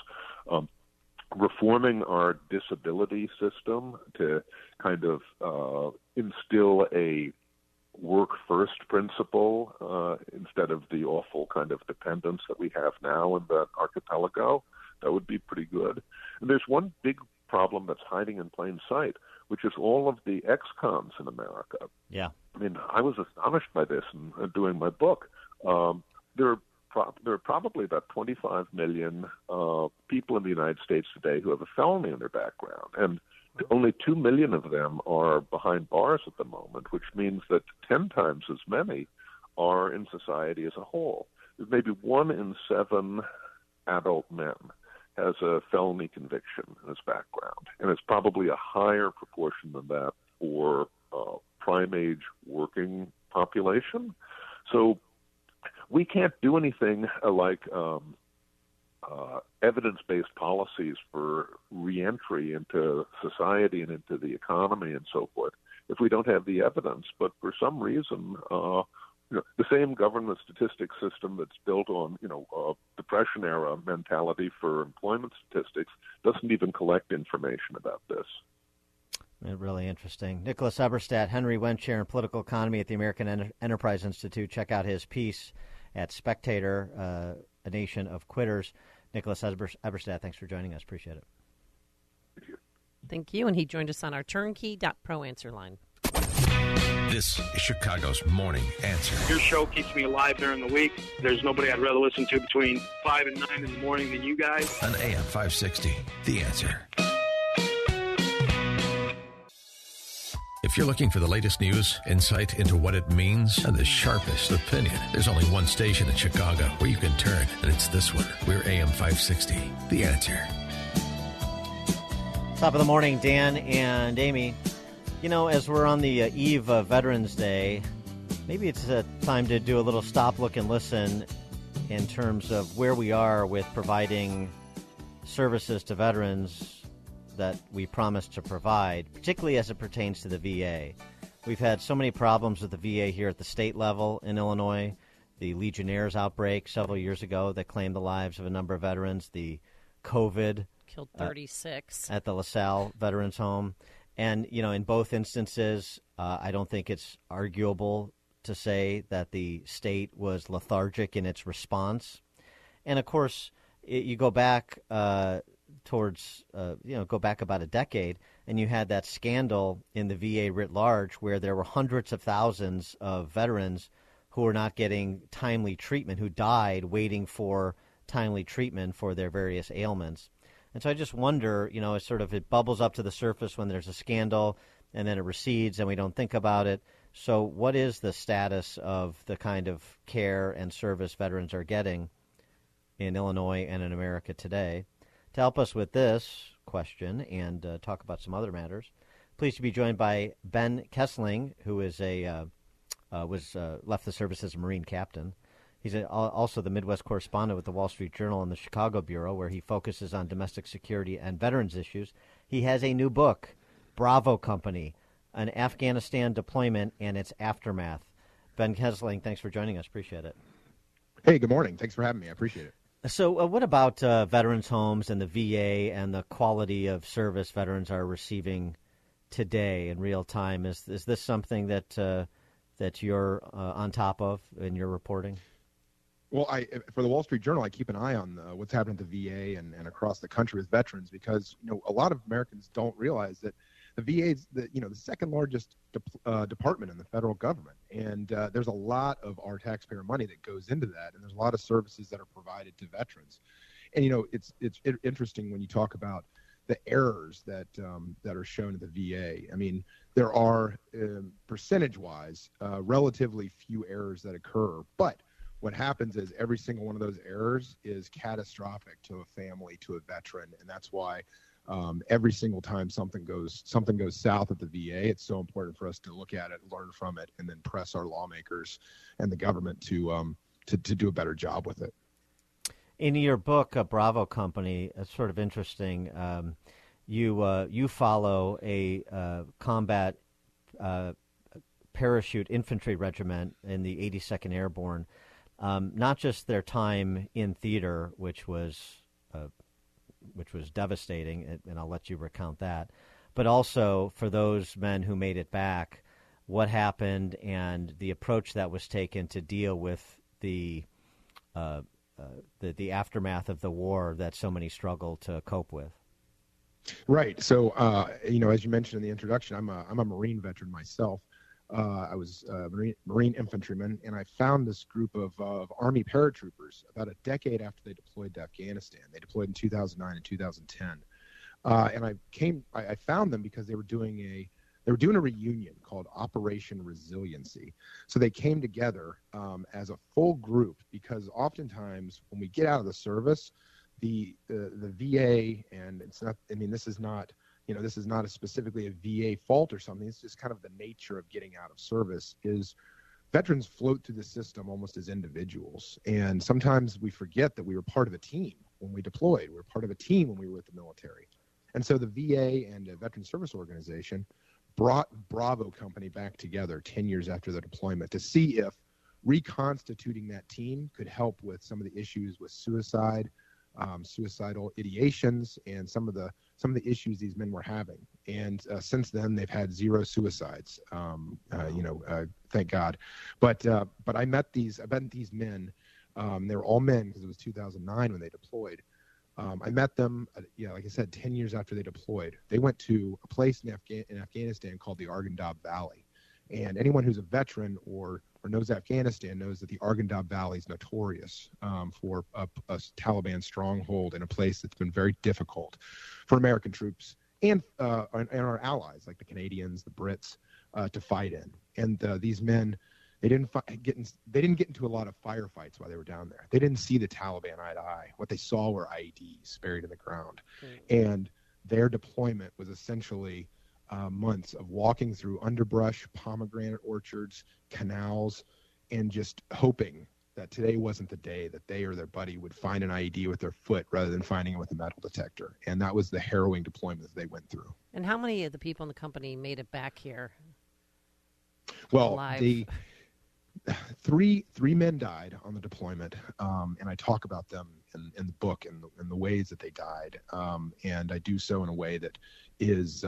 Reforming our disability system to kind of instill a work-first principle instead of the awful kind of dependence that we have now in the archipelago, that would be pretty good. And there's one big problem that's hiding in plain sight, which is all of the ex-cons in America. Yeah. I mean, I was astonished by this in doing my book. There are probably about 25 million people in the United States today who have a felony in their background, and only 2 million of them are behind bars at the moment, which means that 10 times as many are in society as a whole. Maybe 1 in 7 adult men has a felony conviction in his background, and it's probably a higher proportion than that for prime age working population. So we can't do anything like evidence-based policies for reentry into society and into the economy and so forth if we don't have the evidence. But for some reason, the same government statistics system that's built on, Depression-era mentality for employment statistics doesn't even collect information about this. Really interesting. Nicholas Eberstadt, Henry Wendt Chair in Political Economy at the American Enterprise Institute. Check out his piece at Spectator, A Nation of Quitters. Nicholas Eberstadt, thanks for joining us. Appreciate it. Thank you. And he joined us on our turnkey.pro answer line. This is Chicago's Morning Answer. Your show keeps me alive during the week. There's nobody I'd rather listen to between 5 and 9 in the morning than you guys. On AM 560, The Answer. If you're looking for the latest news, insight into what it means, and the sharpest opinion, there's only one station in Chicago where you can turn, and it's this one. We're AM 560, The Answer. Top of the morning, Dan and Amy. As we're on the eve of Veterans Day, maybe it's time to do a little stop, look, and listen in terms of where we are with providing services to veterans that we promised to provide, particularly as it pertains to the VA. We've had so many problems with the VA here at the state level in Illinois. The Legionnaires outbreak several years ago that claimed the lives of a number of veterans. The COVID killed 36 at the LaSalle Veterans Home. And, in both instances, I don't think it's arguable to say that the state was lethargic in its response. And, of course, you go back go back about a decade, and you had that scandal in the VA writ large where there were hundreds of thousands of veterans who were not getting timely treatment, who died waiting for timely treatment for their various ailments. And so I just wonder, it bubbles up to the surface when there's a scandal, and then it recedes and we don't think about it. So what is the status of the kind of care and service veterans are getting in Illinois and in America today? To help us with this question and talk about some other matters, pleased to be joined by Ben Kessling, who is left the service as a Marine captain. He's also the Midwest correspondent with the Wall Street Journal and the Chicago Bureau, where he focuses on domestic security and veterans issues. He has a new book, Bravo Company, an Afghanistan deployment and its aftermath. Ben Kessling, thanks for joining us. Appreciate it. Hey, good morning. Thanks for having me. I appreciate it. So what about veterans' homes and the VA and the quality of service veterans are receiving today in real time? Is this something that you're on top of in your reporting? Well, for the Wall Street Journal, I keep an eye on what's happening at the VA and across the country with veterans because, a lot of Americans don't realize that the VA is the second largest department in the federal government. And there's a lot of our taxpayer money that goes into that. And there's a lot of services that are provided to veterans. And, it's interesting when you talk about the errors that are shown at the VA. I mean, there are, percentage-wise, relatively few errors that occur. But what happens is every single one of those errors is catastrophic to a family, to a veteran, and that's why every single time something goes south at the VA, it's so important for us to look at it, learn from it, and then press our lawmakers and the government to do a better job with it. In your book, Bravo Company, it's sort of interesting. You follow a combat parachute infantry regiment in the 82nd Airborne. Not just their time in theater, which was devastating, and I'll let you recount that, but also for those men who made it back, what happened and the approach that was taken to deal with the aftermath of the war that so many struggle to cope with. Right. So, as you mentioned in the introduction, I'm a Marine veteran myself. I was a Marine infantryman, and I found this group of Army paratroopers about a decade after they deployed to Afghanistan. They deployed in 2009 and 2010, and I found them because they were doing a reunion called Operation Resiliency. So they came together as a full group because oftentimes when we get out of the service, the VA, and it's not. I mean, this is not specifically a VA fault or something. It's just kind of the nature of getting out of service is veterans float through the system almost as individuals. And sometimes we forget that we were part of a team. when we deployed. We were part of a team when we were with the military. And so the VA and a Veteran Service Organization brought Bravo Company back together 10 years after the deployment to see if reconstituting that team could help with some of the issues with suicide, suicidal ideations, and some of the issues these men were having. And since then, they've had 0 suicides. Thank God. But I met these men. They were all men because it was 2009 when they deployed. I met them, like I said, 10 years after they deployed. They went to a place in Afghanistan called the Arghandab Valley. And anyone who's a veteran or knows Afghanistan knows that the Arghandab Valley is notorious for a Taliban stronghold in a place that's been very difficult for American troops and our allies like the Canadians, the Brits, to fight in. And these men, they didn't get into a lot of firefights while they were down there. They didn't see the Taliban eye to eye. What they saw were IEDs buried in the ground. And their deployment was essentially months of walking through underbrush, pomegranate orchards, canals, and just hoping that today wasn't the day that they or their buddy would find an IED with their foot rather than finding it with a metal detector. And that was the harrowing deployment that they went through. And how many of the people in the company made it back here? Well, alive? Three men died on the deployment, and I talk about them in the book and the ways that they died. And I do so in a way that is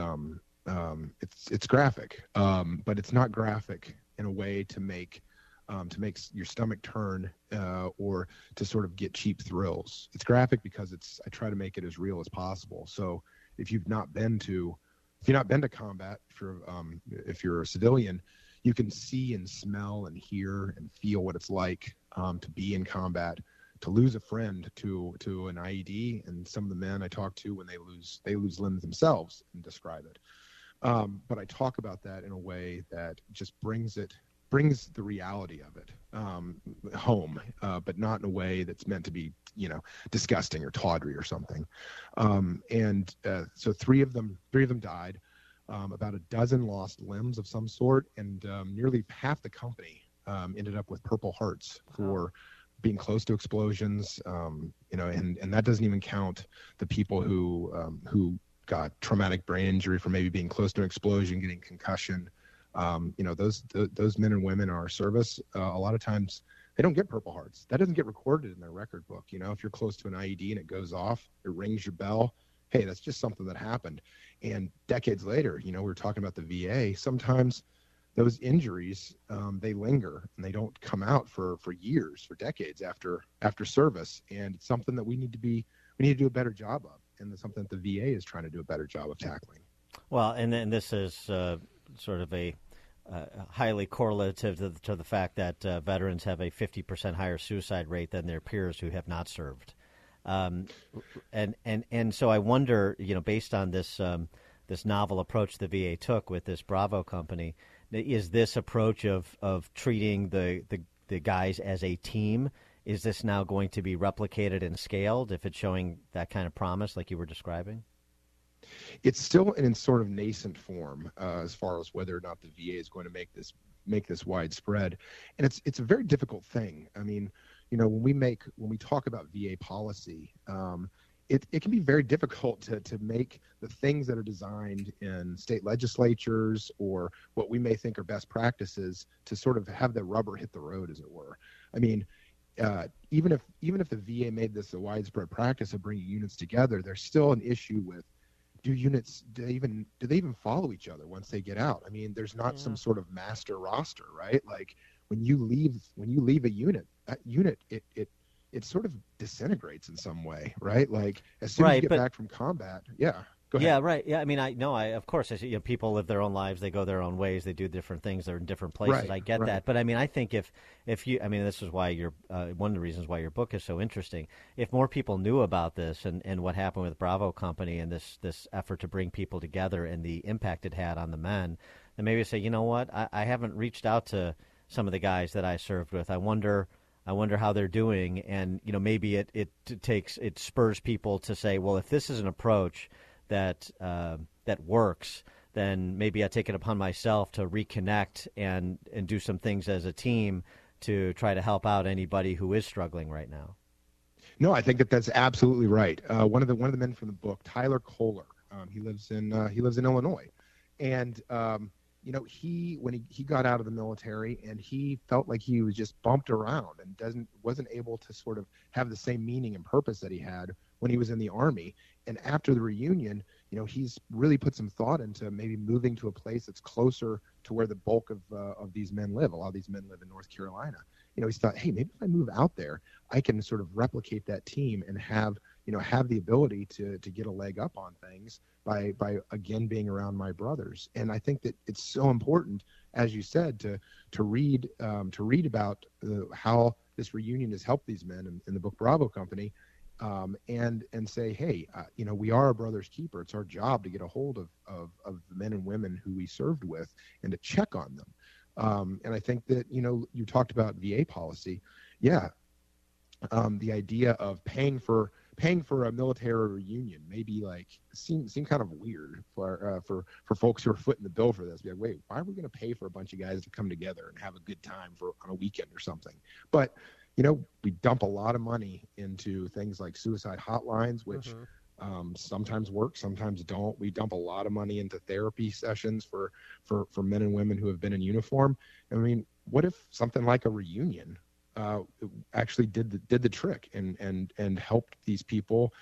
it's graphic, but it's not graphic in a way to make your stomach turn or to sort of get cheap thrills. It's graphic because I try to make it as real as possible. So if you've not been to combat, if you're a civilian, you can see and smell and hear and feel what it's like to be in combat, to lose a friend to an IED, and some of the men I talk to when they lose limbs themselves and describe it. But I talk about that in a way that just brings the reality of it home, but not in a way that's meant to be, disgusting or tawdry or something. So three of them died. About a dozen lost limbs of some sort, and nearly half the company ended up with Purple Hearts for being close to explosions. And that doesn't even count the people who got traumatic brain injury from maybe being close to an explosion, getting concussion. Those men and women in our service, a lot of times they don't get Purple Hearts. That doesn't get recorded in their record book. If you're close to an IED and it goes off, it rings your bell. Hey, that's just something that happened. And decades later, we were talking about the VA. Sometimes those injuries, they linger and they don't come out for years, for decades after service. And it's something that we need to do a better job of. And it's something that the VA is trying to do a better job of tackling. Well, and then this is sort of a highly correlative to the fact that veterans have a 50% higher suicide rate than their peers who have not served. And so I wonder, based on this this novel approach the VA took with this Bravo company, is this approach of treating the guys as a team, is this now going to be replicated and scaled if it's showing that kind of promise like you were describing? It's still in sort of nascent form as far as whether or not the VA is going to make this widespread, and it's a very difficult thing. I mean, when we talk about VA policy, it can be very difficult to make the things that are designed in state legislatures or what we may think are best practices to sort of have the rubber hit the road, as it were. I mean, even if the VA made this a widespread practice of bringing units together, there's still an issue with do they even follow each other once they get out? I mean, there's not some sort of master roster, right? Like when you leave a unit, that unit it sort of disintegrates in some way, right? Like as soon as you get back from combat, go ahead. Yeah, right. Yeah, I mean, of course, I see, people live their own lives, they go their own ways, they do different things, they're in different places. Right, I get that, but I mean, I think if this is why one of the reasons why your book is so interesting. If more people knew about this and what happened with Bravo Company and this effort to bring people together and the impact it had on the men, then maybe say, you know what, I haven't reached out to some of the guys that I served with. I wonder how they're doing, and maybe it spurs people to say, well, if this is an approach that works, then maybe I take it upon myself to reconnect and do some things as a team to try to help out anybody who is struggling right now. No, I think that's absolutely right. One of the men from the book, Tyler Kohler, he lives in Illinois, and when he got out of the military, and he felt like he was just bumped around and wasn't able to sort of have the same meaning and purpose that he had when he was in the Army. And after the reunion, he's really put some thought into maybe moving to a place that's closer to where the bulk of these men live. A lot of these men live in North Carolina. He's thought, hey, maybe if I move out there, I can sort of replicate that team and have the ability to get a leg up on things by again being around my brothers. And I think that it's so important, as you said, to read about how this reunion has helped these men in the book Bravo Company, and say, hey, we are a brother's keeper. It's our job to get a hold of the men and women who we served with and to check on them. And I think that, you talked about VA policy. Yeah. The idea of paying for a military reunion maybe seem kind of weird for folks who are footing the bill for this. Be like, wait, why are we going to pay for a bunch of guys to come together and have a good time on a weekend or something? But, we dump a lot of money into things like suicide hotlines, which sometimes work, sometimes don't. We dump a lot of money into therapy sessions for men and women who have been in uniform. I mean, what if something like a reunion actually did the trick and helped these people,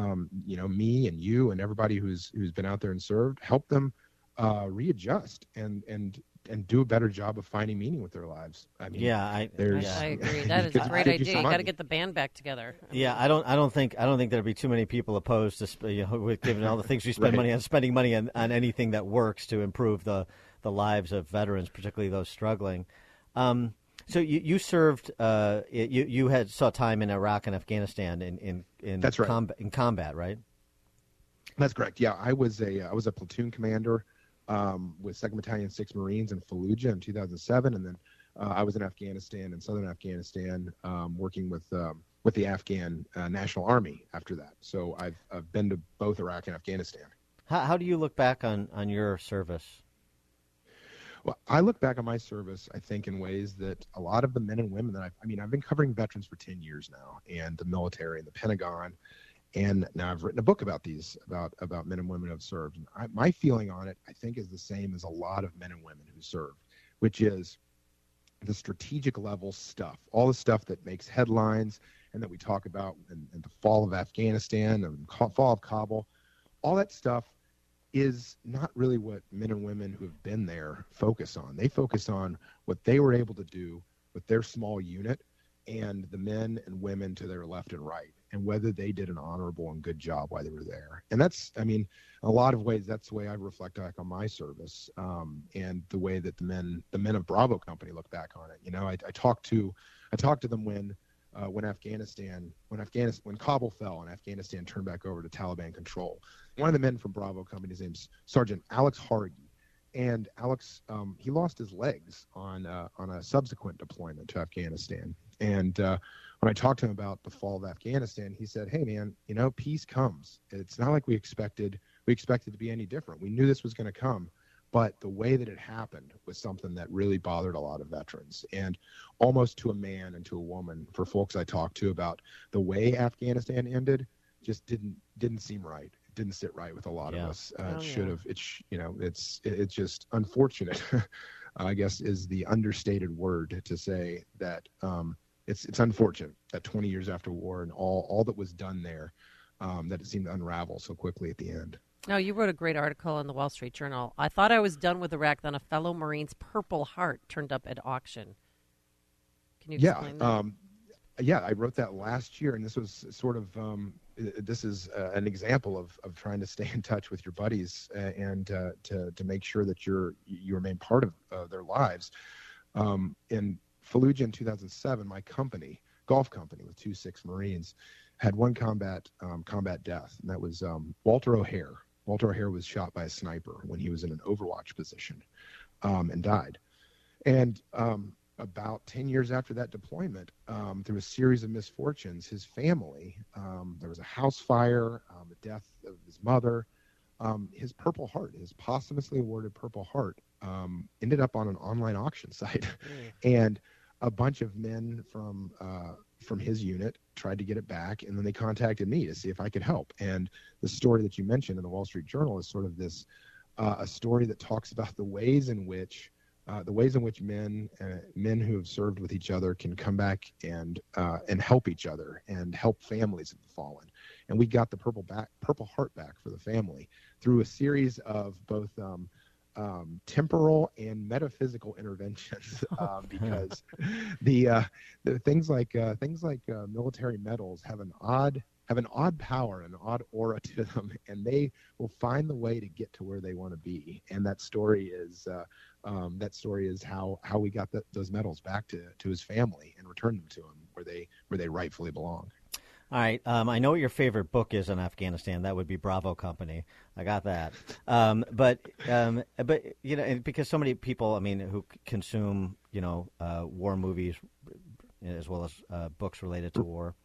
me and you and everybody who's been out there and served, help them readjust and do a better job of finding meaning with their lives. I mean, I agree. That is a great idea. You got to get the band back together. I don't think there'd be too many people opposed to with given all the things we spend money on, spending money on anything that works to improve the lives of veterans, particularly those struggling. So you served. You saw time in Iraq and Afghanistan in That's right. in combat, right? That's correct. Yeah, I was a platoon commander with 2nd Battalion 6th Marines in Fallujah in 2007, and then I was in Afghanistan, in southern Afghanistan, working with the Afghan National Army after that. So I've been to both Iraq and Afghanistan. How do you look back on your service? Well, I look back on my service, I think, in ways that a lot of the men and women that I've been covering veterans for 10 years now, and the military and the Pentagon. And now I've written a book about about men and women who have served. And my feeling on it, I think, is the same as a lot of men and women who served, which is the strategic level stuff, all the stuff that makes headlines and that we talk about in the fall of Afghanistan and fall of Kabul. All that stuff is not really what men and women who have been there focus on. They focus on what they were able to do with their small unit and the men and women to their left and right, and whether they did an honorable and good job while they were there. And that's, in a lot of ways, that's the way I reflect back on my service, and the way that the men of Bravo Company look back on it. I talked to them when Kabul fell and Afghanistan turned back over to Taliban control. One of the men from Bravo Company, his name's Sergeant Alex Hargi, and Alex, he lost his legs on a subsequent deployment to Afghanistan. And when I talked to him about the fall of Afghanistan, he said, "Hey, man, peace comes. It's not like we expected to be any different. We knew this was going to come, but the way that it happened was something that really bothered a lot of veterans, and almost to a man and to a woman, for folks I talked to about the way Afghanistan ended, just didn't seem right. It didn't sit right with a lot of us. It should have. It's just unfortunate." I guess is the understated word to say that. It's unfortunate that 20 years after war and all that was done there, that it seemed to unravel so quickly at the end. No, you wrote a great article in the Wall Street Journal. I thought I was done with Iraq, then a fellow Marine's Purple Heart turned up at auction. Can you explain that? I wrote that last year, and this was sort of this is an example of trying to stay in touch with your buddies and to make sure that you remain part of their lives. In Fallujah in 2007, my company, golf company with 2 6th Marines, had one combat death, and that was Walter O'Hare. Walter O'Hare was shot by a sniper when he was in an overwatch position, and died. And about 10 years after that deployment, through a series of misfortunes, his family, there was a house fire, the death of his mother, his Purple Heart, his posthumously awarded Purple Heart, ended up on an online auction site. And a bunch of men from from his unit, tried to get it back, and then they contacted me to see if I could help. And the story that you mentioned in the Wall Street Journal is sort of this a story that talks about the ways in which men who have served with each other can come back and help each other and help families of the fallen. And we got the Purple Heart back for the family through a series of both temporal and metaphysical interventions, because the things like military medals have an odd power, an odd aura to them, and they will find the way to get to where they want to be. And that story is how we got those medals back to his family and returned them to him where they rightfully belong. All right. I know what your favorite book is on Afghanistan. That would be Bravo Company. I got that. But because so many people, who consume, war movies as well as books related to war.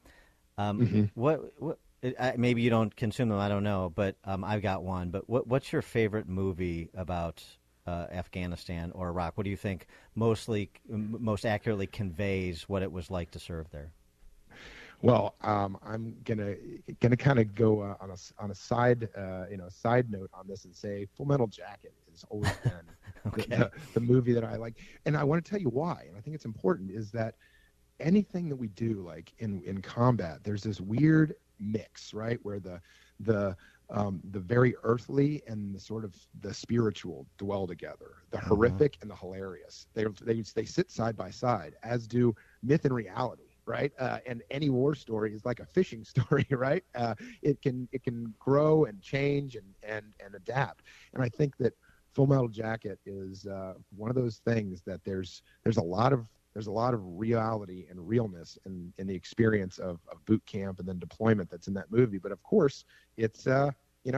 Maybe you don't consume them. I don't know. But I've got one. But what's your favorite movie about Afghanistan or Iraq? What do you think most accurately conveys what it was like to serve there? Well, I'm gonna kind of go on a side note on this and say Full Metal Jacket has always been the movie that I like, and I want to tell you why. And I think it's important is that anything that we do, like in combat, there's this weird mix, right, where the very earthly and the sort of the spiritual dwell together, the horrific and the hilarious. They sit side by side, as do myth and reality. Right, and any war story is like a fishing story, right? It can grow and change and adapt. And I think that Full Metal Jacket is one of those things that there's a lot of reality and realness in the experience of boot camp and then deployment that's in that movie. But of course, it's a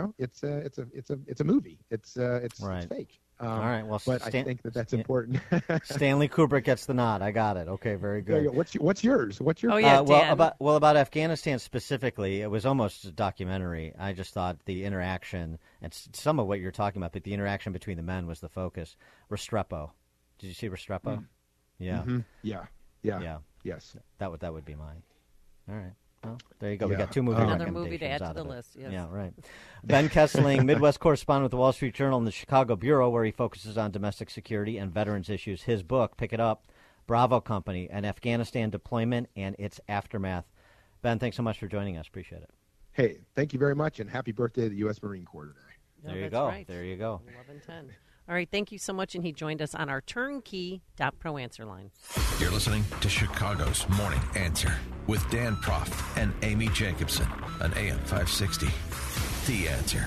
movie. It's fake. All right. Well, but I think that's important. Stanley Kubrick gets the nod. I got it. Okay, very good. What's yours? What's your? Oh yeah, Dan. About Afghanistan specifically, it was almost a documentary. I just thought the interaction and some of what you're talking about, but the interaction between the men was the focus. Restrepo. Did you see Restrepo? Mm. Yeah. Mm-hmm. Yeah. Yes. That would be mine. All right. Well, there you go. Yeah. We got two movie recommendations. Another movie to add to the list. Yes. Yeah, right. Ben Kessling, Midwest correspondent with the Wall Street Journal and the Chicago Bureau, where he focuses on domestic security and veterans issues. His book, pick it up, Bravo Company, an Afghanistan deployment and its aftermath. Ben, thanks so much for joining us. Appreciate it. Hey, thank you very much, and happy birthday to the U.S. Marine Corps today. There you that's go. Right. There you go. 11:10. All right, thank you so much, and he joined us on our turnkey.pro answer line. You're listening to Chicago's Morning Answer with Dan Proft and Amy Jacobson on AM 560. The Answer.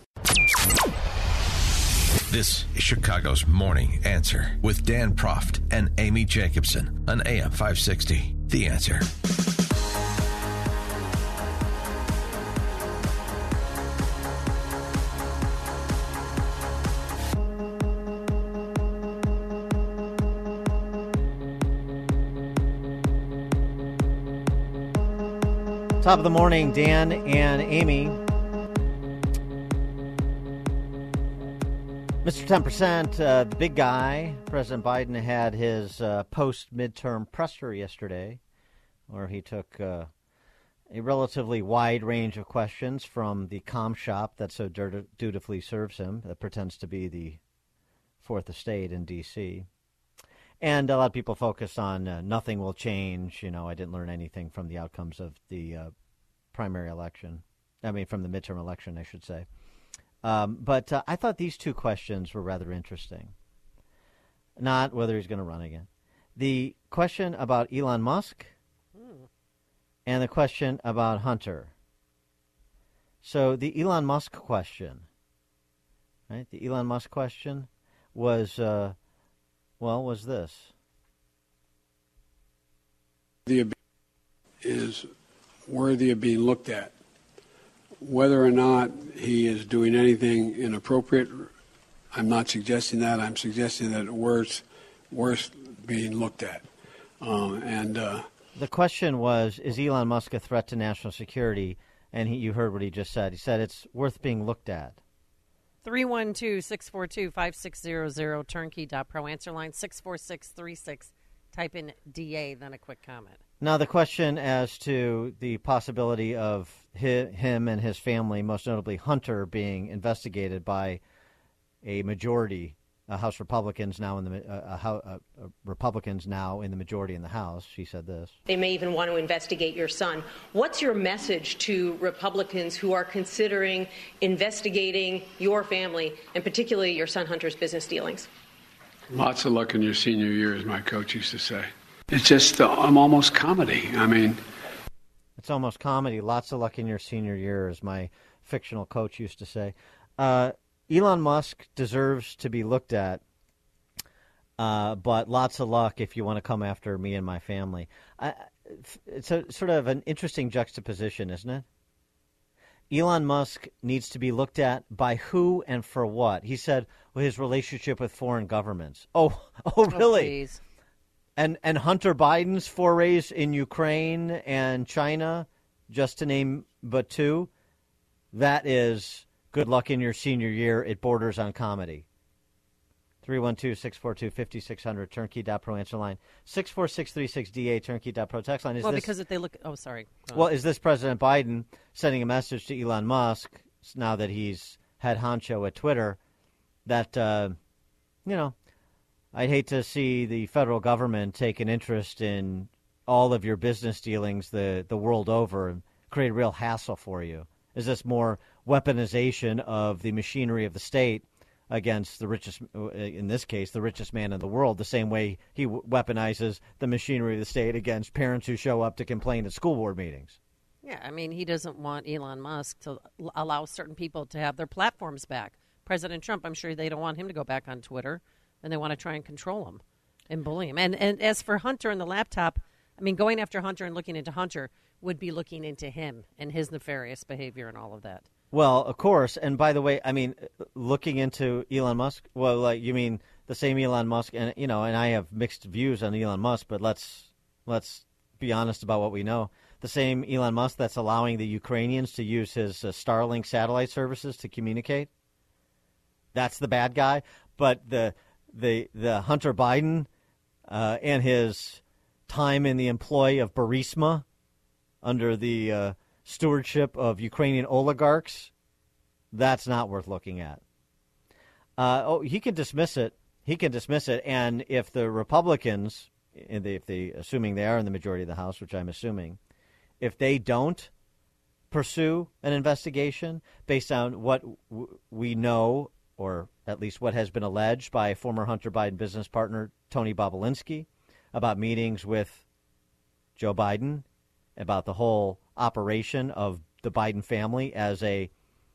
This is Chicago's Morning Answer with Dan Proft and Amy Jacobson on AM 560. The Answer. Top of the morning, Dan and Amy. Mr. 10%, the big guy, President Biden, had his post-midterm presser yesterday, where he took a relatively wide range of questions from the comm shop that so dutifully serves him, that pretends to be the Fourth Estate in D.C., and a lot of people focus on nothing will change. I didn't learn anything from the outcomes of the primary election. From the midterm election, I should say. But I thought these two questions were rather interesting. Not whether he's going to run again. The question about Elon Musk and the question about Hunter. So the Elon Musk question, right? The Elon Musk question was this. Is worthy of being looked at. Whether or not he is doing anything inappropriate, I'm not suggesting that. I'm suggesting that it's worth being looked at. The question was, is Elon Musk a threat to national security? And you heard what he just said. He said it's worth being looked at. 312-642-5600, turnkey.pro answer line, 64636. Type in DA, then a quick comment. Now, the question as to the possibility of him and his family, most notably Hunter, being investigated by a majority House Republicans now in the Republicans now in the majority in the House. She said this. They may even want to investigate your son. What's your message to Republicans who are considering investigating your family, and particularly your son Hunter's business dealings? Lots of luck in your senior year, as my coach used to say. It's just I'm almost comedy. I mean, it's almost comedy. Lots of luck in your senior year, as my fictional coach used to say. Elon Musk deserves to be looked at, but lots of luck if you want to come after me and my family. It's a sort of an interesting juxtaposition, isn't it? Elon Musk needs to be looked at by who and for what. He said his relationship with foreign governments. Oh, really? Please. And Hunter Biden's forays in Ukraine and China, just to name but two, that is good luck in your senior year. It borders on comedy. 312-642-5600, turnkey.pro answer line. 64636DA, turnkey.pro text line. Because if they look... Oh, sorry. Well, is this President Biden sending a message to Elon Musk, now that he's head honcho at Twitter, that, I'd hate to see the federal government take an interest in all of your business dealings the world over and create a real hassle for you? Is this more weaponization of the machinery of the state against the richest, in this case, the richest man in the world, the same way he weaponizes the machinery of the state against parents who show up to complain at school board meetings? Yeah, I mean, he doesn't want Elon Musk to allow certain people to have their platforms back. President Trump, I'm sure they don't want him to go back on Twitter, and they want to try and control him and bully him. And as for Hunter and the laptop, I mean, going after Hunter and looking into Hunter would be looking into him and his nefarious behavior and all of that. Well, of course. And by the way, I mean, looking into Elon Musk, well, like, you mean the same Elon Musk, and and I have mixed views on Elon Musk, but let's be honest about what we know. The same Elon Musk that's allowing the Ukrainians to use his Starlink satellite services to communicate. That's the bad guy. But the Hunter Biden and his time in the employ of Burisma under the stewardship of Ukrainian oligarchs, that's not worth looking at. He can dismiss it. He can dismiss it. And if the Republicans, assuming they are in the majority of the House, which I'm assuming, if they don't pursue an investigation based on what we know, or at least what has been alleged by former Hunter Biden business partner Tony Bobulinski about meetings with Joe Biden, about the whole operation of the Biden family as a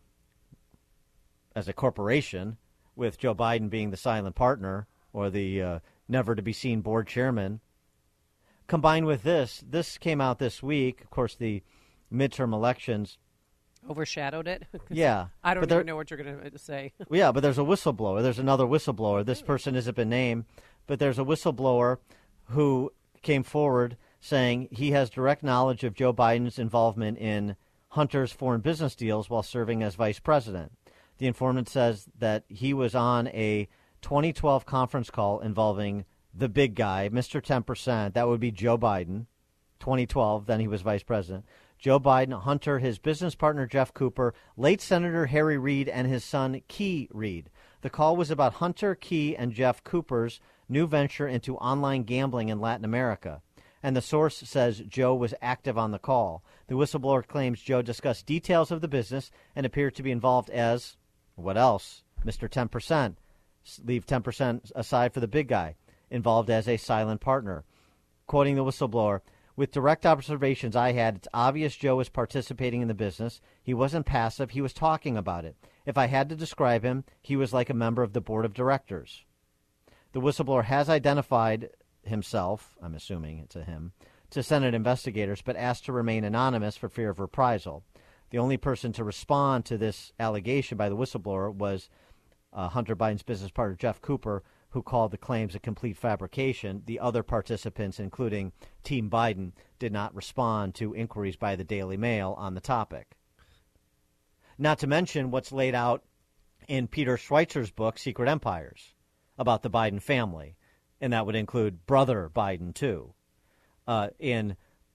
corporation, with Joe Biden being the silent partner or the never-to-be-seen board chairman. Combined with this came out this week. Of course, the midterm elections overshadowed it. Yeah. I don't even know what you're going to say. Yeah, but there's a whistleblower. There's another whistleblower. This person hasn't been named, but there's a whistleblower who came forward saying he has direct knowledge of Joe Biden's involvement in Hunter's foreign business deals while serving as vice president. The informant says that he was on a 2012 conference call involving the big guy, Mr. 10%. That would be Joe Biden. 2012, then he was vice president. Joe Biden, Hunter, his business partner Jeff Cooper, late Senator Harry Reid, and his son Key Reid. The call was about Hunter, Key, and Jeff Cooper's new venture into online gambling in Latin America. And the source says Joe was active on the call. The whistleblower claims Joe discussed details of the business and appeared to be involved as, what else? Mr. 10%. Leave 10% aside for the big guy. Involved as a silent partner. Quoting the whistleblower, with direct observations I had, it's obvious Joe was participating in the business. He wasn't passive. He was talking about it. If I had to describe him, he was like a member of the board of directors. The whistleblower has identified himself, I'm assuming it's a him, to Senate investigators, but asked to remain anonymous for fear of reprisal. The only person to respond to this allegation by the whistleblower was Hunter Biden's business partner, Jeff Cooper, who called the claims a complete fabrication. The other participants, including Team Biden, did not respond to inquiries by the Daily Mail on the topic. Not to mention what's laid out in Peter Schweizer's book, Secret Empires, about the Biden family. And that would include brother Biden, too. In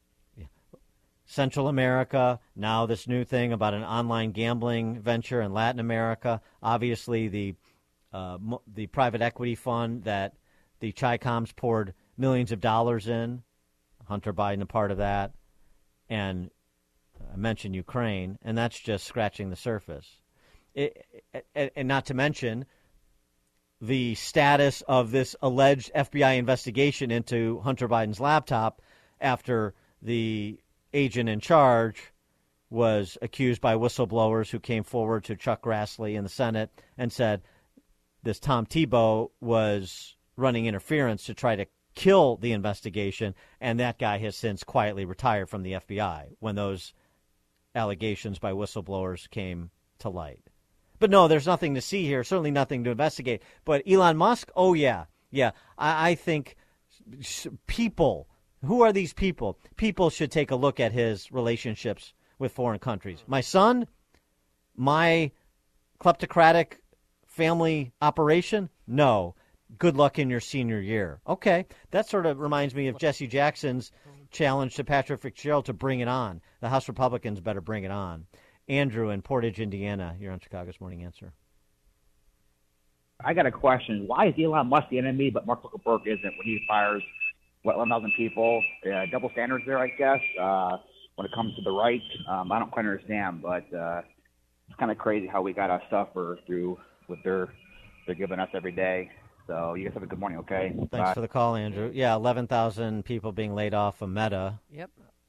Central America, now this new thing about an online gambling venture in Latin America. Obviously, the private equity fund that the Chi-Coms poured millions of dollars in, Hunter Biden a part of that, and I mentioned Ukraine, and that's just scratching the surface. And not to mention the status of this alleged FBI investigation into Hunter Biden's laptop after the agent in charge was accused by whistleblowers who came forward to Chuck Grassley in the Senate and said this Tom Tebow was running interference to try to kill the investigation, and that guy has since quietly retired from the FBI when those allegations by whistleblowers came to light. But no, there's nothing to see here, certainly nothing to investigate. But Elon Musk, oh yeah. I think people, who are these people? People should take a look at his relationships with foreign countries. My son, my kleptocratic family operation? No. Good luck in your senior year. Okay, that sort of reminds me of Jesse Jackson's challenge to Patrick Fitzgerald to bring it on. The House Republicans better bring it on. Andrew in Portage, Indiana, you're on Chicago's Morning Answer. I got a question. Why is Elon Musk the enemy, but Mark Zuckerberg isn't when he fires 11,000 people? Double standards there, I guess, when it comes to the right. I don't quite understand, but it's kind of crazy how we got to suffer through what they're giving us every day. So you guys have a good morning, okay? Thanks Bye. for the call, Andrew. Yeah, 11,000 people being laid off of Meta. Yep.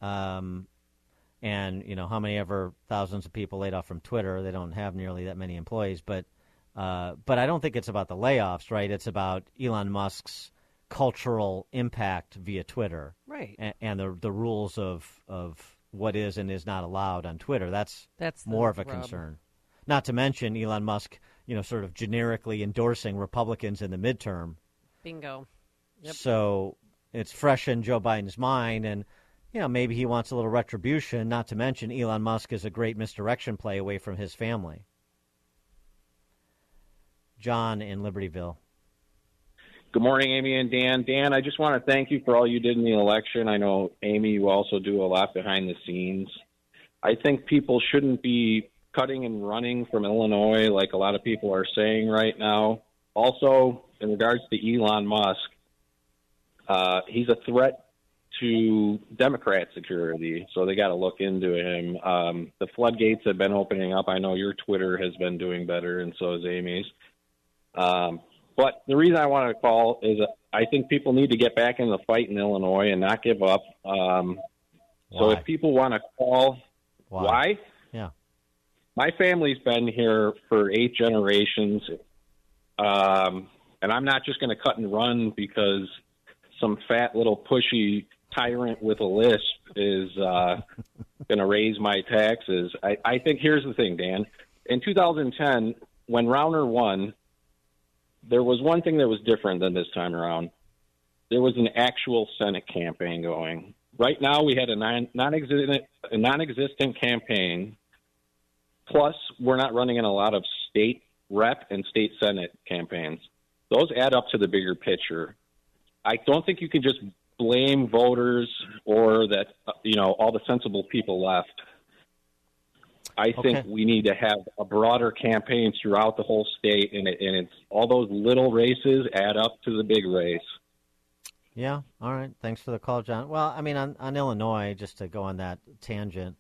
And, how many ever thousands of people laid off from Twitter. They don't have nearly that many employees. But I don't think it's about the layoffs, right? It's about Elon Musk's cultural impact via Twitter. Right. And the rules of what is and is not allowed on Twitter. That's more of a concern. Not to mention Elon Musk, sort of generically endorsing Republicans in the midterm. Bingo. Yep. So it's fresh in Joe Biden's mind, and maybe he wants a little retribution, not to mention Elon Musk is a great misdirection play away from his family. John in Libertyville. Good morning, Amy and Dan. Dan, I just want to thank you for all you did in the election. I know, Amy, you also do a lot behind the scenes. I think people shouldn't be cutting and running from Illinois like a lot of people are saying right now. Also, in regards to Elon Musk, he's a threat to Democrat security, so they got to look into him. The floodgates have been opening up. I know your Twitter has been doing better, and so has Amy's. But the reason I want to call is I think people need to get back in the fight in Illinois and not give up. So if people want to call, why? Yeah. My family's been here for 8 generations, and I'm not just going to cut and run because some fat little pushy tyrant with a lisp is going to raise my taxes. I think here's the thing, Dan. In 2010, when Rauner won, there was one thing that was different than this time around. There was an actual Senate campaign going. Right now, we had a non-existent campaign. Plus, we're not running in a lot of state rep and state Senate campaigns. Those add up to the bigger picture. I don't think you can just blame voters or that, all the sensible people left. I think we need to have a broader campaign throughout the whole state, and it's all those little races add up to the big race. Yeah, all right. Thanks for the call, John. Well, I mean, on Illinois, just to go on that tangent,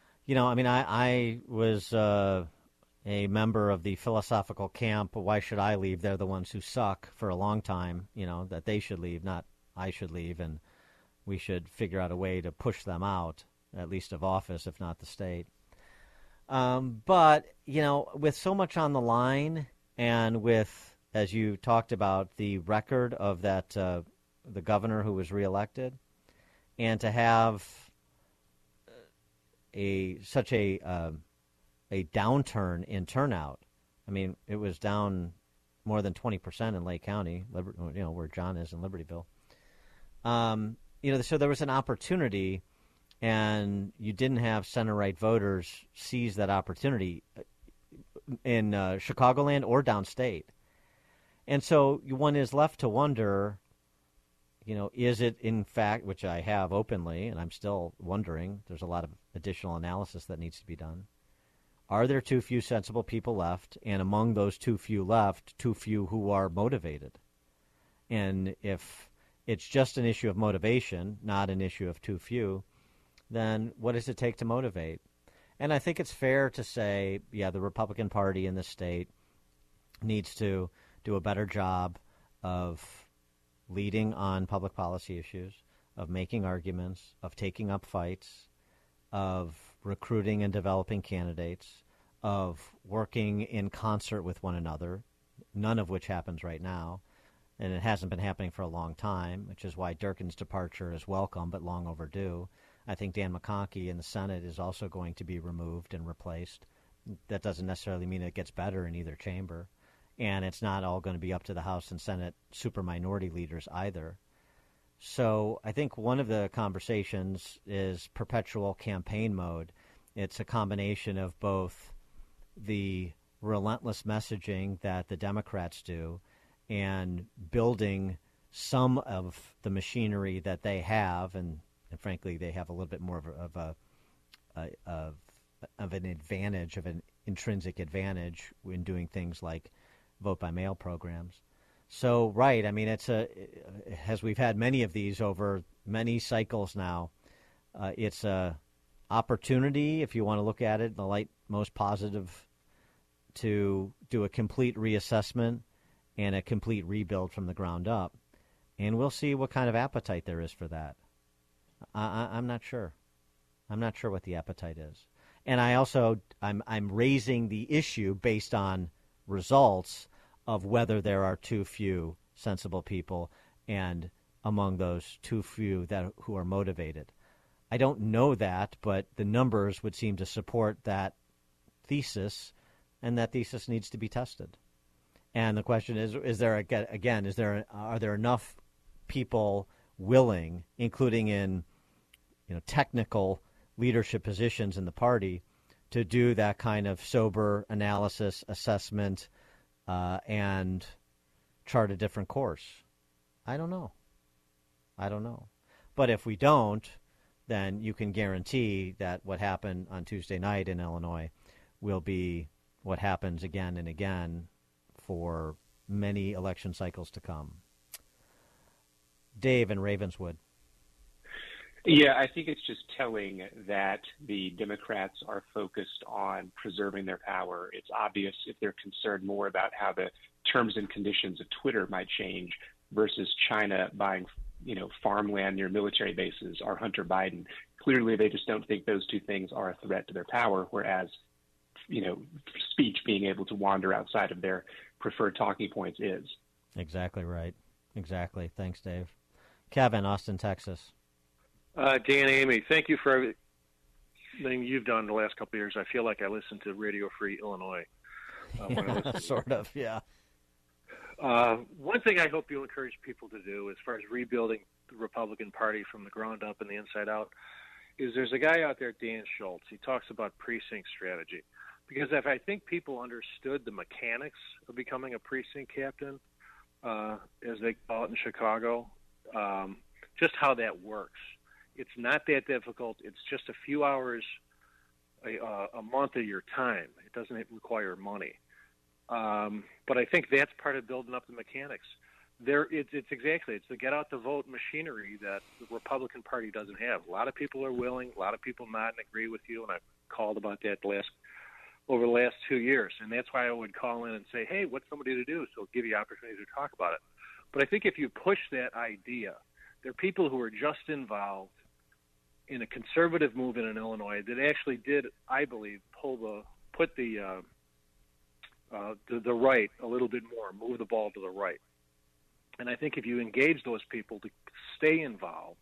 I was a member of the philosophical camp, why should I leave? They're the ones who suck for a long time, that they should leave, not I should leave, and we should figure out a way to push them out, at least of office, if not the state. But, with so much on the line and with, as you talked about, the record of that, the governor who was reelected, and to have such a downturn in turnout. I mean, it was down more than 20% in Lake County, where John is in Libertyville. So there was an opportunity, and you didn't have center-right voters seize that opportunity in Chicagoland or downstate. And so one is left to wonder, is it in fact, which I have openly, and I'm still wondering, there's a lot of additional analysis that needs to be done. Are there too few sensible people left? And among those too few left, too few who are motivated? And if it's just an issue of motivation, not an issue of too few, then what does it take to motivate? And I think it's fair to say, the Republican Party in this state needs to do a better job of leading on public policy issues, of making arguments, of taking up fights, of recruiting and developing candidates, of working in concert with one another, none of which happens right now. And it hasn't been happening for a long time, which is why Durkin's departure is welcome but long overdue. I think Dan McConkey in the Senate is also going to be removed and replaced. That doesn't necessarily mean it gets better in either chamber. And it's not all going to be up to the House and Senate superminority leaders either. So I think one of the conversations is perpetual campaign mode. It's a combination of both the relentless messaging that the Democrats do and building some of the machinery that they have, and frankly, they have a little bit more of an advantage, of an intrinsic advantage in doing things like vote-by-mail programs. So, right, I mean, as we've had many of these over many cycles now, it's a opportunity, if you want to look at it in the light most positive, to do a complete reassessment and a complete rebuild from the ground up. And we'll see what kind of appetite there is for that. I'm not sure. I'm not sure what the appetite is. And I'm raising the issue based on results of whether there are too few sensible people, and among those too few who are motivated. I don't know that, but the numbers would seem to support that thesis, and that thesis needs to be tested. And the question is are there enough people willing, including in technical leadership positions in the party, to do that kind of sober analysis, assessment, and chart a different course? I don't know. But if we don't, then you can guarantee that what happened on Tuesday night in Illinois will be what happens again and again for many election cycles to come. Dave in Ravenswood. Yeah, I think it's just telling that the Democrats are focused on preserving their power. It's obvious if they're concerned more about how the terms and conditions of Twitter might change versus China buying, farmland near military bases or Hunter Biden. Clearly, they just don't think those two things are a threat to their power, whereas, speech being able to wander outside of their preferred talking points is. Exactly right. Exactly. Thanks, Dave. Kevin, Austin, Texas. Dan, Amy, thank you for everything you've done the last couple of years. I feel like I listen to Radio Free Illinois. Sort of, yeah. One thing I hope you encourage people to do as far as rebuilding the Republican Party from the ground up and the inside out is there's a guy out there, Dan Schultz. He talks about precinct strategy. Because if I think people understood the mechanics of becoming a precinct captain, as they call it in Chicago, just how that works. It's not that difficult. It's just a few hours a month of your time. It doesn't require money. But I think that's part of building up the mechanics. It's the get out the vote machinery that the Republican Party doesn't have. A lot of people are willing, a lot of people not and agree with you, and I've called about that over the last 2 years. And that's why I would call in and say, hey, what's somebody to do? So I'll give you opportunity to talk about it. But I think if you push that idea, there are people who are just involved in a conservative movement in Illinois that actually did, I believe, put the right a little bit more, move the ball to the right. And I think if you engage those people to stay involved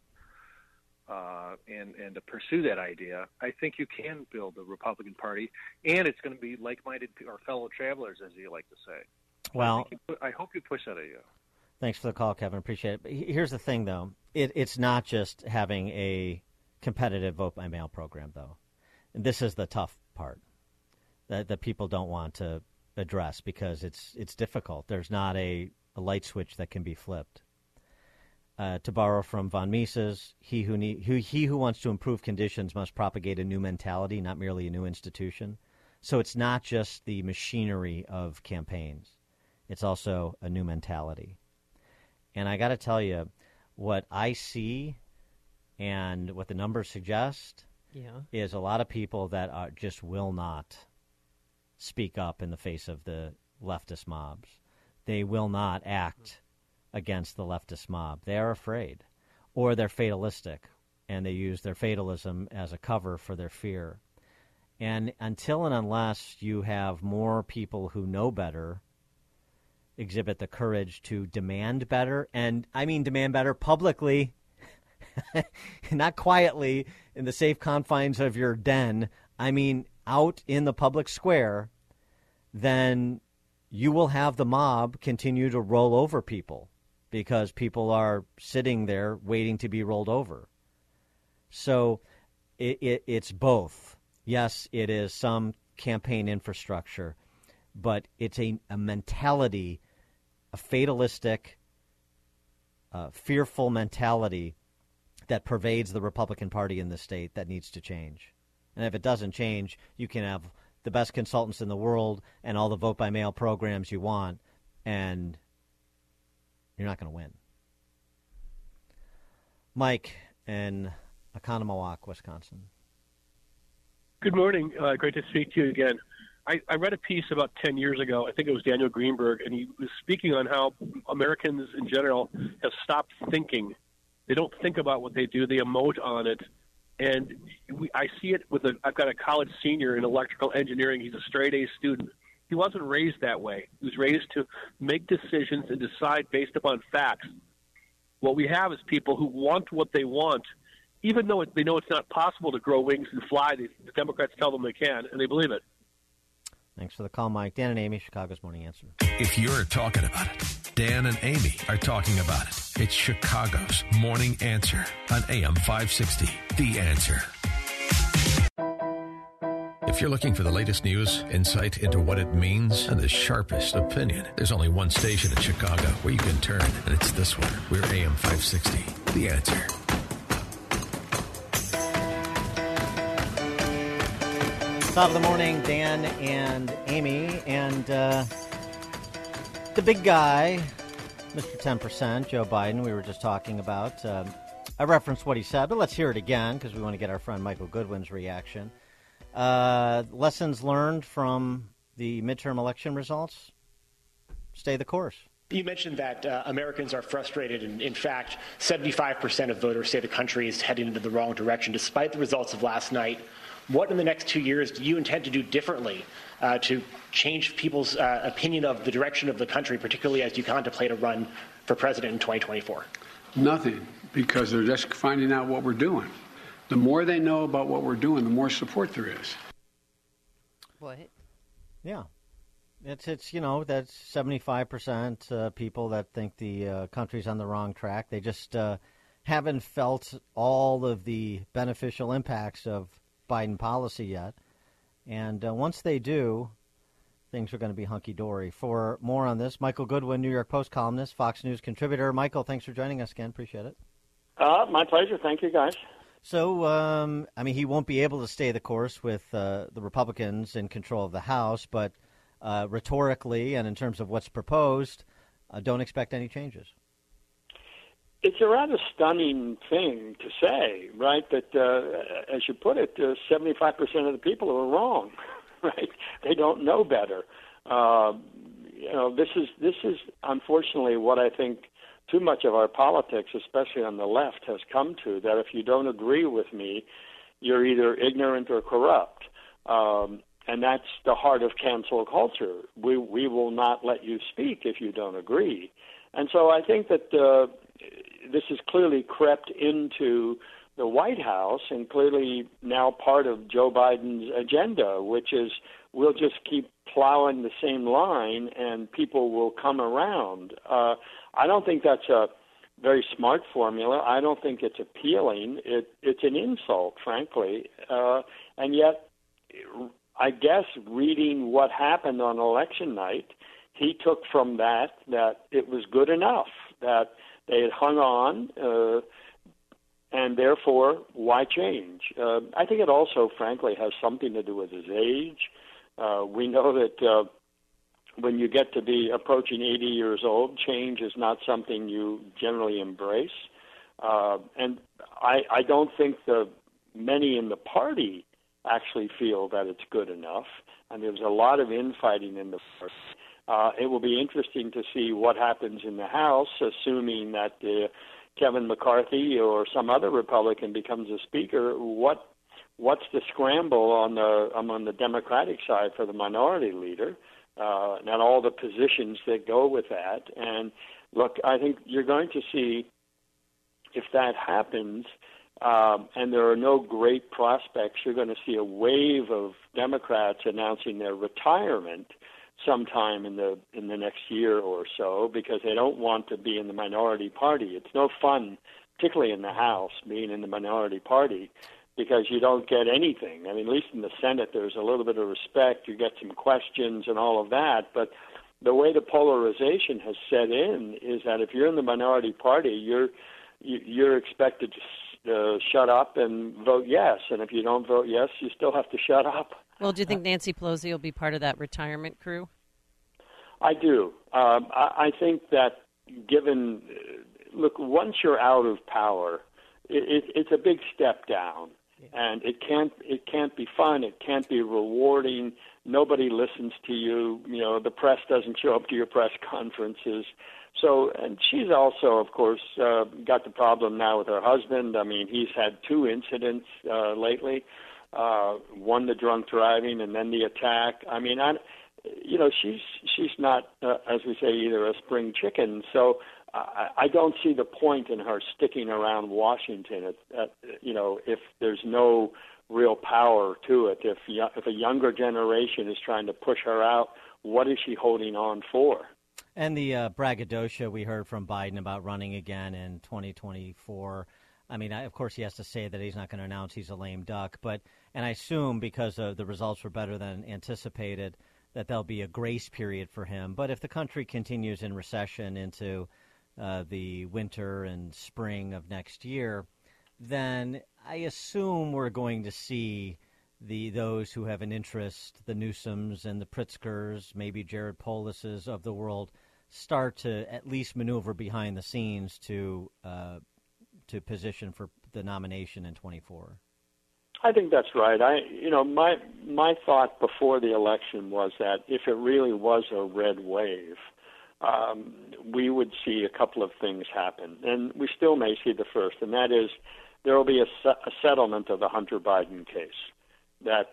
and to pursue that idea, I think you can build the Republican Party, and it's going to be like-minded or fellow travelers, as you like to say. Well, I hope you push that idea. Thanks for the call, Kevin. Appreciate it. But here's the thing, though. It's not just having a competitive vote-by-mail program, though. And this is the tough part that people don't want to address because it's difficult. There's not a light switch that can be flipped. To borrow from von Mises, he who wants to improve conditions must propagate a new mentality, not merely a new institution. So it's not just the machinery of campaigns. It's also a new mentality. And I got to tell you, what I see and what the numbers suggest is a lot of people that just will not speak up in the face of the leftist mobs. They will not act against the leftist mob. They are afraid, or they're fatalistic, and they use their fatalism as a cover for their fear. And until and unless you have more people who know better exhibit the courage to demand better, and I mean demand better publicly, not quietly in the safe confines of your den, I mean out in the public square, then you will have the mob continue to roll over people, because people are sitting there waiting to be rolled over. So it's both. Yes, it is some campaign infrastructure, but it's a mentality, a fatalistic, fearful mentality that pervades the Republican Party in the state that needs to change. And if it doesn't change, you can have the best consultants in the world and all the vote-by-mail programs you want, and you're not going to win. Mike in Oconomowoc, Wisconsin. Good morning. Great to speak to you again. I read a piece about 10 years ago. I think it was Daniel Greenberg, and he was speaking on how Americans in general have stopped thinking. They don't think about what they do. They emote on it. And I see it I've got a college senior in electrical engineering. He's a straight-A student. He wasn't raised that way. He was raised to make decisions and decide based upon facts. What we have is people who want what they want, even though they know it's not possible to grow wings and fly. The Democrats tell them they can, and they believe it. Thanks for the call, Mike. Dan and Amy, Chicago's Morning Answer. If you're talking about it, Dan and Amy are talking about it. It's Chicago's Morning Answer on AM 560. The Answer. If you're looking for the latest news, insight into what it means, and the sharpest opinion, there's only one station in Chicago where you can turn, and it's this one. We're AM 560. The Answer. Top of the morning, Dan and Amy, and the big guy, Mr. 10%, Joe Biden, we were just talking about. I referenced what he said, but let's hear it again because we want to get our friend Michael Goodwin's reaction. Lessons learned from the midterm election results? Stay the course. You mentioned that Americans are frustrated, and in fact, 75% of voters say the country is heading into the wrong direction despite the results of last night. What in the next 2 years do you intend to do differently to change people's opinion of the direction of the country, particularly as you contemplate a run for president in 2024? Nothing, because they're just finding out what we're doing. The more they know about what we're doing, the more support there is. What? Yeah. It's that's 75% people that think the country's on the wrong track. They just haven't felt all of the beneficial impacts of Biden policy yet. And once they do, things are going to be hunky-dory. For more on this, Michael Goodwin, New York Post columnist, Fox News contributor. Michael, thanks for joining us again. Appreciate it. My pleasure. Thank you, guys. So, he won't be able to stay the course with the Republicans in control of the House, but rhetorically and in terms of what's proposed, don't expect any changes. It's a rather stunning thing to say, right? That, as you put it, 75% of the people are wrong, right? They don't know better. This is unfortunately what I think too much of our politics, especially on the left, has come to. That if you don't agree with me, you're either ignorant or corrupt, and that's the heart of cancel culture. We will not let you speak if you don't agree, and so I think that. This has clearly crept into the White House and clearly now part of Joe Biden's agenda, which is we'll just keep plowing the same line and people will come around. I don't think that's a very smart formula. I don't think it's appealing. It's an insult, frankly. And yet, I guess reading what happened on election night, he took from that it was good enough. that they had hung on, and therefore, why change? I think it also, frankly, has something to do with his age. We know that when you get to be approaching 80 years old, change is not something you generally embrace. And I don't think many in the party actually feel that it's good enough. And there's a lot of infighting in the party. It will be interesting to see what happens in the House, assuming that Kevin McCarthy or some other Republican becomes a speaker. What's the scramble among the Democratic side for the minority leader, and all the positions that go with that? And look, I think you're going to see, if that happens, and there are no great prospects, you're going to see a wave of Democrats announcing their retirement sometime in the next year or so, because they don't want to be in the minority party. It's no fun, particularly in the House, being in the minority party, because you don't get anything. I mean, at least in the Senate, there's a little bit of respect. You get some questions and all of that, but the way the polarization has set in is that if you're in the minority party, you're expected to shut up and vote yes, and if you don't vote yes, you still have to shut up. Well, do you think Nancy Pelosi will be part of that retirement crew? I do. I think that look, once you're out of power, it's a big step down, and it can't be fun. It can't be rewarding. Nobody listens to you. You know, the press doesn't show up to your press conferences. So, and she's also, of course, got the problem now with her husband. I mean, he's had 2 incidents lately. One, the drunk driving, and then the attack. I mean, she's not, as we say, either a spring chicken. So I don't see the point in her sticking around Washington. If there's no real power to it, if a younger generation is trying to push her out, what is she holding on for? And the braggadocio we heard from Biden about running again in 2024. I mean, of course, he has to say that he's not going to announce he's a lame duck. And I assume because the results were better than anticipated, that there'll be a grace period for him. But if the country continues in recession into the winter and spring of next year, then I assume we're going to see those who have an interest, the Newsoms and the Pritzkers, maybe Jared Polises of the world, start to at least maneuver behind the scenes to position for the nomination in 24. I think that's right. My thought before the election was that if it really was a red wave, we would see a couple of things happen, and we still may see the first, and that is there will be a settlement of the Hunter Biden case. That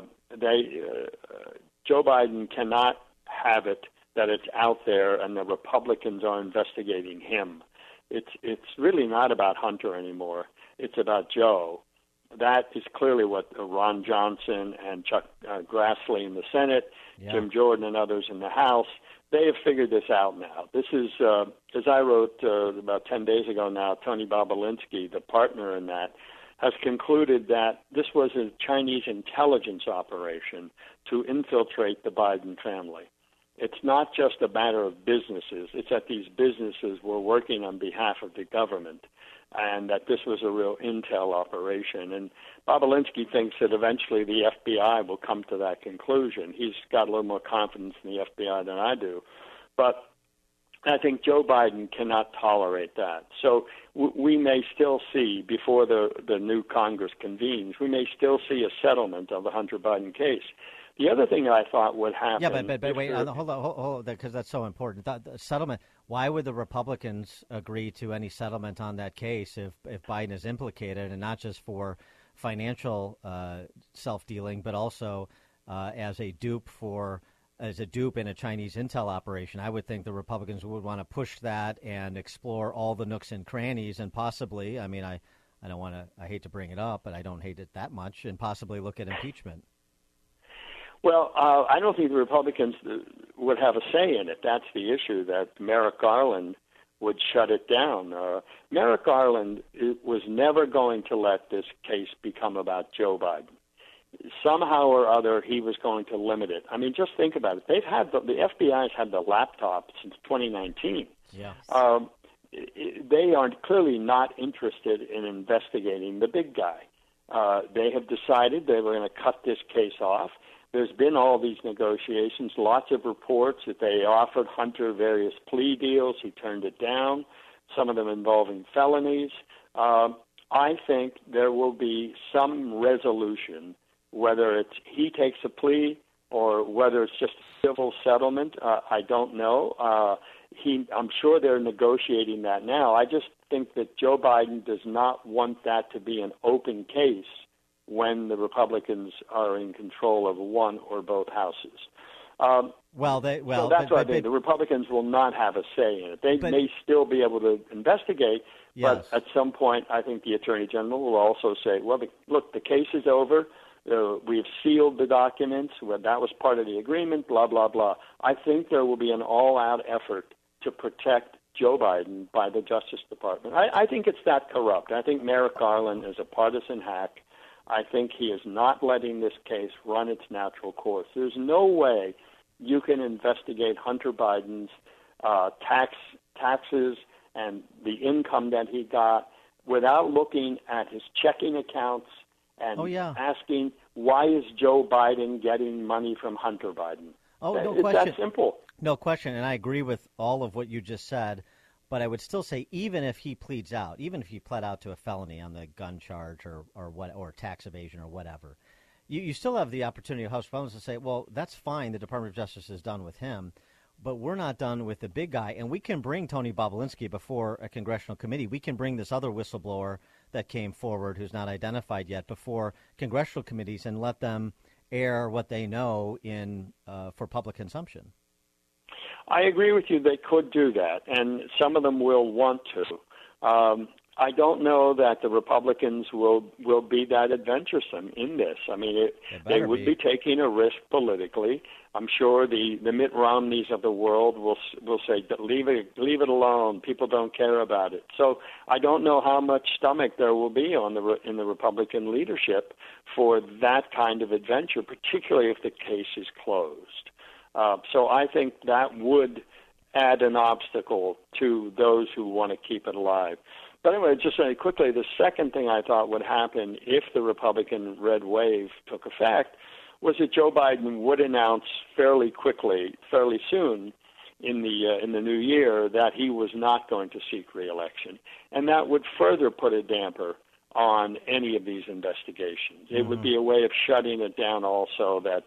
Joe Biden cannot have it that it's out there and the Republicans are investigating him. It's really not about Hunter anymore. It's about Joe. That is clearly what Ron Johnson and Chuck Grassley in the Senate, Jim Jordan and others in the House, they have figured this out now. This is, as I wrote about 10 days ago now, Tony Bobolinsky, the partner in that, has concluded that this was a Chinese intelligence operation to infiltrate the Biden family. It's not just a matter of businesses. It's that these businesses were working on behalf of the government, and that this was a real intel operation. And Bobolinsky thinks that eventually the FBI will come to that conclusion. He's got a little more confidence in the FBI than I do. But I think Joe Biden cannot tolerate that. So we may still see, before the new Congress convenes, we may still see a settlement of the Hunter Biden case. The other thing I thought would happen... Yeah, but wait, hold on, because that's so important. The settlement, why would the Republicans agree to any settlement on that case if Biden is implicated, and not just for financial self-dealing, but also as a dupe in a Chinese intel operation? I would think the Republicans would want to push that and explore all the nooks and crannies, and possibly, I mean, I hate to bring it up, but I don't hate it that much, and possibly look at impeachment. Well, I don't think the Republicans would have a say in it. That's the issue, that Merrick Garland would shut it down. Merrick Garland was never going to let this case become about Joe Biden. Somehow or other, he was going to limit it. I mean, just think about it. The FBI's had the laptop since 2019. Yeah. they are clearly not interested in investigating the big guy. They have decided they were going to cut this case off. There's been all these negotiations, lots of reports that they offered Hunter various plea deals. He turned it down, some of them involving felonies. I think there will be some resolution, whether it's he takes a plea or whether it's just a civil settlement. I don't know. I'm sure they're negotiating that now. I just think that Joe Biden does not want that to be an open case when the Republicans are in control of one or both houses. So that's what I think. The Republicans will not have a say in it. They may still be able to investigate, but at some point, I think the Attorney General will also say, well, look, the case is over. We've sealed the documents. That was part of the agreement, blah, blah, blah. I think there will be an all-out effort to protect Joe Biden by the Justice Department. I think it's that corrupt. I think Merrick Garland is a partisan hack. I think he is not letting this case run its natural course. There's no way you can investigate Hunter Biden's taxes and the income that he got without looking at his checking accounts and asking, why is Joe Biden getting money from Hunter Biden? No question. It's that simple. No question, and I agree with all of what you just said. But I would still say, even if he pleads out, even if he pled out to a felony on the gun charge or tax evasion or whatever, you still have the opportunity of House Republicans to say, well, that's fine. The Department of Justice is done with him, but we're not done with the big guy. And we can bring Tony Bobulinski before a congressional committee. We can bring this other whistleblower that came forward who's not identified yet before congressional committees and let them air what they know for public consumption. I agree with you. They could do that, and some of them will want to. I don't know that the Republicans will be that adventuresome in this. I mean, they would be taking a risk politically. I'm sure the Mitt Romneys of the world will say, leave it alone. People don't care about it. So I don't know how much stomach there will be in the Republican leadership for that kind of adventure, particularly if the case is closed. So I think that would add an obstacle to those who want to keep it alive. But anyway, just very quickly, the second thing I thought would happen if the Republican red wave took effect was that Joe Biden would announce fairly soon in the new year that he was not going to seek re-election, and that would further put a damper on any of these investigations. It would be a way of shutting it down also that,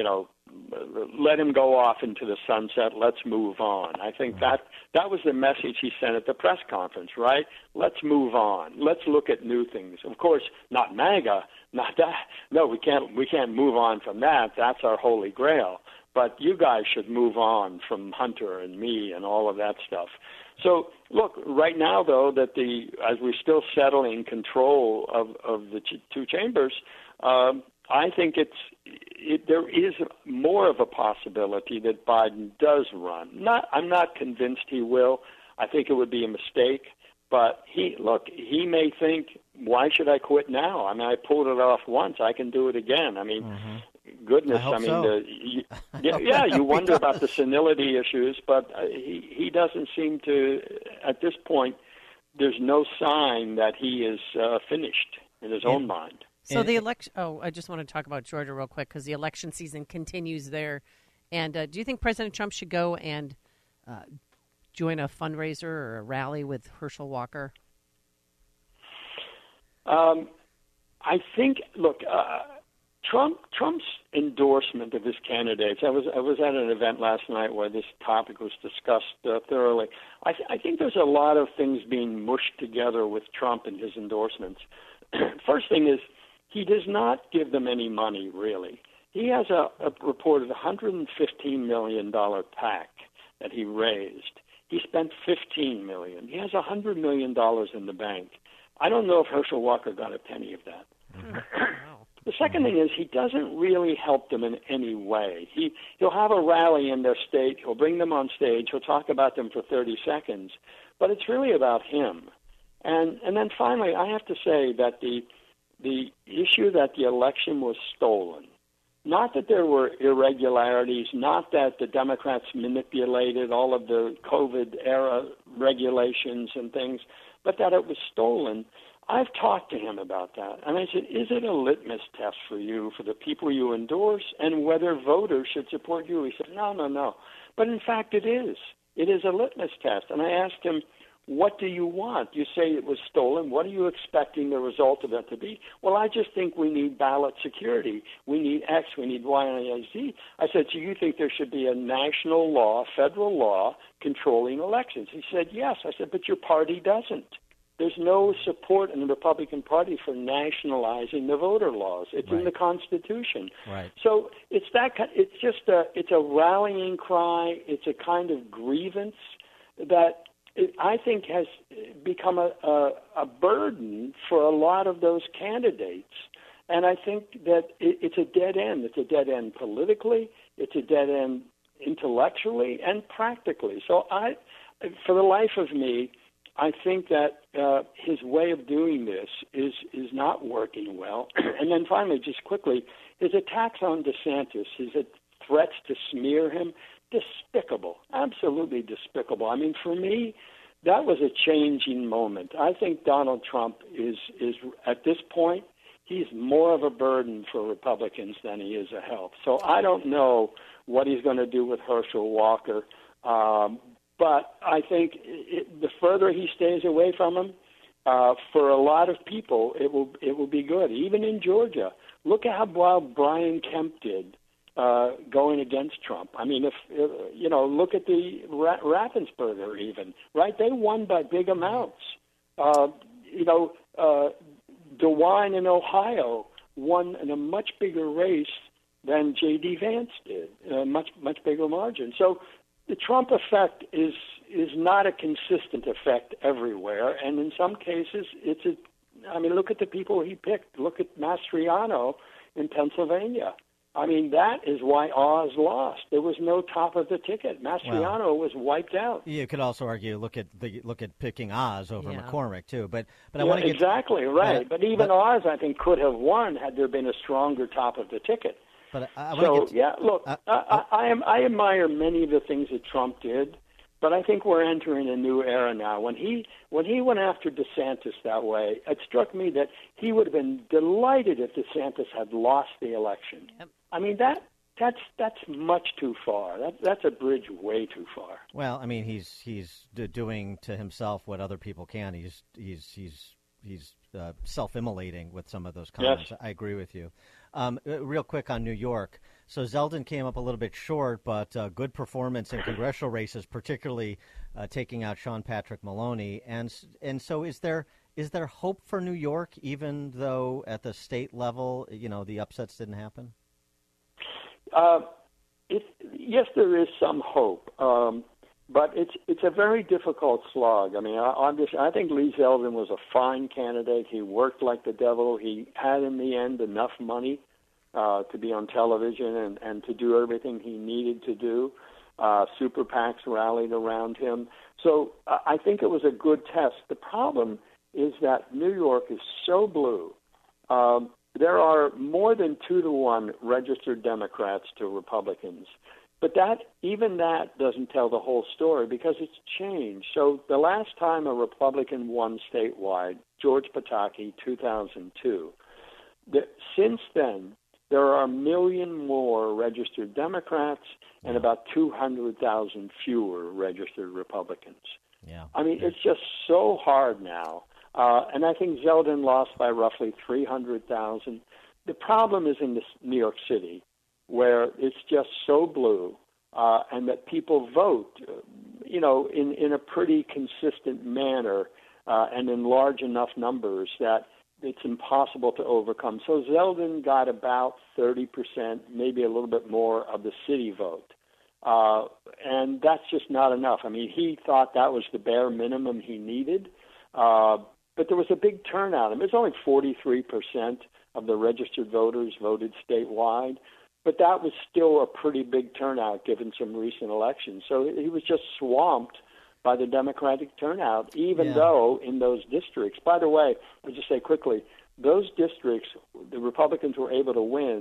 let him go off into the sunset, let's move on. I think that was the message he sent at the press conference, right? Let's move on. Let's look at new things. Of course, not MAGA, not that. No, we can't move on from that. That's our holy grail. But you guys should move on from Hunter and me and all of that stuff. So, look, right now, though, as we're still settling control of the two chambers, I think there is more of a possibility that Biden does run. I'm not convinced he will. I think it would be a mistake. But he may think, why should I quit now? I mean, I pulled it off once. I can do it again. I mean, goodness. You wonder about the senility issues, but he doesn't seem to, at this point, there's no sign that he is finished in his own mind. So the election. Oh, I just want to talk about Georgia real quick because the election season continues there. And do you think President Trump should go and join a fundraiser or a rally with Herschel Walker? I think. Look, Trump's endorsement of his candidates. I was at an event last night where this topic was discussed thoroughly. I think there's a lot of things being mushed together with Trump and his endorsements. First thing is, he does not give them any money, really. He has a reported $115 million PAC that he raised. He spent $15 million. He has $100 million in the bank. I don't know if Herschel Walker got a penny of that. The second thing is he doesn't really help them in any way. He'll have a rally in their state. He'll bring them on stage. He'll talk about them for 30 seconds. But it's really about him. And then finally, I have to say that the issue that the election was stolen Not that there were irregularities, not that the Democrats manipulated all of the COVID-era regulations and things, but that it was stolen. I've talked to him about that, and I said, is it a litmus test for you, for the people you endorse, and whether voters should support you? He said, no. But in fact, it is. It is a litmus test. And I asked him, what do you want? You say it was stolen. What are you expecting the result of that to be? Well, I just think we need ballot security. We need X, we need Y, and Z. I said, so you think there should be a national law, federal law, controlling elections? He said, yes. I said, but your party doesn't. There's no support in the Republican Party for nationalizing the voter laws. It's in the Constitution. Right. So it's it's a rallying cry. It's a kind of grievance that I think has become a burden for a lot of those candidates. And I think that it's a dead end. It's a dead end politically. It's a dead end intellectually and practically. So for the life of me, I think that his way of doing this is not working well. And then finally, just quickly, his attacks on DeSantis, his threats to smear him, despicable, absolutely despicable. I mean, for me, that was a changing moment. I think Donald Trump is at this point, he's more of a burden for Republicans than he is a help. So I don't know what he's going to do with Herschel Walker. But I think the further he stays away from him, for a lot of people, it will be good. Even in Georgia, look at how well Brian Kemp did going against Trump. I mean, look at the Raffensperger even, right? They won by big amounts. DeWine in Ohio won in a much bigger race than J.D. Vance did, a much bigger margin. So the Trump effect is not a consistent effect everywhere, and in some cases, look at the people he picked. Look at Mastriano in Pennsylvania. I mean, that is why Oz lost. There was no top of the ticket. Mastriano was wiped out. You could also argue look at picking Oz over McCormick too, but I want want to get exactly right. But even Oz, I think, could have won had there been a stronger top of the ticket. But I admire many of the things that Trump did, but I think we're entering a new era now. When he went after DeSantis that way, it struck me that he would have been delighted if DeSantis had lost the election. Yep. I mean, that's much too far. That's a bridge way too far. Well, I mean, he's doing to himself what other people can. He's self-immolating with some of those comments. Yes. I agree with you. Real quick on New York. So Zeldin came up a little bit short, but good performance in congressional races, particularly taking out Sean Patrick Maloney. And so is there hope for New York, even though at the state level, the upsets didn't happen? Yes, there is some hope. But it's a very difficult slog. I mean, I think Lee Zeldin was a fine candidate. He worked like the devil. He had, in the end, enough money to be on television and to do everything he needed to do. Super PACs rallied around him. So I think it was a good test. The problem is that New York is so blue. There are more than 2-to-1 registered Democrats to Republicans. But even that doesn't tell the whole story because it's changed. So the last time a Republican won statewide, George Pataki, 2002, since then, there are 1 million more registered Democrats and about 200,000 fewer registered Republicans. Yeah. I mean, it's just so hard now. And I think Zeldin lost by roughly 300,000. The problem is in New York City, where it's just so blue, and that people vote, in a pretty consistent manner and in large enough numbers that it's impossible to overcome. So Zeldin got about 30%, maybe a little bit more of the city vote. And that's just not enough. I mean, he thought that was the bare minimum he needed, but there was a big turnout. I mean, it's only 43% of the registered voters voted statewide. But that was still a pretty big turnout given some recent elections. So he was just swamped by the Democratic turnout, even though in those districts, by the way, I'll just say quickly, those districts, the Republicans were able to win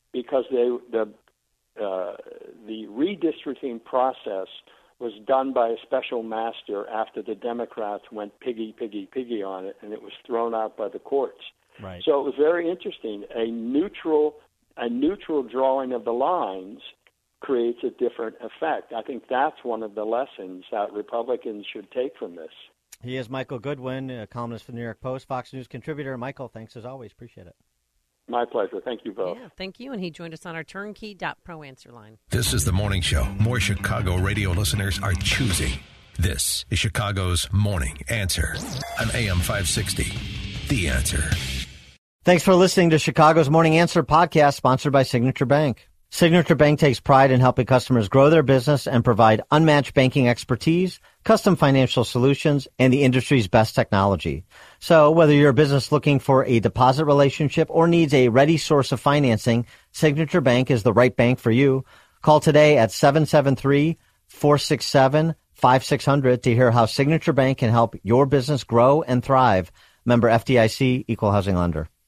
because the redistricting process was done by a special master after the Democrats went piggy on it, and it was thrown out by the courts. Right. So it was very interesting. A neutral drawing of the lines creates a different effect. I think that's one of the lessons that Republicans should take from this. He is Michael Goodwin, a columnist for the New York Post, Fox News contributor. Michael, thanks as always. Appreciate it. My pleasure. Thank you both. Yeah, thank you. And he joined us on our Turnkey.pro answer line. This is the morning show more Chicago radio listeners are choosing. This is Chicago's Morning Answer on AM 560. The Answer. Thanks for listening to Chicago's Morning Answer podcast, sponsored by Signature Bank. Signature Bank takes pride in helping customers grow their business and provide unmatched banking expertise, custom financial solutions, and the industry's best technology. So whether you're a business looking for a deposit relationship or needs a ready source of financing, Signature Bank is the right bank for you. Call today at 773-467-5600 to hear how Signature Bank can help your business grow and thrive. Member FDIC, Equal Housing Lender.